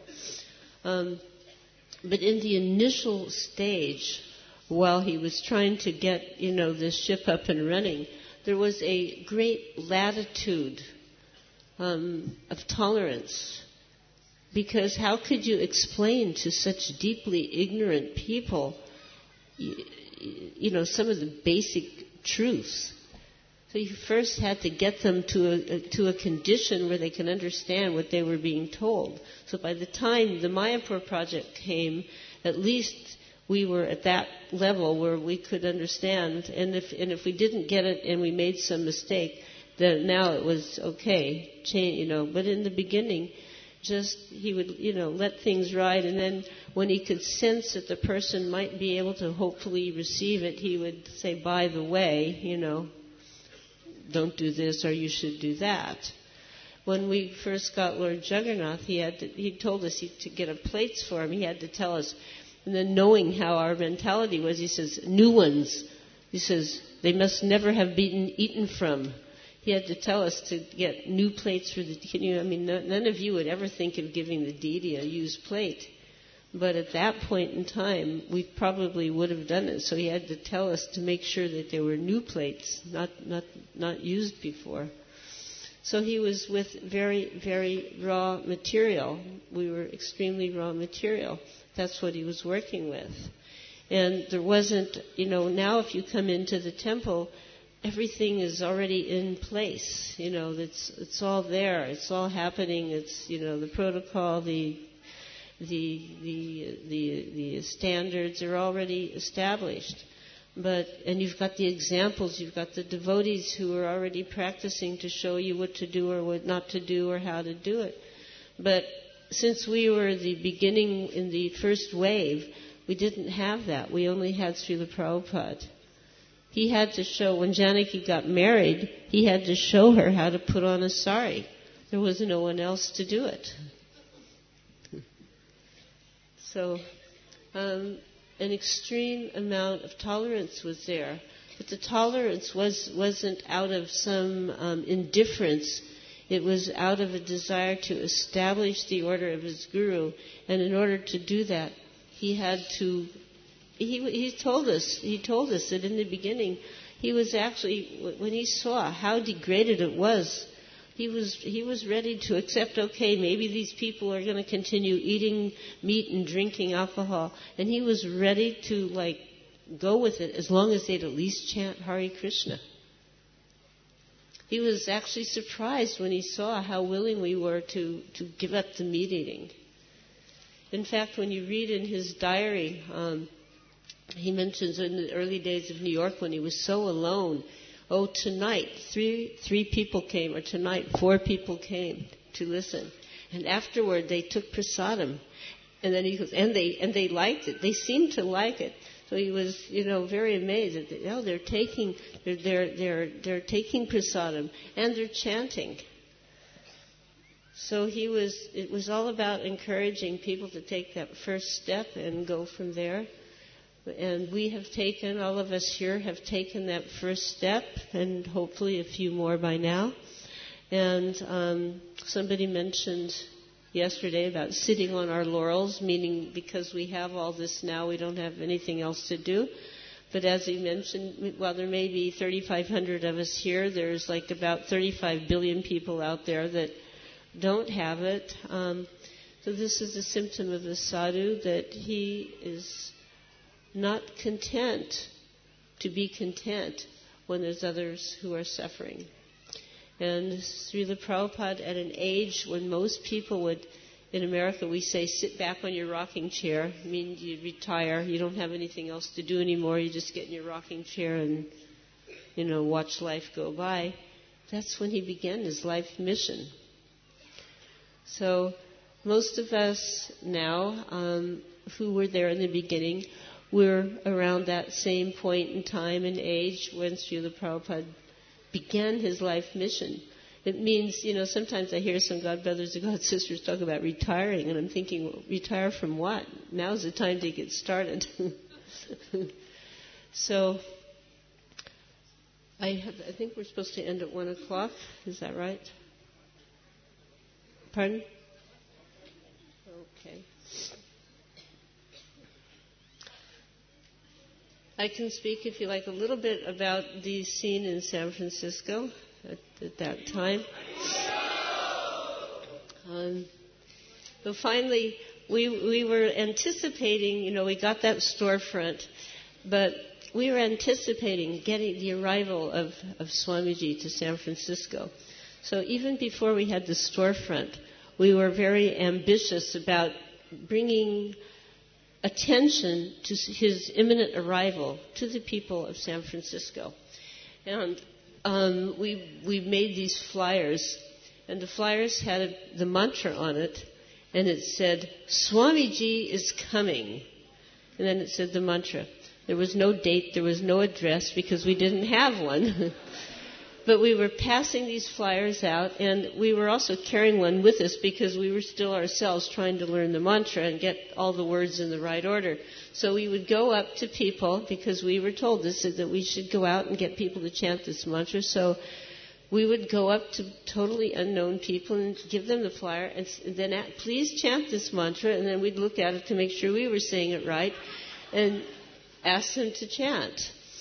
But in the initial stage, while he was trying to get, you know, this ship up and running, there was a great latitude of tolerance. Because how could you explain to such deeply ignorant people, you know, some of the basic truths? So you first had to get them to a condition where they can understand what they were being told. So by the time the Mayapur project came, at least we were at that level where we could understand. And if we didn't get it and we made some mistake, then now it was okay, you know. But in the beginning, just he would, you know, let things ride, and then when he could sense that the person might be able to hopefully receive it, he would say, by the way, you know, don't do this or you should do that. When we first got Lord Jagannath, he told us to get a plates for him. He had to tell us, and then knowing how our mentality was, he says, new ones. He says, they must never have been eaten from. He had to tell us to get new plates for the... I mean, none of you would ever think of giving the deity a used plate. But at that point in time, we probably would have done it. So he had to tell us to make sure that there were new plates, not used before. So he was with very, very raw material. We were extremely raw material. That's what he was working with. And there wasn't, you know, now if you come into the temple, everything is already in place. You know, it's all there. It's all happening. It's, you know, the protocol, the standards are already established. And you've got the examples. You've got the devotees who are already practicing to show you what to do or what not to do or how to do it. But since we were the beginning in the first wave, we didn't have that. We only had Srila Prabhupada. He had to show, when Janaki got married, he had to show her how to put on a sari. There was no one else to do it. So, an extreme amount of tolerance was there. But the tolerance wasn't out of some indifference. It was out of a desire to establish the order of his guru. And in order to do that, he had to... He told us that in the beginning, he was actually, when he saw how degraded it was, he was ready to accept, okay, maybe these people are going to continue eating meat and drinking alcohol, and he was ready to go with it as long as they'd at least chant Hare Krishna. He was actually surprised when he saw how willing we were to give up the meat eating. In fact, when you read in his diary, he mentions in the early days of New York when he was so alone, tonight 3 people came, or tonight 4 people came to listen. And afterward, they took prasadam. And then he goes, and they liked it. They seemed to like it. So he was, very amazed that they're taking prasadam and they're chanting. So it was all about encouraging people to take that first step and go from there. And all of us here have taken that first step, and hopefully a few more by now. And somebody mentioned yesterday about sitting on our laurels, meaning because we have all this now, we don't have anything else to do. But as he mentioned, while there may be 3,500 of us here, there's like about 35 billion people out there that don't have it. So this is a symptom of the sadhu, that he is not content to be content when there's others who are suffering. And Srila Prabhupada, at an age when most people would, in America we say, sit back on your rocking chair, I mean you retire, you don't have anything else to do anymore, you just get in your rocking chair and, watch life go by. That's when he began his life mission. So most of us now, who were there in the beginning, we're around that same point in time and age when Srila Prabhupada began his life mission. It means, sometimes I hear some God brothers and God sisters talk about retiring, and I'm thinking, well, retire from what? Now's the time to get started. So, I think we're supposed to end at 1 o'clock. Is that right? Pardon? Okay. I can speak, if you like, a little bit about the scene in San Francisco at that time. So finally, we were anticipating, we got that storefront, but we were anticipating getting the arrival of Swamiji to San Francisco. So even before we had the storefront, we were very ambitious about bringing attention to his imminent arrival to the people of San Francisco. And we made these flyers, and the flyers had the mantra on it, and it said, Swamiji is coming. And then it said the mantra. There was no date, there was no address, because we didn't have one. But we were passing these flyers out, and we were also carrying one with us because we were still ourselves trying to learn the mantra and get all the words in the right order. So we would go up to people, because we were told this, that we should go out and get people to chant this mantra. So we would go up to totally unknown people and give them the flyer, and then please chant this mantra, and then we'd look at it to make sure we were saying it right, and ask them to chant.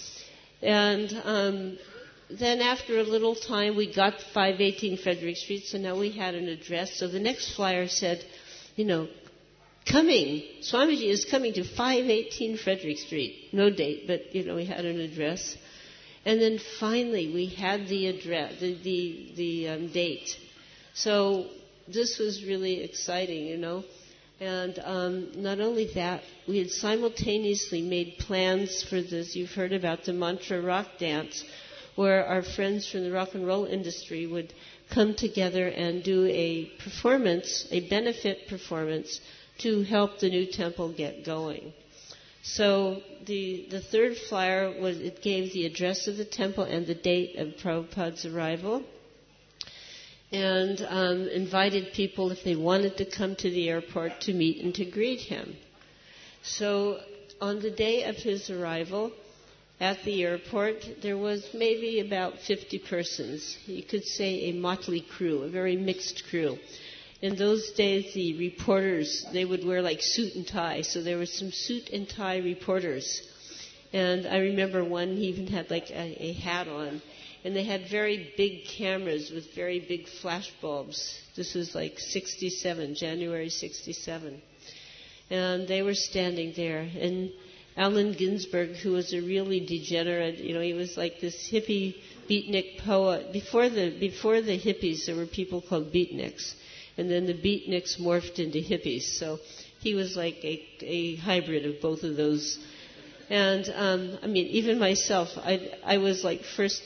And then after a little time, we got 518 Frederick Street, so now we had an address. So the next flyer said, coming, Swamiji is coming to 518 Frederick Street. No date, but, we had an address. And then finally, we had the address, the date. So this was really exciting, And not only that, we had simultaneously made plans for this. You've heard about the Mantra Rock Dance, where our friends from the rock and roll industry would come together and do a performance, a benefit performance, to help the new temple get going. So the third flyer it gave the address of the temple and the date of Prabhupada's arrival, and invited people, if they wanted to come to the airport, to meet and to greet him. So on the day of his arrival, at the airport, there was maybe about 50 persons. You could say a motley crew, a very mixed crew. In those days, the reporters, they would wear like suit and tie. So there were some suit and tie reporters. And I remember one, he even had like a hat on. And they had very big cameras with very big flash bulbs. This was like January 67. And they were standing there. And Allen Ginsberg, who was a really degenerate, he was like this hippie beatnik poet. Before the hippies, there were people called beatniks. And then the beatniks morphed into hippies. So he was like a hybrid of both of those. And, even myself, I was like first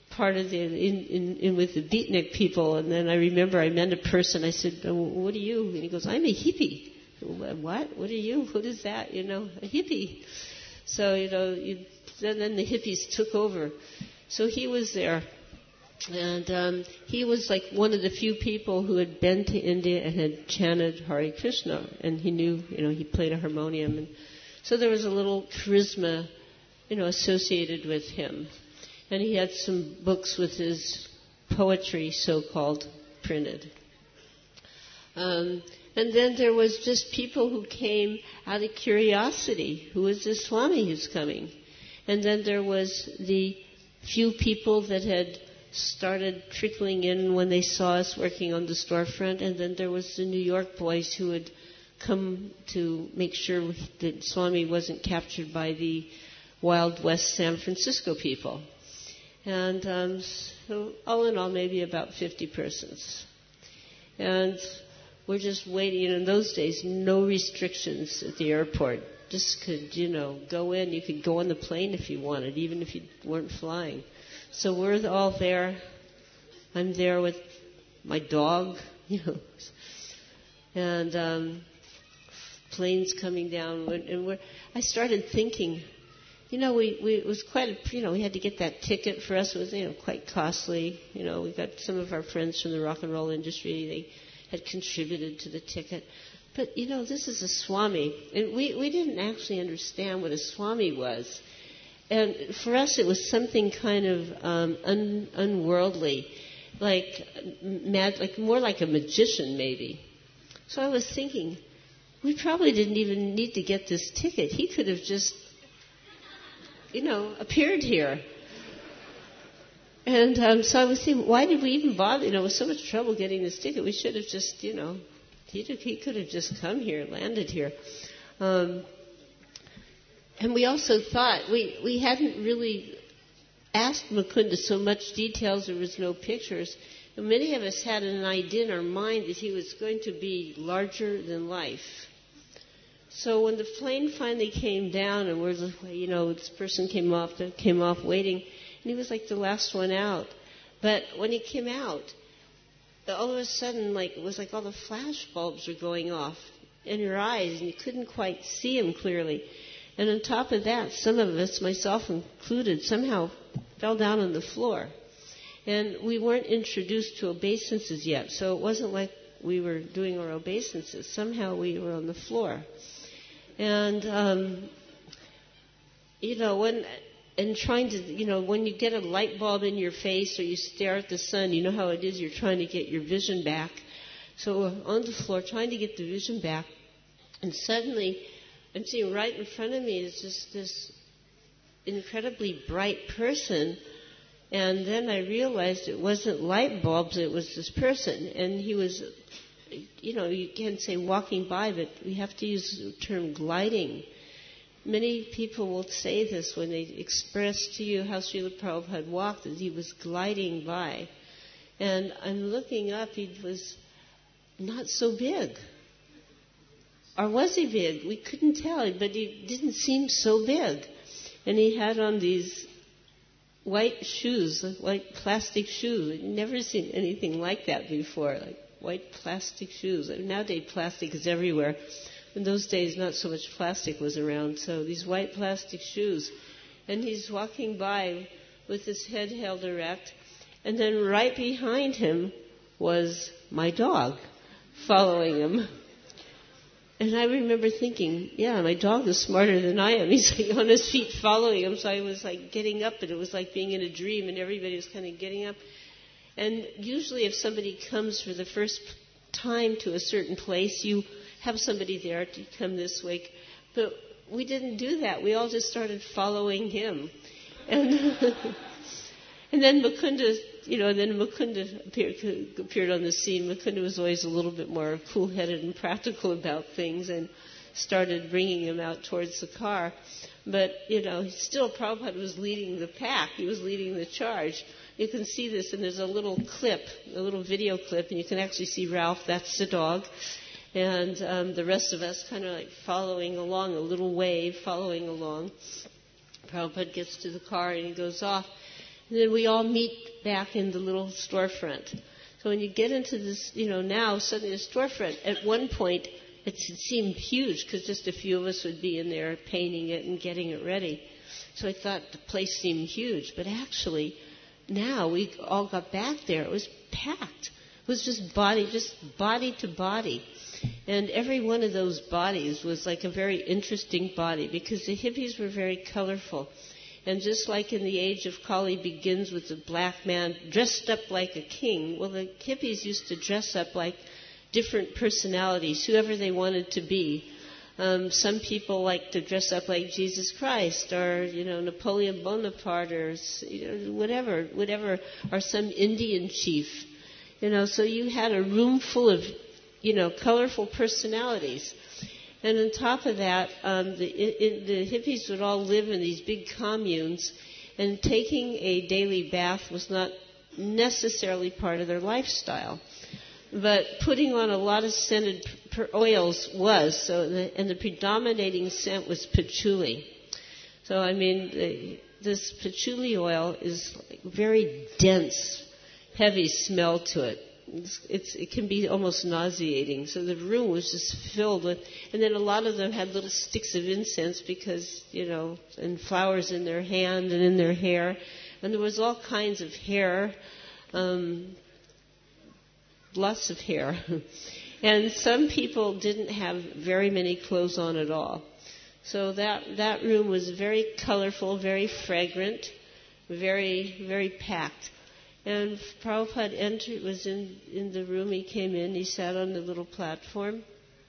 part of the in with the beatnik people. And then I remember I met a person. I said, "Oh, what are you?" And he goes, "I'm a hippie." What? What are you? What is that? A hippie. So then the hippies took over. So he was there, and he was like one of the few people who had been to India and had chanted Hare Krishna, and he knew, he played a harmonium, and so there was a little charisma, associated with him. And he had some books with his poetry, so-called, printed. And then there was just people who came out of curiosity. Who is this Swami who's coming? And then there was the few people that had started trickling in when they saw us working on the storefront. And then there was the New York boys who had come to make sure that Swami wasn't captured by the Wild West San Francisco people. And so all in all, maybe about 50 persons. And we're just waiting. In those days, no restrictions at the airport. Just could, go in. You could go on the plane if you wanted, even if you weren't flying. So we're all there. I'm there with my dog, and planes coming down. And I started thinking, it was quite, we had to get that ticket for us. It was, quite costly. We got some of our friends from the rock and roll industry. They had contributed to the ticket. But, this is a Swami. And we didn't actually understand what a Swami was. And for us, it was something kind of unworldly, like more like a magician, maybe. So I was thinking, we probably didn't even need to get this ticket. He could have just appeared here. And so I was thinking, why did we even bother? It was so much trouble getting this ticket. We should have just, he could have just come here, landed here. And we also thought, we hadn't really asked Mukunda so much details. There was no pictures. And many of us had an idea in our mind that he was going to be larger than life. So when the plane finally came down and this person came off waiting, and he was like the last one out. But when he came out, all of a sudden, it was like all the flash bulbs were going off in your eyes, and you couldn't quite see him clearly. And on top of that, some of us, myself included, somehow fell down on the floor. And we weren't introduced to obeisances yet, so it wasn't like we were doing our obeisances. Somehow we were on the floor. And, when you get a light bulb in your face or you stare at the sun, you know how it is, you're trying to get your vision back. So we're on the floor trying to get the vision back, and suddenly I'm seeing right in front of me is just this incredibly bright person, and then I realized it wasn't light bulbs, it was this person, and he was... you can't say walking by, but we have to use the term gliding. Many people will say this when they express to you how Srila Prabhupada walked, that he was gliding by. And I'm looking up, he was not so big. Or was he big? We couldn't tell, but he didn't seem so big. And he had on these white shoes, white plastic shoes. I'd never seen anything like that before, white plastic shoes. Nowadays, plastic is everywhere. In those days, not so much plastic was around. So these white plastic shoes. And he's walking by with his head held erect. And then right behind him was my dog following him. And I remember thinking, yeah, my dog is smarter than I am. He's on his feet following him. So I was getting up, and it was like being in a dream, and everybody was kind of getting up. And usually if somebody comes for the first time to a certain place, you have somebody there to come this way. But we didn't do that. We all just started following him. And and then Mukunda appeared on the scene. Mukunda was always a little bit more cool-headed and practical about things and started bringing him out towards the car. But, still Prabhupada was leading the pack. He was leading the charge. You can see this, and there's a little clip, a little video clip, and you can actually see Ralph, that's the dog, and the rest of us kind of following along, a little wave following along. Prabhupada gets to the car, and he goes off. And then we all meet back in the little storefront. So when you get into this, now suddenly the storefront, at one point it seemed huge because just a few of us would be in there painting it and getting it ready. So I thought the place seemed huge. But actually, now we all got back there. It was packed. It was just body to body. And every one of those bodies was like a very interesting body because the hippies were very colorful. And just like in the age of Kali begins with the black man dressed up like a king, well, the hippies used to dress up like different personalities, whoever they wanted to be. Some people like to dress up like Jesus Christ or, Napoleon Bonaparte or, whatever, or some Indian chief. So you had a room full of, colorful personalities. And on top of that, the hippies would all live in these big communes, and taking a daily bath was not necessarily part of their lifestyle. But putting on a lot of scented oils was, and the predominating scent was patchouli. So, this patchouli oil is very dense, heavy smell to it. It can be almost nauseating. So the room was just filled with, and then a lot of them had little sticks of incense because, and flowers in their hand and in their hair. And there was all kinds of hair, lots of hair. And some people didn't have very many clothes on at all. So that room was very colorful, very fragrant, very, very packed. And Prabhupada was in the room. He came in. He sat on the little platform.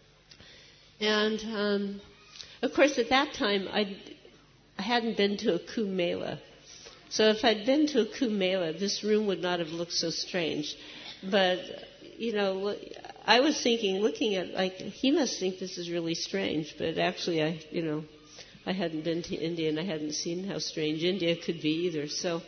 And, of course, at that time, I hadn't been to a Kumbh Mela. So if I'd been to a Kumbh Mela, this room would not have looked so strange. But, I was thinking, looking at, he must think this is really strange. But actually, I hadn't been to India, and I hadn't seen how strange India could be either. So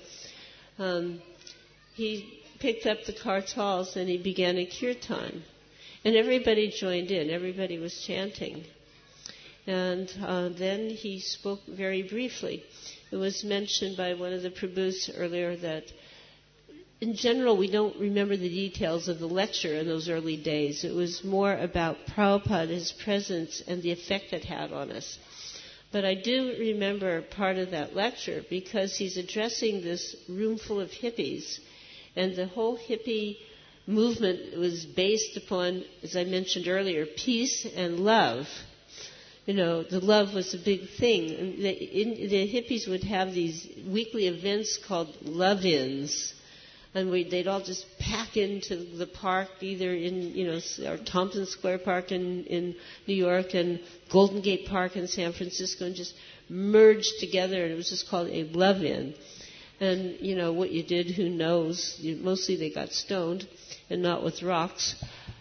he picked up the kartals and he began a kirtan. And everybody joined in. Everybody was chanting. And then he spoke very briefly. It was mentioned by one of the Prabhus earlier that in general we don't remember the details of the lecture in those early days. It was more about Prabhupada, his presence, and the effect it had on us. But I do remember part of that lecture because he's addressing this room full of hippies. And the whole hippie movement was based upon, as I mentioned earlier, peace and love. The love was a big thing. And the hippies would have these weekly events called love-ins. And they'd all just pack into the park, either in, or Thompson Square Park in New York and Golden Gate Park in San Francisco, and just merge together. And it was just called a love-in. And, what you did, who knows? Mostly they got stoned and not with rocks.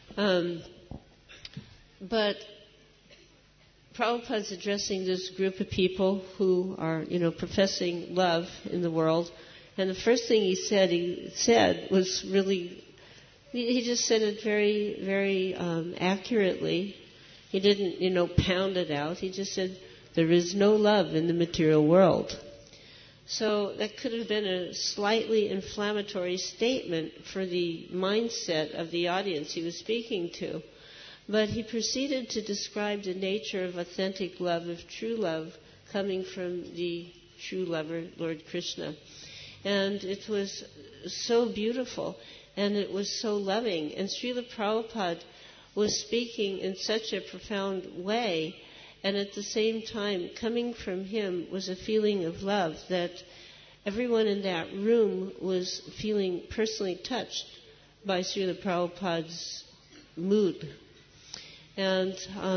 But Prabhupada's addressing this group of people who are, professing love in the world. And the first thing he said was really, he just said it very, very accurately. He didn't, pound it out. He just said, there is no love in the material world. So that could have been a slightly inflammatory statement for the mindset of the audience he was speaking to. But he proceeded to describe the nature of authentic love, of true love, coming from the true lover, Lord Krishna. And it was so beautiful, and it was so loving. And Srila Prabhupada was speaking in such a profound way, and at the same time, coming from him was a feeling of love that everyone in that room was feeling personally touched by Srila Prabhupada's mood. And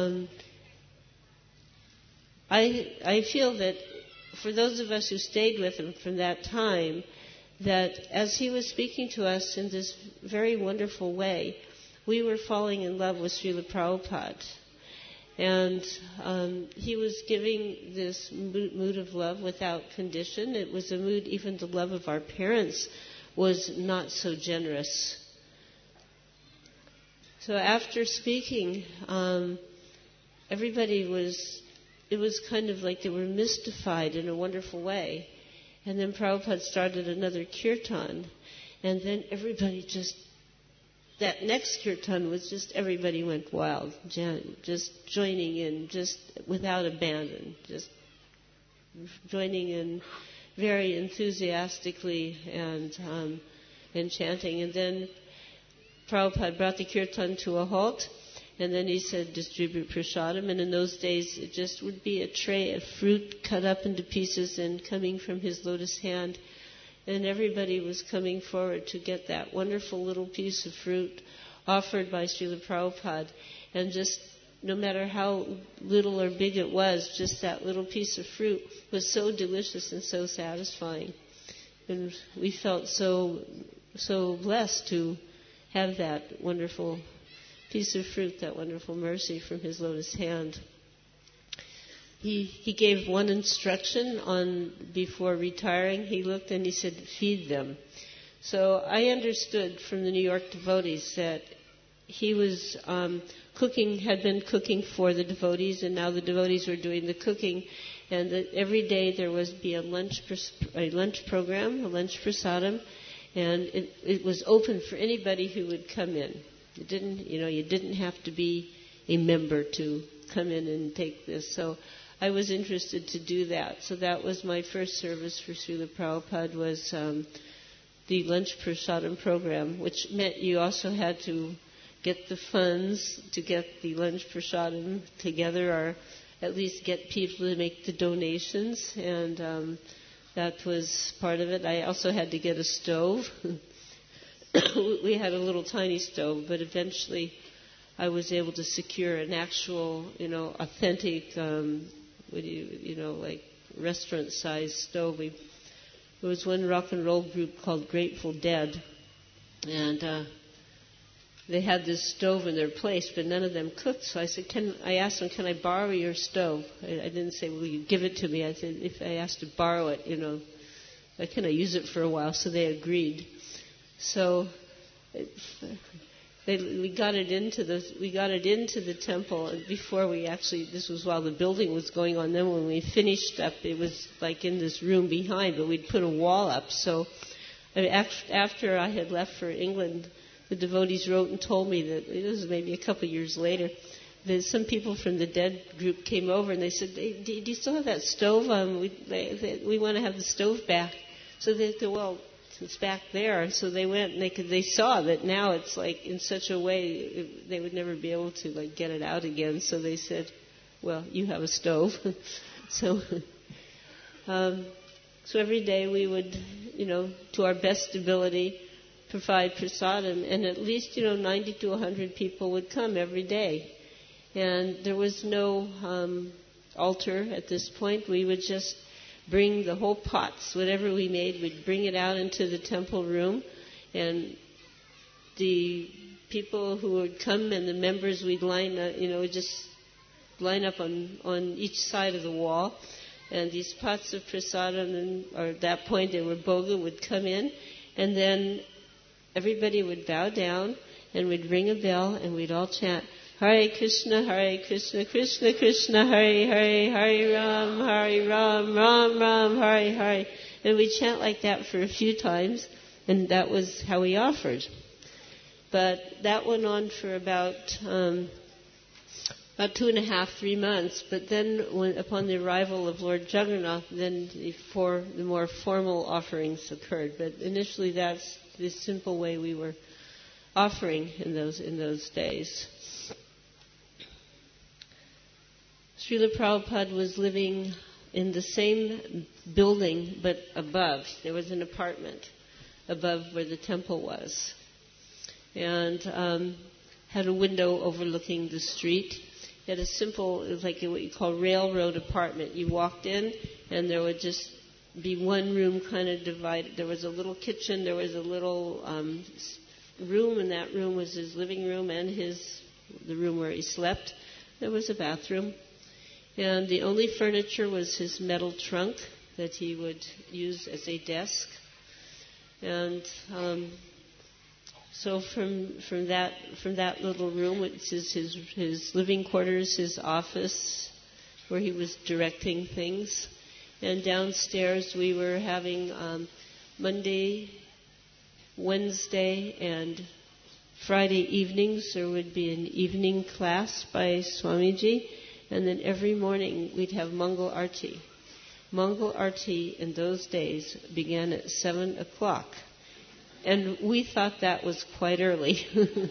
I feel that for those of us who stayed with him from that time, that as he was speaking to us in this very wonderful way, we were falling in love with Srila Prabhupada. And he was giving this mood of love without condition. It was a mood, even the love of our parents was not so generous. So after speaking, everybody it was kind of like they were mystified in a wonderful way. And then Prabhupada started another kirtan. And then everybody that next kirtan was just, everybody went wild, just joining in, just without abandon, just joining in very enthusiastically and chanting. And then Prabhupada brought the kirtan to a halt, and then he said, distribute prasadam. And in those days, it just would be a tray of fruit cut up into pieces and coming from his lotus hand. And everybody was coming forward to get that wonderful little piece of fruit offered by Srila Prabhupada. And just no matter how little or big it was, just that little piece of fruit was so delicious and so satisfying. And we felt so blessed to have that wonderful piece of fruit, that wonderful mercy from his lotus hand. He gave one instruction before retiring. He looked and he said, feed them. So I understood from the New York devotees that he was had been cooking for the devotees, and now the devotees were doing the cooking, and that every day there was be a lunch program, a lunch prasadam, and it was open for anybody who would come in. You didn't have to be a member to come in and take this. So I was interested to do that. So that was my first service for Srila Prabhupada, was the lunch prasadam program, which meant you also had to get the funds to get the lunch prasadam together, or at least get people to make the donations, and that was part of it. I also had to get a stove. We had a little tiny stove, but eventually I was able to secure an actual, authentic, like restaurant-sized stove. There was one rock and roll group called Grateful Dead, and they had this stove in their place, but none of them cooked. So I asked them, can I borrow your stove? I didn't say, will you give it to me? I said, if I asked to borrow it, can I use it for a while? So they agreed. So we got it into the temple, and before this was while the building was going on. Then when we finished up, it was like in this room behind, but we'd put a wall up. So after I had left for England, the devotees wrote and told me that, this was maybe a couple of years later, that some people from the Dead group came over and they said, hey, do you still have that stove? We want to have the stove back. So they said, well, it's back there. So they went and they saw that now it's like in such a way they would never be able to get it out again. So they said, well, you have a stove. So every day we would, to our best ability, provide prasadam, and at least 90 to 100 people would come every day. And there was no altar at this point. We would just bring the whole pots, whatever we made, we'd bring it out into the temple room, and the people who would come and the members, we'd line up, just line up on each side of the wall, and these pots of prasadam, or at that point they were bhoga, would come in, and then everybody would bow down, and we'd ring a bell, and we'd all chant, Hare Krishna, Krishna Krishna, Hare Hare, Hare Ram, Ram Ram, Hare Hare. And we chant like that for a few times, and that was how we offered. But that went on for about 2.5, 3 months. But then, upon the arrival of Lord Jagannath, then the more formal offerings occurred. But initially, that's the simple way we were offering in those days. Srila Prabhupada was living in the same building, but above. There was an apartment above where the temple was, and had a window overlooking the street. He had a simple, it was like what you call railroad apartment. You walked in, and there would just be one room kind of divided. There was a little kitchen, there was a little room, and that room was his living room and the room where he slept. There was a bathroom. And the only furniture was his metal trunk that he would use as a desk. And so from that little room, which is his living quarters, his office, where he was directing things, And downstairs we were having Monday, Wednesday, and Friday evenings there would be an evening class by Swamiji, and then every morning we'd have Mangal Arti. Mangal Arti in those days began at 7 o'clock, and we thought that was quite early.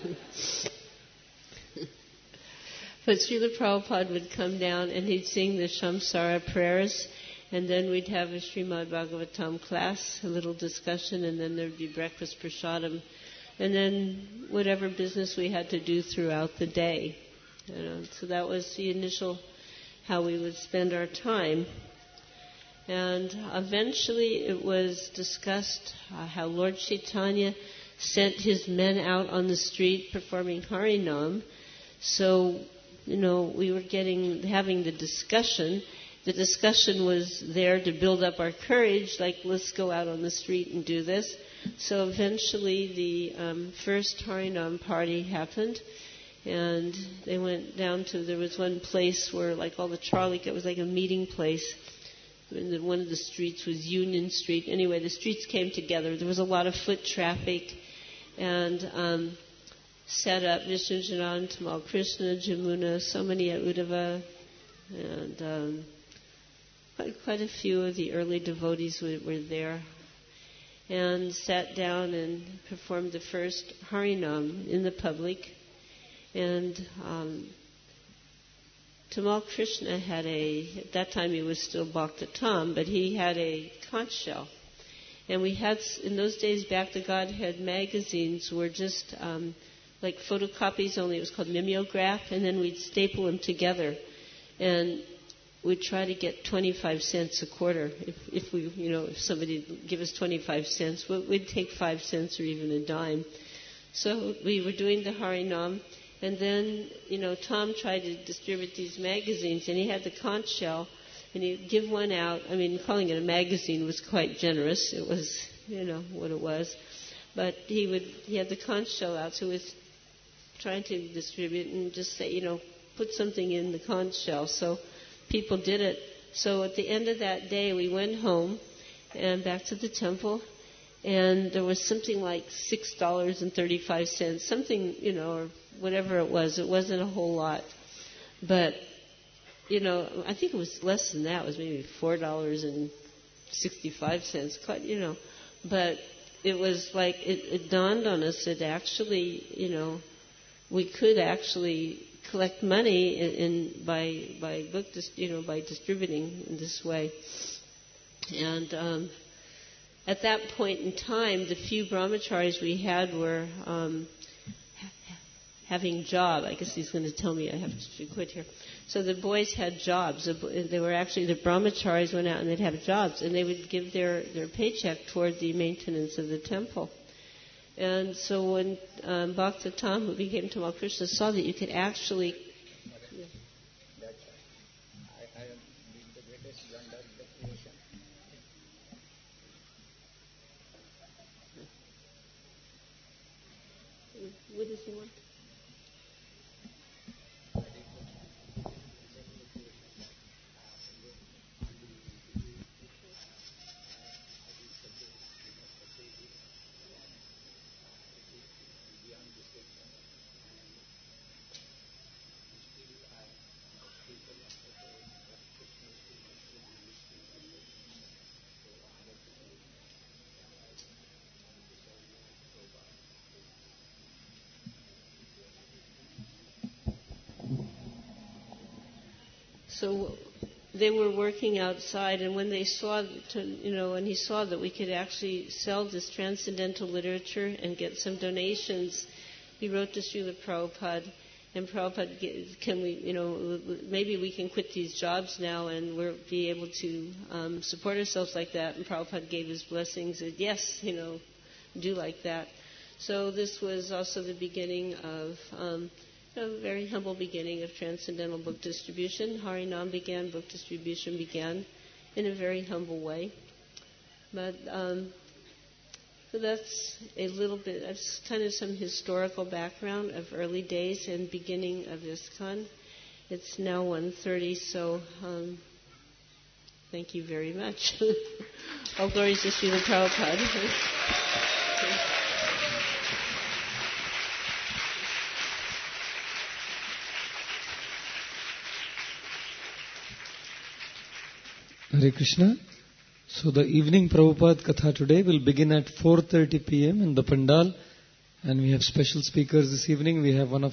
But Srila Prabhupada would come down and he'd sing the Shamsara prayers, and then we'd have a Srimad Bhagavatam class, a little discussion, and then there'd be breakfast prasadam, and then whatever business we had to do throughout the day. So that was the initial how we would spend our time. And eventually it was discussed how Lord Chaitanya sent his men out on the street performing Harinam. So, we were having the discussion. The discussion was there to build up our courage, like, let's go out on the street and do this. So eventually the first Harinam party happened, and they went down to, there was one place where, like, all the trolley, it was like a meeting place. And one of the streets was Union Street. Anyway, the streets came together. There was a lot of foot traffic, and set up Vishnujanan, Tamal Krishna, Jamuna, so many at Uddhava, and quite a few of the early devotees were there, and sat down and performed the first Harinam in the public. And Tamal Krishna had at that time he was still Bhakta-Tam, but he had a conch shell. And we had, in those days back, the Godhead magazines were just like photocopies, only it was called mimeograph, and then we'd staple them together. And we'd try to get 25 cents a quarter. If somebody would give us 25 cents, we'd take 5 cents or even a dime. So we were doing the Harinam, and then, Tom tried to distribute these magazines, and he had the conch shell, and he'd give one out. I mean, calling it a magazine was quite generous. It was, what it was. But he had the conch shell out, so he was trying to distribute and just say, put something in the conch shell. So people did it. So at the end of that day, we went home and back to the temple, and there was something like $6.35, something, or whatever it was. It wasn't a whole lot. But, I think it was less than that. It was maybe $4.65, quite, But it was like, it dawned on us that actually, we could actually collect money by distributing in this way. And at that point in time, the few brahmacharis we had were having job. I guess he's going to tell me I have to quit here. So the boys had jobs. They were actually, the brahmacharis went out and they'd have jobs, and they would give their paycheck toward the maintenance of the temple. And so when Bhakta-Tam, who became Tamal Krishna, saw that you could actually... What does he want? So they were working outside, and when they saw, when he saw that we could actually sell this transcendental literature and get some donations, he wrote to Srila Prabhupada, and Prabhupada, can we, maybe we can quit these jobs now and we'll be able to support ourselves like that. And Prabhupada gave his blessings, said, yes, do like that. So this was also the beginning of a very humble beginning of transcendental book distribution. Harinam began, book distribution began in a very humble way. But so that's a little bit, that's kind of some historical background of early days and beginning of ISKCON. It's now 1:30, so Thank you very much. All glories to Srila Prabhupada. Hare Krishna. So the evening Prabhupada Katha today will begin at 4:30 p.m. in the Pandal, and we have special speakers this evening. We have one of